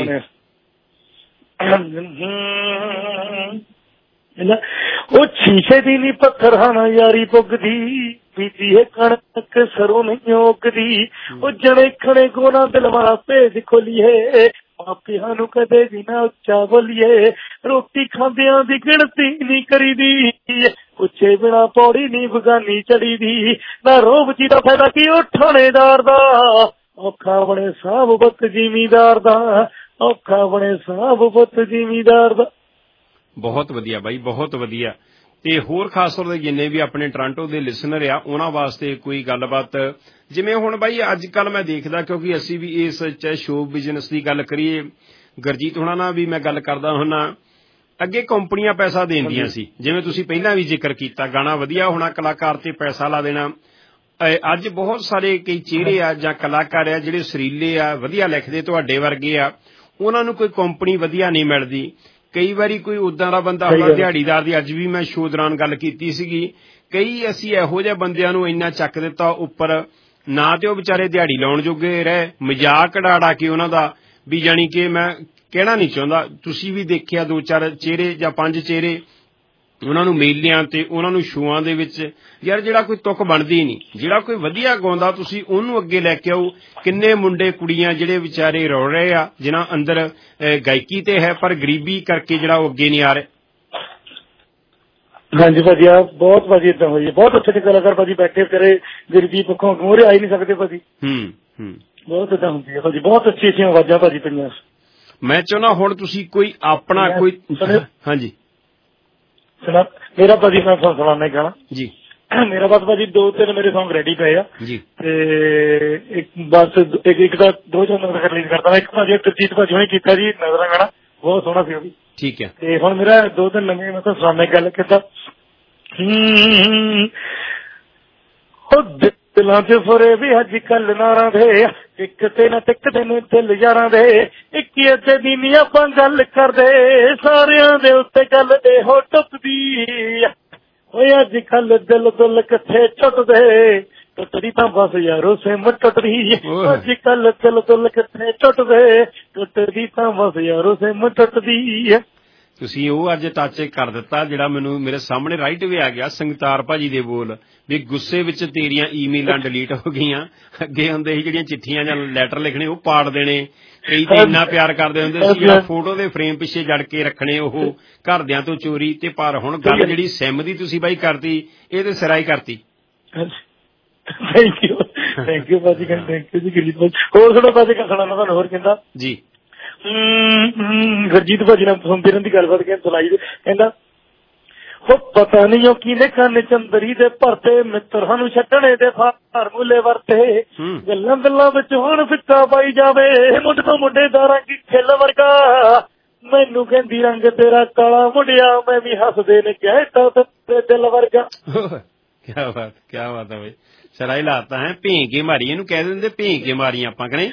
ਉਹ ਸ਼ੀਸ਼ੇ ਦੀ ਨੀ ਪੱਥਰ ਹਾਣਾ ਯਾਰੀ ਪੁੱਗਦੀ, ਬੀਤੀ ਹੈ ਕਣਕ ਸਰੋਂ ਨਹੀਂ ਉਗਦੀ, ਉਹ ਜਣੇ ਖਣੇ ਗੋਨਾ ਦਿਲ ਵਾਲਾ ਭੇਜ ਖੋਲੀਏ, ਮਾਪਿਆਂ ਨੂੰ ਕਦੇ ਵੀ ਨਾ ਉੱਚਾ ਬੋਲੀਏ, ਰੋਟੀ ਖਾਂਦਿਆਂ ਦੀ ਗਿਣਤੀ ਨਹੀਂ ਕਰੀਦੀ, ਉੱਚੇ ਬਿਨਾ ਪੌੜੀ ਨੀ ਬਗਾਨੀ ਚੜੀ ਦੀ, ਨਾ ਰੋਬ ਜੀ ਦਾ ਫਾਇਦਾ ਕੀ ਉਹ ਥਾਣੇਦਾਰ ਦਾ, ਔਖਾ ਬਣੇ ਸਾਬ ਪੁੱਤ ਜ਼ਿਮੀਦਾਰ ਦਾ, ਔਖਾ ਬਣੇ ਸਾਬ ਪੁੱਤ ਜ਼ਿਮੀਦਾਰ ਦਾ। ਬਹੁਤ ਵਧੀਆ ਬਾਈ, ਬਹੁਤ ਵਧੀਆ। ਤੇ ਹੋਰ ਖਾਸ ਤੌਰ ਤੇ ਜਿੰਨੇ ਵੀ ਆਪਣੇ ਟੋਰਾਂਟੋ ਦੇ ਲਿਸਨਰ ਆ ਉਹਨਾਂ ਵਾਸਤੇ ਕੋਈ ਗੱਲਬਾਤ, ਜਿਵੇਂ ਹੁਣ ਬਾਈ ਅੱਜ ਕੱਲ੍ਹ ਮੈਂ ਦੇਖਦਾ, ਕਿਉਂਕਿ ਅਸੀਂ ਵੀ ਇਸ ਚਾਹੇ ਸ਼ੋਅ ਬਿਜ਼ਨਸ ਦੀ ਗੱਲ ਕਰੀਏ, ਗੁਰਜੀਤ ਹੋਣਾ ਨਾਲ ਵੀ ਮੈਂ ਗੱਲ ਕਰਦਾ ਹੁੰਨਾ, ਅੱਗੇ ਕੰਪਨੀਆਂ ਪੈਸਾ ਦੇਂਦੀਆਂ ਸੀ, ਜਿਵੇਂ ਤੁਸੀਂ ਪਹਿਲਾਂ ਵੀ ਜ਼ਿਕਰ ਕੀਤਾ, ਗਾਣਾ ਵਧੀਆ ਹੋਣਾ ਕਲਾਕਾਰ ਤੇ ਪੈਸਾ ਲਾ ਦੇਣਾ। ਅੱਜ ਬਹੁਤ ਸਾਰੇ ਕਈ ਚਿਹਰੇ ਆ ਜਾਂ ਕਲਾਕਾਰ ਆ ਜਿਹੜੇ ਸੁਰੀਲੇ ਆ, ਵਧੀਆ ਲਿਖਦੇ, ਤੁਹਾਡੇ ਵਰਗੇ ਆ, ਉਹਨਾਂ ਨੂੰ ਕੋਈ ਕੰਪਨੀ ਵਧੀਆ ਨਹੀਂ ਮਿਲਦੀ। ਕਈ ਵਾਰੀ ਕੋਈ ਉਦਾਂ ਦਾ ਬੰਦਾ ਹੁੰਦਾ ਦਿਹਾੜੀਦਾਰ ਦੀ, ਅੱਜ ਵੀ ਮੈਂ ਸ਼ੋਅ ਦੌਰਾਨ ਗੱਲ ਕੀਤੀ ਸੀਗੀ, ਕਈ ਅਸੀਂ ਇਹੋ ਜਿਹੇ ਬੰਦਿਆਂ ਨੂੰ ਇੰਨਾ ਚੱਕ ਦਿੱਤਾ ਉੱਪਰ, ਨਾ ਤੇ ਉਹ ਵਿਚਾਰੇ ਦਿਹਾੜੀ ਲਾਉਣ ਜੋਗੇ ਰਹੇ, ਮਜ਼ਾਕ ਉਡਾ ਕੇ ਉਹਨਾਂ ਦਾ ਵੀ, ਜਾਣੀ ਕਿ ਮੈਂ ਕਹਿਣਾ ਨਹੀਂ ਚਾਹੁੰਦਾ, ਤੁਸੀਂ ਵੀ ਦੇਖਿਆ 2-4 ਚਿਹਰੇ ਜਾਂ 5 ਚਿਹਰੇ ਉਹਨਾਂ ਨੂੰ ਮੇਲਿਆਂ ਤੇ ਉਹਨਾਂ ਨੂੰ ਸ਼ੋਆਂ ਦੇ ਵਿੱਚ, ਯਾਰ ਜਿਹੜਾ ਕੋਈ ਤੁਕ ਬਣਦੀ ਨਹੀਂ, ਜਿਹੜਾ ਕੋਈ ਵਧੀਆ ਗਾਉਂਦਾ ਤੁਸੀਂ ਉਹਨੂੰ ਅੱਗੇ ਲੈ ਕੇ ਆਓ। ਕਿੰਨੇ ਮੁੰਡੇ ਕੁੜੀਆਂ ਜਿਹੜੇ ਵਿਚਾਰੇ ਰੋ ਰਹੇ ਆ, ਜਿਨ੍ਹਾਂ ਅੰਦਰ ਗਾਇਕੀ ਤੇ ਹੈ ਪਰ ਗਰੀਬੀ ਕਰਕੇ ਜਿਹੜਾ ਉਹ ਅੱਗੇ ਨਹੀਂ ਆ ਰਹੇ। ਹਾਂਜੀ ਭਾਜੀ, ਬਹੁਤ ਭਾਜੀ ਏਦਾਂ ਹੋਈ ਹੈ, ਬਹੁਤ ਅੱਛੇ ਕਲਾਕਾਰ ਭਾਜੀ ਬੈਠੇ ਤੇਰੇ ਗਰੀਬੀ ਪੱਖੋਂ ਮੂਹਰੇ ਆ ਹੀ ਨਹੀਂ ਸਕਦੇ ਭਾਜੀ। ਬਹੁਤ ਏਦਾਂ ਹੁੰਦੀ ਹੈ ਭਾਜੀ, ਬਹੁਤ ਅੱਛੀਆਂ ਆਵਾਜ਼ਾਂ ਭਾਜੀ ਪਈਆਂ। ਮੈਂ ਚਾਹੁੰਦਾ ਹੁਣ ਤੁਸੀਂ ਕੋਈ ਆਪਣਾ ਕੋਈ, ਹਾਂਜੀ ਮੇਰਾ ਭਾਜੀ ਮੈਂ ਸੁਣਾਉਣਾ ਗਾਣਾ ਜੀ। ਮੇਰਾ ਬਸ ਭਾਜੀ 2-3 ਮੇਰੇ ਸੌਂਗ ਰੈਡੀ ਪਏ ਆ ਜੀ, ਤੇ ਇੱਕ ਤਾਂ 2 ਚੰਦ ਰਿਲੀਜ਼ ਕਰਦਾ, ਇੱਕ ਭਾਜੀ ਗੁਰਜੀਤ ਭਾਜੀ ਨੇ ਕੀਤਾ ਜੀ ਨਜ਼ਰਾਂ ਗਾਣਾ, ਬਹੁਤ ਸੋਹਣਾ ਸੀ ਉਹ ਵੀ। ਠੀਕ ਹੈ। ਤੇ ਹੁਣ ਮੇਰਾ 2-3 ਨਵੇਂ ਮੈਂ ਤਾਂ ਸੁਣਾਉਣਾ ਗੱਲ ਕਿੱਦਾਂ, ਦਿਲਾਂ ਚ ਫੁਰੇ ਵੀ ਅੱਜ ਕੱਲ ਨਾਰਾਂ ਦੇ, ਇੱਕ ਤੇ ਨਾ ਟਿਕਦੇ ਨੇ ਦਿਲ ਯਾਰਾਂ ਦੇ, ਇੱਕ ਇੱਥੇ ਦੀ ਨੀ ਆਪਾਂ ਗੱਲ ਕਰਦੇ, ਸਾਰਿਆਂ ਦੇ ਉੱਤੇ ਗੱਲ ਇਹੋ ਟੁੱਟਦੀ, ਓਏ ਅੱਜ ਕੱਲ ਦਿਲ ਦੁੱਲ ਕਿੱਥੇ ਟੁੱਟਦੇ, ਟੁੱਟਦੀ ਤਾਂ ਬਸ ਯਾਰੋ ਸਿਮ ਟੁੱਟਦੀ, ਅੱਜ ਕੱਲ ਦਿਲ ਦੁੱਲ ਕਿੱਥੇ ਟੁੱਟਦੇ, ਟੁੱਟਦੀ ਤਾਂ ਬਸ ਯਾਰੋ ਸਿਮ ਟੁੱਟਦੀ। ਤੁਸੀਂ ਉਹ ਅੱਜ ਟੱਚ ਕਰ ਦਿੱਤਾ ਜਿਹੜਾ ਮੈਨੂੰ ਮੇਰੇ ਸਾਹਮਣੇ ਰਾਈਟ ਵੀ ਆ ਗਿਆ, ਸੰਗਤਾਰ ਭਾਜੀ ਦੇ ਬੋਲ ਵੀ ਗੁੱਸੇ ਵਿੱਚ ਤੇਰੀਆਂ ਈਮੇਲਾਂ ਡਿਲੀਟ ਹੋ ਗਈਆਂ, ਅੱਗੇ ਹੁੰਦੇ ਸੀ ਜਿਹੜੀਆਂ ਚਿੱਠੀਆਂ ਜਾਂ ਲੈਟਰ ਲਿਖਣੇ ਉਹ ਪਾੜ ਦੇਣੇ, ਕਈ ਤੇ ਇੰਨਾ ਪਿਆਰ ਕਰਦੇ ਹੁੰਦੇ ਸੀ ਜਿਹੜਾ ਫੋਟੋ ਦੇ ਫਰੇਮ ਪਿੱਛੇ ਜੜ ਕੇ ਰੱਖਣੇ ਉਹ ਘਰਦਿਆਂ ਤੋਂ ਚੋਰੀ, ਤੇ ਪਰ ਹੁਣ ਗੱਲ ਜਿਹੜੀ ਸਿਮ ਦੀ ਤੁਸੀਂ ਬਾਈ ਕਰਤੀ, ਇਹ ਤੇ ਸਿਰਾ ਹੀ ਕਰਤੀ। ਥੈਂਕ ਯੂ ਭਾਜੀ, ਥੈਂਕ ਯੂ ਜੀ ਗੁਰਜੀਤ ਭਾਜੀ। ਹੋਰ ਥੋੜਾ ਭਾਜੀ ਸੁਣਾ ਤੁਹਾਨੂੰ ਹੋਰ ਕਹਿੰਦਾ ਜੀ। ਗੁਰਜੀਤ ਭਾਜੀ ਨਾਲ ਸੁਣਦੇ ਰਹਿੰਦੀ ਗੱਲਬਾਤ ਸੁਣਾਈ ਕਹਿੰਦਾ ਉਹ ਪਤਾ ਨਹੀਂ ਉਹ ਕਿਹਨੇ ਕੰਨ ਚੰਦਰੀ ਦੇ ਭਰਤੇ ਮਿੱਤਰਾਂ ਨੂੰ ਛੱਡਣੇ ਦੇ ਫਾਰਮੂਲੇ ਵਰਤੇ ਗੱਲਾਂ ਵਿੱਚ ਹੁਣ ਫਿੱਕਾ ਪਾਈ ਜਾਵੇ ਮੁੱਢ ਤੋਂ ਮੁੰਡੇ ਦਾ ਰੰਗ ਖਿੱਲ ਵਰਗਾ ਮੈਨੂੰ ਕਹਿੰਦੀ ਰੰਗ ਤੇਰਾ ਕਾਲਾ ਮੁੰਡਿਆ ਮੈਂ ਵੀ ਹੱਸਦੇ ਨੇ ਕਹਿਤਾ ਤੇ ਦਿਲ ਵਰਗਾ। ਕਿਆ ਬਾਤ ਹੈ ਬਈ, ਸਰਾਈ ਲਾਤਾ ਹੈ। ਭੇਂ ਕੇ ਮਾਰੀ ਇਹਨੂੰ ਕਹਿ ਦਿੰਦੇ, ਭੇਂ ਕੇ ਮਾਰੀਆਂ ਆਪਾਂ ਕਨੇ।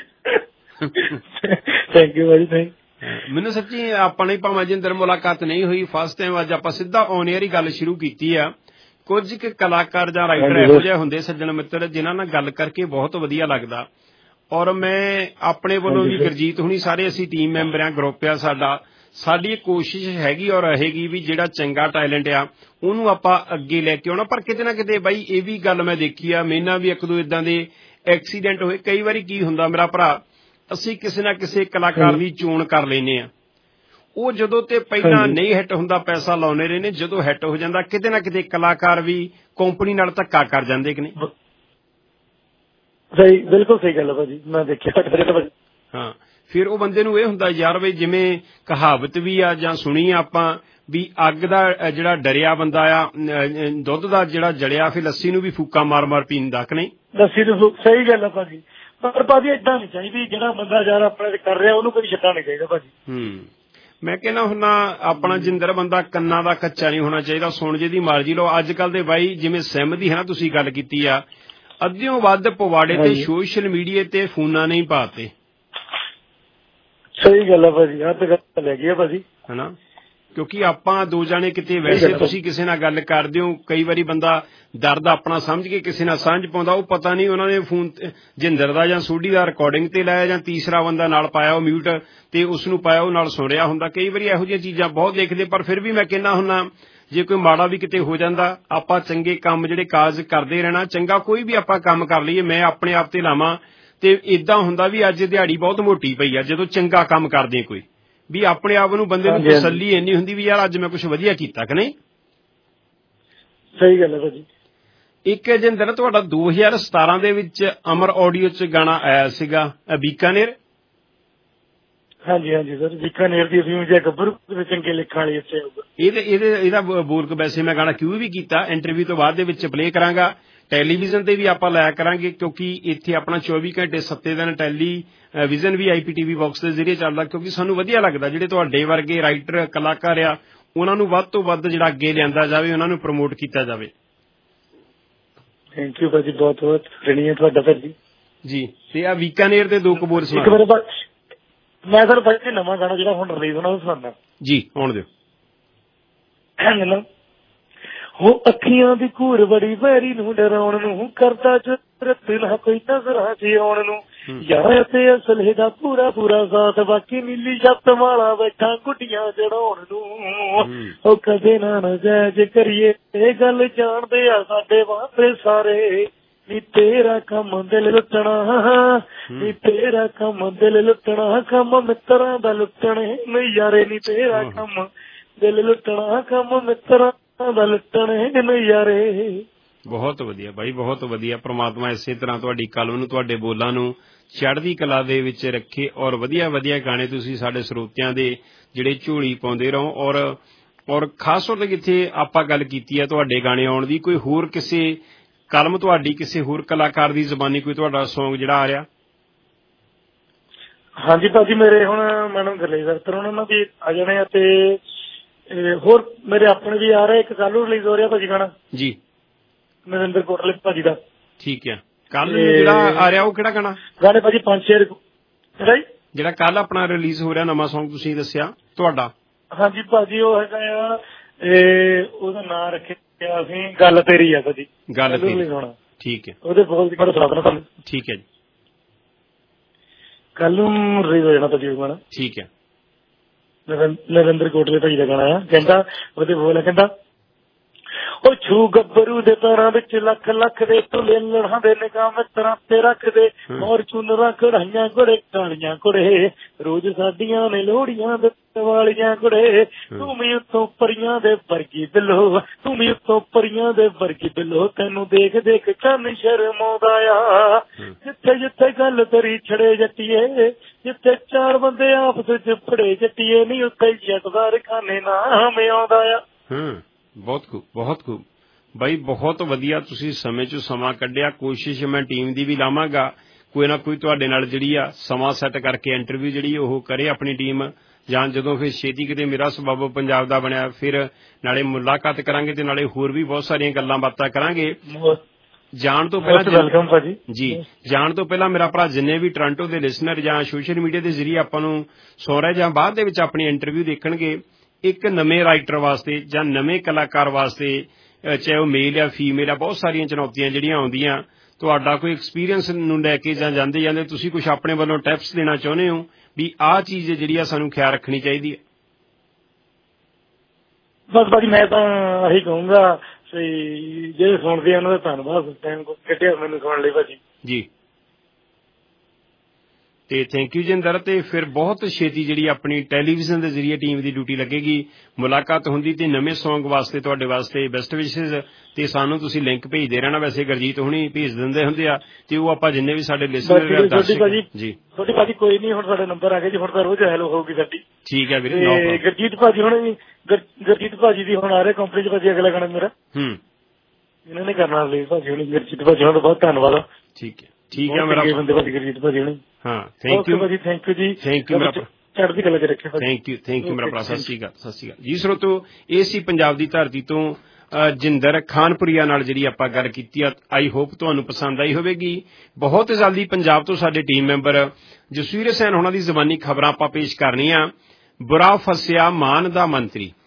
ਥੈਂਕ ਯੂ ਭਾਜੀ, ਥੈਂਕ। ਮੈਨੂੰ ਸੱਚੀ ਆਪਾਂ ਨੇ ਭਾਵੇਂ ਜਿੰਦਰ ਮੁਲਾਕਾਤ ਨਹੀਂ ਹੋਈ, ਫਸਟ ਟਾਈਮ ਅੱਜ ਆਪਾਂ ਸਿੱਧਾ ਔਨ ਏਅਰ ਹੀ ਗੱਲ ਸ਼ੁਰੂ ਕੀਤੀ ਆ। ਕੁਝ ਕੁ ਕਲਾਕਾਰ ਜਾਂ ਰਾਈਟਰ ਇਹੋ ਜਿਹੇ ਹੁੰਦੇ ਸੱਜਣ ਮਿੱਤਰ ਜਿਨ੍ਹਾਂ ਨਾਲ ਗੱਲ ਕਰਕੇ ਬਹੁਤ ਵਧੀਆ ਲੱਗਦਾ। ਔਰ ਮੈਂ ਆਪਣੇ ਵੱਲੋਂ ਵੀ ਗੁਰਜੀਤ ਹੁਣੀ ਸਾਰੇ ਅਸੀਂ ਟੀਮ ਮੈਂਬਰ ਆ, ਗਰੁੱਪ ਆ ਸਾਡਾ, ਸਾਡੀ ਕੋਸ਼ਿਸ਼ ਹੈਗੀ ਔਰ ਰਹੇਗੀ ਵੀ ਜਿਹੜਾ ਚੰਗਾ ਟੈਲੈਂਟ ਆ ਉਹਨੂੰ ਆਪਾਂ ਅੱਗੇ ਲੈ ਕੇ ਆਉਣਾ। ਪਰ ਕਿਤੇ ਨਾ ਕਿਤੇ ਬਾਈ ਇਹ ਵੀ ਗੱਲ ਮੈਂ ਦੇਖੀ ਆ, ਮੇਰੇ ਨਾਲ ਵੀ ਇੱਕ ਦੋ ਏਦਾਂ ਦੇ ਐਕਸੀਡੈਂਟ ਹੋਏ। ਕਈ ਵਾਰੀ ਕੀ ਹੁੰਦਾ ਮੇਰਾ ਭਰਾ, ਅਸੀਂ ਕਿਸੇ ਨਾ ਕਿਸੇ ਕਲਾਕਾਰ ਦੀ ਚੋਣ ਕਰ ਲੈਂਦੇ ਆ, ਉਹ ਜਦੋਂ ਤੇ ਪਹਿਲਾਂ ਨਹੀਂ ਹਿੱਟ ਹੁੰਦਾ ਪੈਸਾ ਲਾਉਣੇ ਰਹੇ ਨੇ, ਜਦੋਂ ਹਿੱਟ ਹੋ ਜਾਂਦਾ ਕਿਤੇ ਨਾ ਕਿਤੇ ਕਲਾਕਾਰ ਵੀ ਕੰਪਨੀ ਨਾਲ ਧੱਕਾ ਕਰ ਜਾਂਦੇ ਕਿ ਨਹੀਂ? ਸਹੀ, ਬਿਲਕੁਲ ਸਹੀ ਗੱਲ ਹੈ ਭਾਜੀ, ਮੈਂ ਦੇਖਿਆ। ਹਾਂ, ਫਿਰ ਉਹ ਬੰਦੇ ਨੂੰ ਇਹ ਹੁੰਦਾ ਯਾਰ ਬਈ ਜਿਵੇਂ ਕਹਾਵਤ ਵੀ ਆ ਜਾਂ ਸੁਣੀ ਆਪਾਂ ਵੀ ਅੱਗ ਦਾ ਜਿਹੜਾ ਡਰਿਆ ਬੰਦਾ ਆ, ਦੁੱਧ ਦਾ ਜਿਹੜਾ ਜਲਿਆ ਫਿਰ ਲੱਸੀ ਨੂੰ ਵੀ ਫੂਕਾ ਮਾਰ ਮਾਰ ਪੀਂਦਾ ਕਿ ਨਹੀਂ? ਲੱਸੀ ਨੂੰ, ਸਹੀ ਗੱਲ ਹੈ ਭਾਜੀ। ਪਰ ਭਾਜੀ ਏਦਾਂ ਨਹੀਂ ਚਾਹੀਦੀ, ਜਿਹੜਾ ਬੰਦਾ ਯਾਰ ਆਪਣੇ ਕਰ ਰਿਹਾ ਉਹਨੂੰ ਕੋਈ ਛੱਡਣਾ ਨਹੀਂ ਚਾਹੀਦਾ ਭਾਜੀ। ਮੈਂ ਕਹਿੰਦਾ ਹੁੰਦਾ ਆਪਣਾ ਜਿੰਦਰ ਬੰਦਾ ਕੰਨਾਂ ਦਾ ਕੱਚਾ ਨਹੀਂ ਹੋਣਾ ਚਾਹੀਦਾ, ਸੁਣ ਜੇ ਦੀ ਮਰਜ਼ੀ ਲਓ। ਅੱਜ ਕੱਲ ਦੇ ਬਾਈ ਜਿਵੇਂ ਸਿਮ ਦੀ ਹੈ ਨਾ, ਤੁਸੀਂ ਗੱਲ ਕੀਤੀ ਆ, ਅੱਧਿਓਂ ਵੱਧ ਪਵਾੜੇ ਤੇ ਸੋਸ਼ਲ ਮੀਡੀਆ ਤੇ ਫੋਨਾਂ ਨੇ ਹੀ ਪਾਤੇ। ਸਹੀ ਗੱਲ ਹੈ ਭਾਜੀ, ਆਹ ਤਾਂ ਗੱਲ ਹੈਗੀ ਆ ਭਾਜੀ, ਹਨਾ? ਕਿਉਂਕਿ ਆਪਾਂ ਦੋ ਜਾਣੇ ਕਿਤੇ ਵੈਸੇ ਤੁਸੀਂ ਕਿਸੇ ਨਾਲ ਗੱਲ ਕਰਦੇ ਹੋ, ਕਈ ਵਾਰੀ ਬੰਦਾ ਦਰਦ ਆਪਣਾ ਸਮਝ ਕੇ ਕਿਸੇ ਨਾਲ ਸਾਂਝ ਪਾਉਂਦਾ, ਉਹ ਪਤਾ ਨਹੀਂ ਉਹਨਾਂ ਨੇ ਫੋਨ ਜਿੰਦਰ ਦਾ ਜਾਂ ਸੋਢੀ ਦਾ ਰਿਕਾਰਡਿੰਗ ਤੇ ਲਾਇਆ ਜਾਂ ਤੀਸਰਾ ਬੰਦਾ ਨਾਲ ਪਾਇਆ ਉਹ ਮਿਊਟ ਤੇ ਉਸ ਨੂੰ ਪਾਇਆ ਉਹ ਨਾਲ ਸੁਣ ਰਿਹਾ ਹੁੰਦਾ। ਕਈ ਵਾਰੀ ਇਹੋ ਜਿਹੀਆਂ ਚੀਜ਼ਾਂ ਬਹੁਤ ਦੇਖਦੇ। ਪਰ ਫਿਰ ਵੀ ਮੈਂ ਕਹਿੰਦਾ ਹੁੰਦਾ ਜੇ ਕੋਈ ਮਾੜਾ ਵੀ ਕਿਤੇ ਹੋ ਜਾਂਦਾ, ਆਪਾਂ ਚੰਗੇ ਕੰਮ ਜਿਹੜੇ ਕਾਜ ਕਰਦੇ ਰਹਿਣਾ। ਚੰਗਾ ਕੋਈ ਵੀ ਆਪਾਂ ਕੰਮ ਕਰ ਲਈਏ, ਮੈਂ ਆਪਣੇ ਆਪ ਤੇ ਲਾਵਾਂ ਤੇ ਏਦਾਂ ਹੁੰਦਾ ਵੀ ਅੱਜ ਦਿਹਾੜੀ ਬਹੁਤ ਮੋਟੀ ਪਈ ਆ ਜਦੋਂ ਚੰਗਾ ਕੰਮ ਕਰਦੇ ਕੋਈ ਵੀ ਆਪਣੇ ਆਪ ਨੂੰ ਬੰਦੇ ਨੂੰ ਤਸੱਲੀ ਇੰਨੀ ਹੁੰਦੀ ਵੀ ਯਾਰ ਅੱਜ ਮੈਂ ਕੁਛ ਵਧੀਆ ਕੀਤਾ ਕਿ ਨਹੀਂ? ਸਹੀ ਗੱਲ ਹੈ ਭਾਜੀ। ਇੱਕ ਜਿੰਦਰ ਤੁਹਾਡਾ 2017 ਦੇ ਵਿੱਚ ਅਮਰ ਆਡੀਓ ਚ ਗਾਣਾ ਆਇਆ ਸੀਗਾ ਬੀਕਾਨੇਰ। ਹਾਂਜੀ ਸਰ, ਬੀਕਾਨੇਰ ਦੀ ਫਿਲਮ ਜਾਂ ਗੱਭਰੂ ਦੇ ਚੰਗੇ ਲਿਖਣ ਵਾਲੀ ਇੱਥੇ ਆਊਗਾ। ਇਹਦਾ ਬੋਲਕ ਵੈਸੇ ਮੈਂ ਗਾਣਾ ਕਿਉਂ ਵੀ ਕੀਤਾ, ਇੰਟਰਵਿਊ ਤੋਂ ਬਾਅਦ ਦੇ ਵਿੱਚ ਪਲੇ ਕਰਾਂਗਾ। ਟੈਲੀਵਿਜ਼ਨ ਤੇ ਵੀ ਆਪਾਂ ਲਾਇਆ ਕਰਾਂਗੇ ਕਿਉਂਕਿ ਇੱਥੇ ਆਪਣਾ 24 ਘੰਟੇ 7 ਦਿਨ ਟੈਲੀਵਿਜ਼ਨ ਵੀ IPTV ਬਾਕਸ ਦੇ ਜ਼ਰੀਏ ਚੱਲਦਾ, ਕਿਉਂਕਿ ਸਾਨੂੰ ਵਧੀਆ ਲੱਗਦਾ ਜਿਹੜੇ ਤੁਹਾਡੇ ਵਰਗੇ ਰਾਈਟਰ ਕਲਾਕਾਰ ਆ ਉਹਨਾਂ ਨੂੰ ਵੱਧ ਤੋਂ ਵੱਧ ਜਿਹੜਾ ਅੱਗੇ ਲਿਆਂਦਾ ਜਾਵੇ, ਉਹਨਾਂ ਨੂੰ ਪ੍ਰਮੋਟ ਕੀਤਾ ਜਾਵੇ। ਥੈਂਕ ਯੂ ਭਾਜੀ, ਬਹੁਤ ਬਹੁਤ ਰਣੀ ਹੈ ਤੁਹਾਡਾ ਫਿਰ ਜੀ। ਤੇ ਆ ਬੀਕਾਨੇਰ ਦੇ ਦੋ ਕਬੂਰ ਸੁਣਾ। ਮੈਂ ਸਰ ਭਾਜੀ ਨਵਾਂ ਗਾਣਾ ਜਿਹੜਾ ਹੁਣ ਰਿਲੀਜ਼ ਹੋਣਾ ਉਹ ਸੁਣਾਉਣਾ ਜੀ, ਆਉਣ ਦਿਓ। ਉਹ ਅੱਖੀਆਂ ਦੀ ਘੂਰ ਬੜੀ ਵੈਰੀ ਨੂੰ ਡਰਾਉਣ ਨੂੰ ਕਰਦਾ ਜੁਰਤ ਨਾ ਕੋਈ ਨਜ਼ਰਾਂ ਚ ਆਉਣ ਨੂੰ, ਯਾਰ ਤੇ ਅਸਲੇ ਦਾ ਪੂਰਾ ਸਾਥ ਬਾਕੀ ਨੀਲੀ ਛੱਤ ਵਾਲਾ ਬੈਠਾ ਗੁੱਡੀਆਂ ਚੜਾਉਣ ਨੂੰ। ਉਹ ਕਦੇ ਨਾ ਨਜਾਇਜ਼ ਕਰੀਏ ਇਹ ਗੱਲ ਜਾਣਦੇ ਆ ਸਾਡੇ ਵਾਸਤੇ ਸਾਰੇ, ਨੀ ਤੇਰਾ ਕੰਮ ਦਿਲ ਲੁੱਟਣਾ, ਨੀ ਤੇਰਾ ਕੰਮ ਦਿਲ ਲੁੱਟਣਾ, ਕੰਮ ਮਿੱਤਰਾਂ ਦਾ ਲੁੱਟਣੇ ਨਜ਼ਾਰੇ, ਨੀ ਤੇਰਾ ਕੰਮ ਦਿਲ ਲੁੱਟਣਾ, ਕੰਮ ਮਿੱਤਰਾਂ ਦਾ ਲੁੱਟਣੇ ਨਜ਼ਾਰੇ। ਬਹੁਤ ਵਧੀਆ ਬਾਈ, ਬਹੁਤ ਵਧੀਆ। ਪ੍ਰਮਾਤਮਾ ਇਸੇ ਤਰ੍ਹਾਂ ਤੁਹਾਡੀ ਕਲਮ ਨੂੰ, ਤੁਹਾਡੇ ਬੋਲਾਂ ਨੂੰ ਚੜ੍ਹਦੀ ਕਲਾ ਦੇ ਵਿੱਚ ਰੱਖੇ ਔਰ ਵਧੀਆ ਗਾਣੇ ਤੁਸੀਂ ਸਾਡੇ ਸਰੋਤਿਆਂ ਦੇ ਜਿਹੜੇ ਝੋਲੀ ਪਾਉਂਦੇ ਰਹੋ। ਔਰ ਖਾਸ ਤੌਰ ਤੇ ਜਿੱਥੇ ਆਪਾਂ ਗੱਲ ਕੀਤੀ ਹੈ ਤੁਹਾਡੇ ਗਾਣੇ ਆਉਣ ਦੀ, ਕੋਈ ਹੋਰ ਕਿਸੇ ਕਲਮ ਤੁਹਾਡੀ ਕਿਸੇ ਹੋਰ ਕਲਾਕਾਰ ਦੀ ਜ਼ਬਾਨੀ ਕੋਈ ਤੁਹਾਡਾ ਸੌਂਗ ਜਿਹੜਾ ਆ ਰਿਹਾ? ਹਾਂਜੀ ਭਾਜੀ, ਮੇਰੇ ਹੁਣ ਮੈਨੂੰ ਗਰਲੇਜ ਅਖਤਰ ਉਹਨਾਂ ਨਾਲ ਵੀ ਆ ਜਾਣੇ ਆ ਤੇ ਹੋਰ ਮੇਰੇ ਆਪਣੇ ਵੀ ਆ ਰਿਹਾ। ਇੱਕ ਕੱਲ ਨੂੰ ਰਿਲੀਜ਼ ਹੋ ਰਿਹਾ ਭਾਜੀ ਗਾਣਾ ਜੀ, ਨਰਿੰਦਰ ਕੋਟਲੇ ਭਾਜੀ ਦਾ। ਠੀਕ ਹੈ, ਕੱਲ ਜਿਹੜਾ ਆ ਰਿਹਾ ਉਹ ਕਿਹੜਾ ਗਾਣਾ? ਗਾਣੇ ਭਾਜੀ 5-6 ਜਿਹੜਾ ਕੱਲ ਆਪਣਾ ਰਿਲੀਜ਼ ਹੋ ਰਿਹਾ ਨਵਾਂ ਸੌਂਗ ਤੁਸੀਂ ਦੱਸਿਆ ਤੁਹਾਡਾ? ਹਾਂਜੀ ਭਾਜੀ, ਉਹ ਹੈਗਾ ਆ, ਉਹਦਾ ਨਾਂ ਰੱਖਿਆ ਅਸੀਂ ਗੱਲ ਤੇਰੀ ਆ ਭਾਜੀ। ਗੱਲ ਤੇਰੀ, ਠੀਕ ਹੈ। ਉਹਦੇ ਬੋਲ ਦੀ ਮੈਂ ਸੁਣਾ ਦੇਣਾ ਤੁਹਾਨੂੰ। ਠੀਕ ਹੈ ਜੀ, ਕੱਲ ਨੂੰ ਰਿਲੀਜ਼ ਹੋ ਜਾਣਾ ਭਾਜੀ ਉਹ ਗਾਣਾ। ਠੀਕ ਹੈ। ਨਰਿੰਦਰ ਕੋਟਲੇ ਭਾਜੀ ਦਾ ਗਾਣਾ ਆ। ਕਹਿੰਦਾ ਉਹਦੇ ਬੋਲ ਕਹਿੰਦਾ ਉਹ ਛੂ ਗੱਭਰੂ ਦੇ ਪੈਰਾਂ ਵਿੱਚ ਲੱਖ ਲੱਖ ਦੇ ਤੁਲੇ ਲੜਾਂ ਦੇ ਨਿਗਾਹ ਮਿੱਤਰਾਂ ਤੇ ਰੱਖਦੇ ਮੋਰ ਚੁੰਨਰਾਂ ਕਢਾਈਆਂ ਕੁੜੇ ਕਾਲੀਆਂ ਕੁੜੇ ਰੋਜ਼ ਸਾਡੀਆਂ ਨੇ ਲੋਹੜੀਆਂ ਵਾਲੀਆਂ ਕੁੜੇ ਤੂੰ ਵੀ ਉੱਤੋਂ ਪਰੀਆਂ ਦੇ ਵਰਗੀ ਬਿੱਲੋ ਤੂੰ ਵੀ ਉੱਤੋਂ ਪਰੀਆਂ ਦੇ ਵਰਗੀ ਬਿੱਲੋ ਤੈਨੂੰ ਦੇਖ ਦੇਖ ਚੰਨ ਸ਼ਰਮਾਉਂਦਾ ਆ ਜਿੱਥੇ ਜਿੱਥੇ ਗੱਲ ਤੇਰੀ ਛੜੇ ਜੱਟੀਏ ਜਿੱਥੇ ਚਾਰ ਬੰਦੇ ਆਪਸ ਚ ਫੜੇ ਜੱਟੀਏ ਨਹੀਂ ਉੱਥੇ ਜੱਟਦਾਰ ਖਾਨੇ ਨਾਮ ਆਉਂਦਾ ਆ। ਬਹੁਤ ਖੂਬ ਬਾਈ, ਬਹੁਤ ਵਧੀਆ ਤੁਸੀਂ ਸਮੇਂ ਚੋਂ ਸਮਾਂ ਕੱਢਿਆ। ਕੋਸ਼ਿਸ਼ ਮੈਂ ਟੀਮ ਦੀ ਵੀ ਲਾਵਾਂਗਾ ਕੋਈ ਨਾ ਕੋਈ ਤੁਹਾਡੇ ਨਾਲ ਜਿਹੜੀ ਆ ਸਮਾਂ ਸੈੱਟ ਕਰਕੇ ਇੰਟਰਵਿਊ ਜਿਹੜੀ ਉਹ ਕਰੇ ਆਪਣੀ ਟੀਮ, ਜਾਂ ਜਦੋਂ ਫਿਰ ਛੇਤੀ ਕਿਤੇ ਮੇਰਾ ਸਬੱਬ ਪੰਜਾਬ ਦਾ ਬਣਿਆ ਫਿਰ ਨਾਲੇ ਮੁਲਾਕਾਤ ਕਰਾਂਗੇ ਤੇ ਨਾਲੇ ਹੋਰ ਵੀ ਬਹੁਤ ਸਾਰੀਆਂ ਗੱਲਾਂ ਬਾਤਾਂ ਕਰਾਂਗੇ। ਜਾਣ ਤੋਂ ਪਹਿਲਾਂ ਮੇਰਾ ਭਰਾ ਜਿੰਨੇ ਵੀ ਟੋਰਾਂਟੋ ਦੇ ਲਿਸਨਰ ਜਾਂ ਸੋਸ਼ਲ ਮੀਡੀਆ ਦੇ ਜ਼ਰੀਏ ਆਪਾਂ ਨੂੰ ਸਹੁਰੇ ਜਾਂ ਬਾਅਦ ਦੇ ਵਿੱਚ ਆਪਣੀ ਇੰਟਰਵਿਊ ਦੇਖਣਗੇ, ਇੱਕ ਨਵੇਂ ਰਾਈਟਰ ਵਾਸਤੇ ਜਾਂ ਨਵੇਂ ਕਲਾਕਾਰ ਵਾਸਤੇ ਚਾਹੇ ਉਹ ਮੇਲ ਜਾਂ ਫੀਮੇਲ ਆ, ਬਹੁਤ ਸਾਰੀਆਂ ਚੁਣੌਤੀਆਂ ਜਿਹੜੀਆਂ ਆਉਂਦੀਆਂ। ਤੁਹਾਡਾ ਕੋਈ ਐਕਸਪੀਰੀਅੰਸ ਨੂੰ ਲੈ ਕੇ ਜਾਂ ਜਾਂਦੇ ਤੁਸੀਂ ਕੁਝ ਆਪਣੇ ਵੱਲੋਂ ਟਿਪਸ ਦੇਣਾ ਚਾਹੁੰਦੇ ਹੋ ਵੀ ਆਹ ਚੀਜ਼ ਜਿਹੜੀ ਆ ਸਾਨੂੰ ਖਿਆਲ ਰੱਖਣੀ ਚਾਹੀਦੀ ਹੈ? ਬਸ ਭਾਜੀ ਮੈਂ ਤਾਂ ਇਹੀ ਕਹੂੰਗਾ ਜਿਹੜੇ ਸੁਣਦੇ ਆ ਉਹਨਾਂ ਦਾ ਧੰਨਵਾਦ, ਟਾਈਮ ਕੱਢਿਆ ਮੈਨੂੰ ਸੁਣਨ ਲਈ ਭਾਜੀ ਜੀ। ਤੇ ਥੈਂਕ ਯੂ ਜਿੰਦਰ। ਤੇ ਫਿਰ ਬਹੁਤ ਛੇਤੀ ਜਿਹੜੀ ਆਪਣੀ ਟੈਲੀਵਿਜ਼ਨ ਦੇ ਜ਼ਰੀਏ ਟੀਮ ਦੀ ਡਿਊਟੀ ਲੱਗੇਗੀ, ਮੁਲਾਕਾਤ ਹੁੰਦੀ ਤੇ ਨਵੇਂ ਸੌਂਗ ਵਾਸਤੇ ਤੁਹਾਡੇ ਵਾਸਤੇ ਬੈਸਟ ਵਿਸ਼ੇਜ਼ ਤੇ ਸਾਨੂੰ ਤੁਸੀਂ ਲਿੰਕ ਭੇਜਦੇ ਰਹਿਣਾ। ਵੈਸੇ ਗੁਰਜੀਤ ਹੁਣੀ ਭੇਜ ਦਿੰਦੇ ਹੁੰਦੇ ਆ ਤੇ ਉਹ ਆਪਾਂ ਜਿੰਨੇ ਵੀ ਸਾਡੇ ਲਿਸਨਰ ਜੀ ਤੁਹਾਡੀ ਭਾਜੀ ਕੋਈ ਨਹੀਂ, ਹੁਣ ਸਾਡੇ ਨੰਬਰ ਆ ਗਏ ਜੀ, ਹੁਣ ਤਾਂ ਰੋਜ਼ ਹੈਲੋ ਹੋਊਗੀ ਸਾਡੀ। ਠੀਕ ਹੈ ਵੀਰੇ। ਗੁਰਜੀਤ ਭਾਜੀ ਹੁਣ ਗੁਰਜੀਤ ਭਾਜੀ ਦੀ ਹੁਣ ਆ ਰਹੇ ਕੰਪਨੀ ਚ ਭਾਜੀ ਅਗਲਾ ਗਾਣਾ ਮੇਰਾ ਇਹਨਾਂ ਨੇ ਕਰਨਾ ਲਈ ਭਾਜੀ ਹੁਣੀ। ਗੁਰਜੀਤ ਭਾਜੀ ਹੁਣ ਬਹੁਤ ਧੰਨਵਾਦ। ਠੀਕ ਹੈ ਮੇਰਾ ਬੰਦੇ ਭਾਜੀ ਗੁਰਜੀਤ ਭਾਜੀ ਹੁਣੀ। ਹਾਂ ਥੈਂਕ ਯੂ ਭਾਜੀ, thank you ji. Thank you ਮੇਰਾ ਚੜ੍ਹਦੀ ਕਲਾ ਚ ਰੱਖਿਓ। ਥੈਂਕ ਯੂ ਮੇਰਾ ਭਰਾ। ਸਤਿ ਸ਼੍ਰੀ ਅਕਾਲ ਜੀ ਸਰੋਤੋ। ਇਹ ਸੀ ਪੰਜਾਬ ਦੀ ਧਰਤੀ ਤੋਂ ਜਿੰਦਰ ਖਾਨਪੁਰੀਆ ਨਾਲ ਜਿਹੜੀ ਆਪਾਂ ਗੱਲ ਕੀਤੀ ਆ। ਆਈ ਹੋਪ ਤੁਹਾਨੂੰ ਪਸੰਦ ਆਈ ਹੋਵੇਗੀ। ਬਹੁਤ ਜਲਦੀ ਪੰਜਾਬ ਤੋਂ ਸਾਡੇ ਟੀਮ ਮੈਂਬਰ ਜਸਵੀਰ ਹੁਸੈਨ ਹੋਣਾ ਦੀ ਜ਼ਬਾਨੀ ਖਬਰਾਂ ਆਪਾਂ ਪੇਸ਼ ਕਰਨੀਆਂ। ਬੁਰਾ ਫਸਿਆ ਮਾਨ ਦਾ ਮੰਤਰੀ,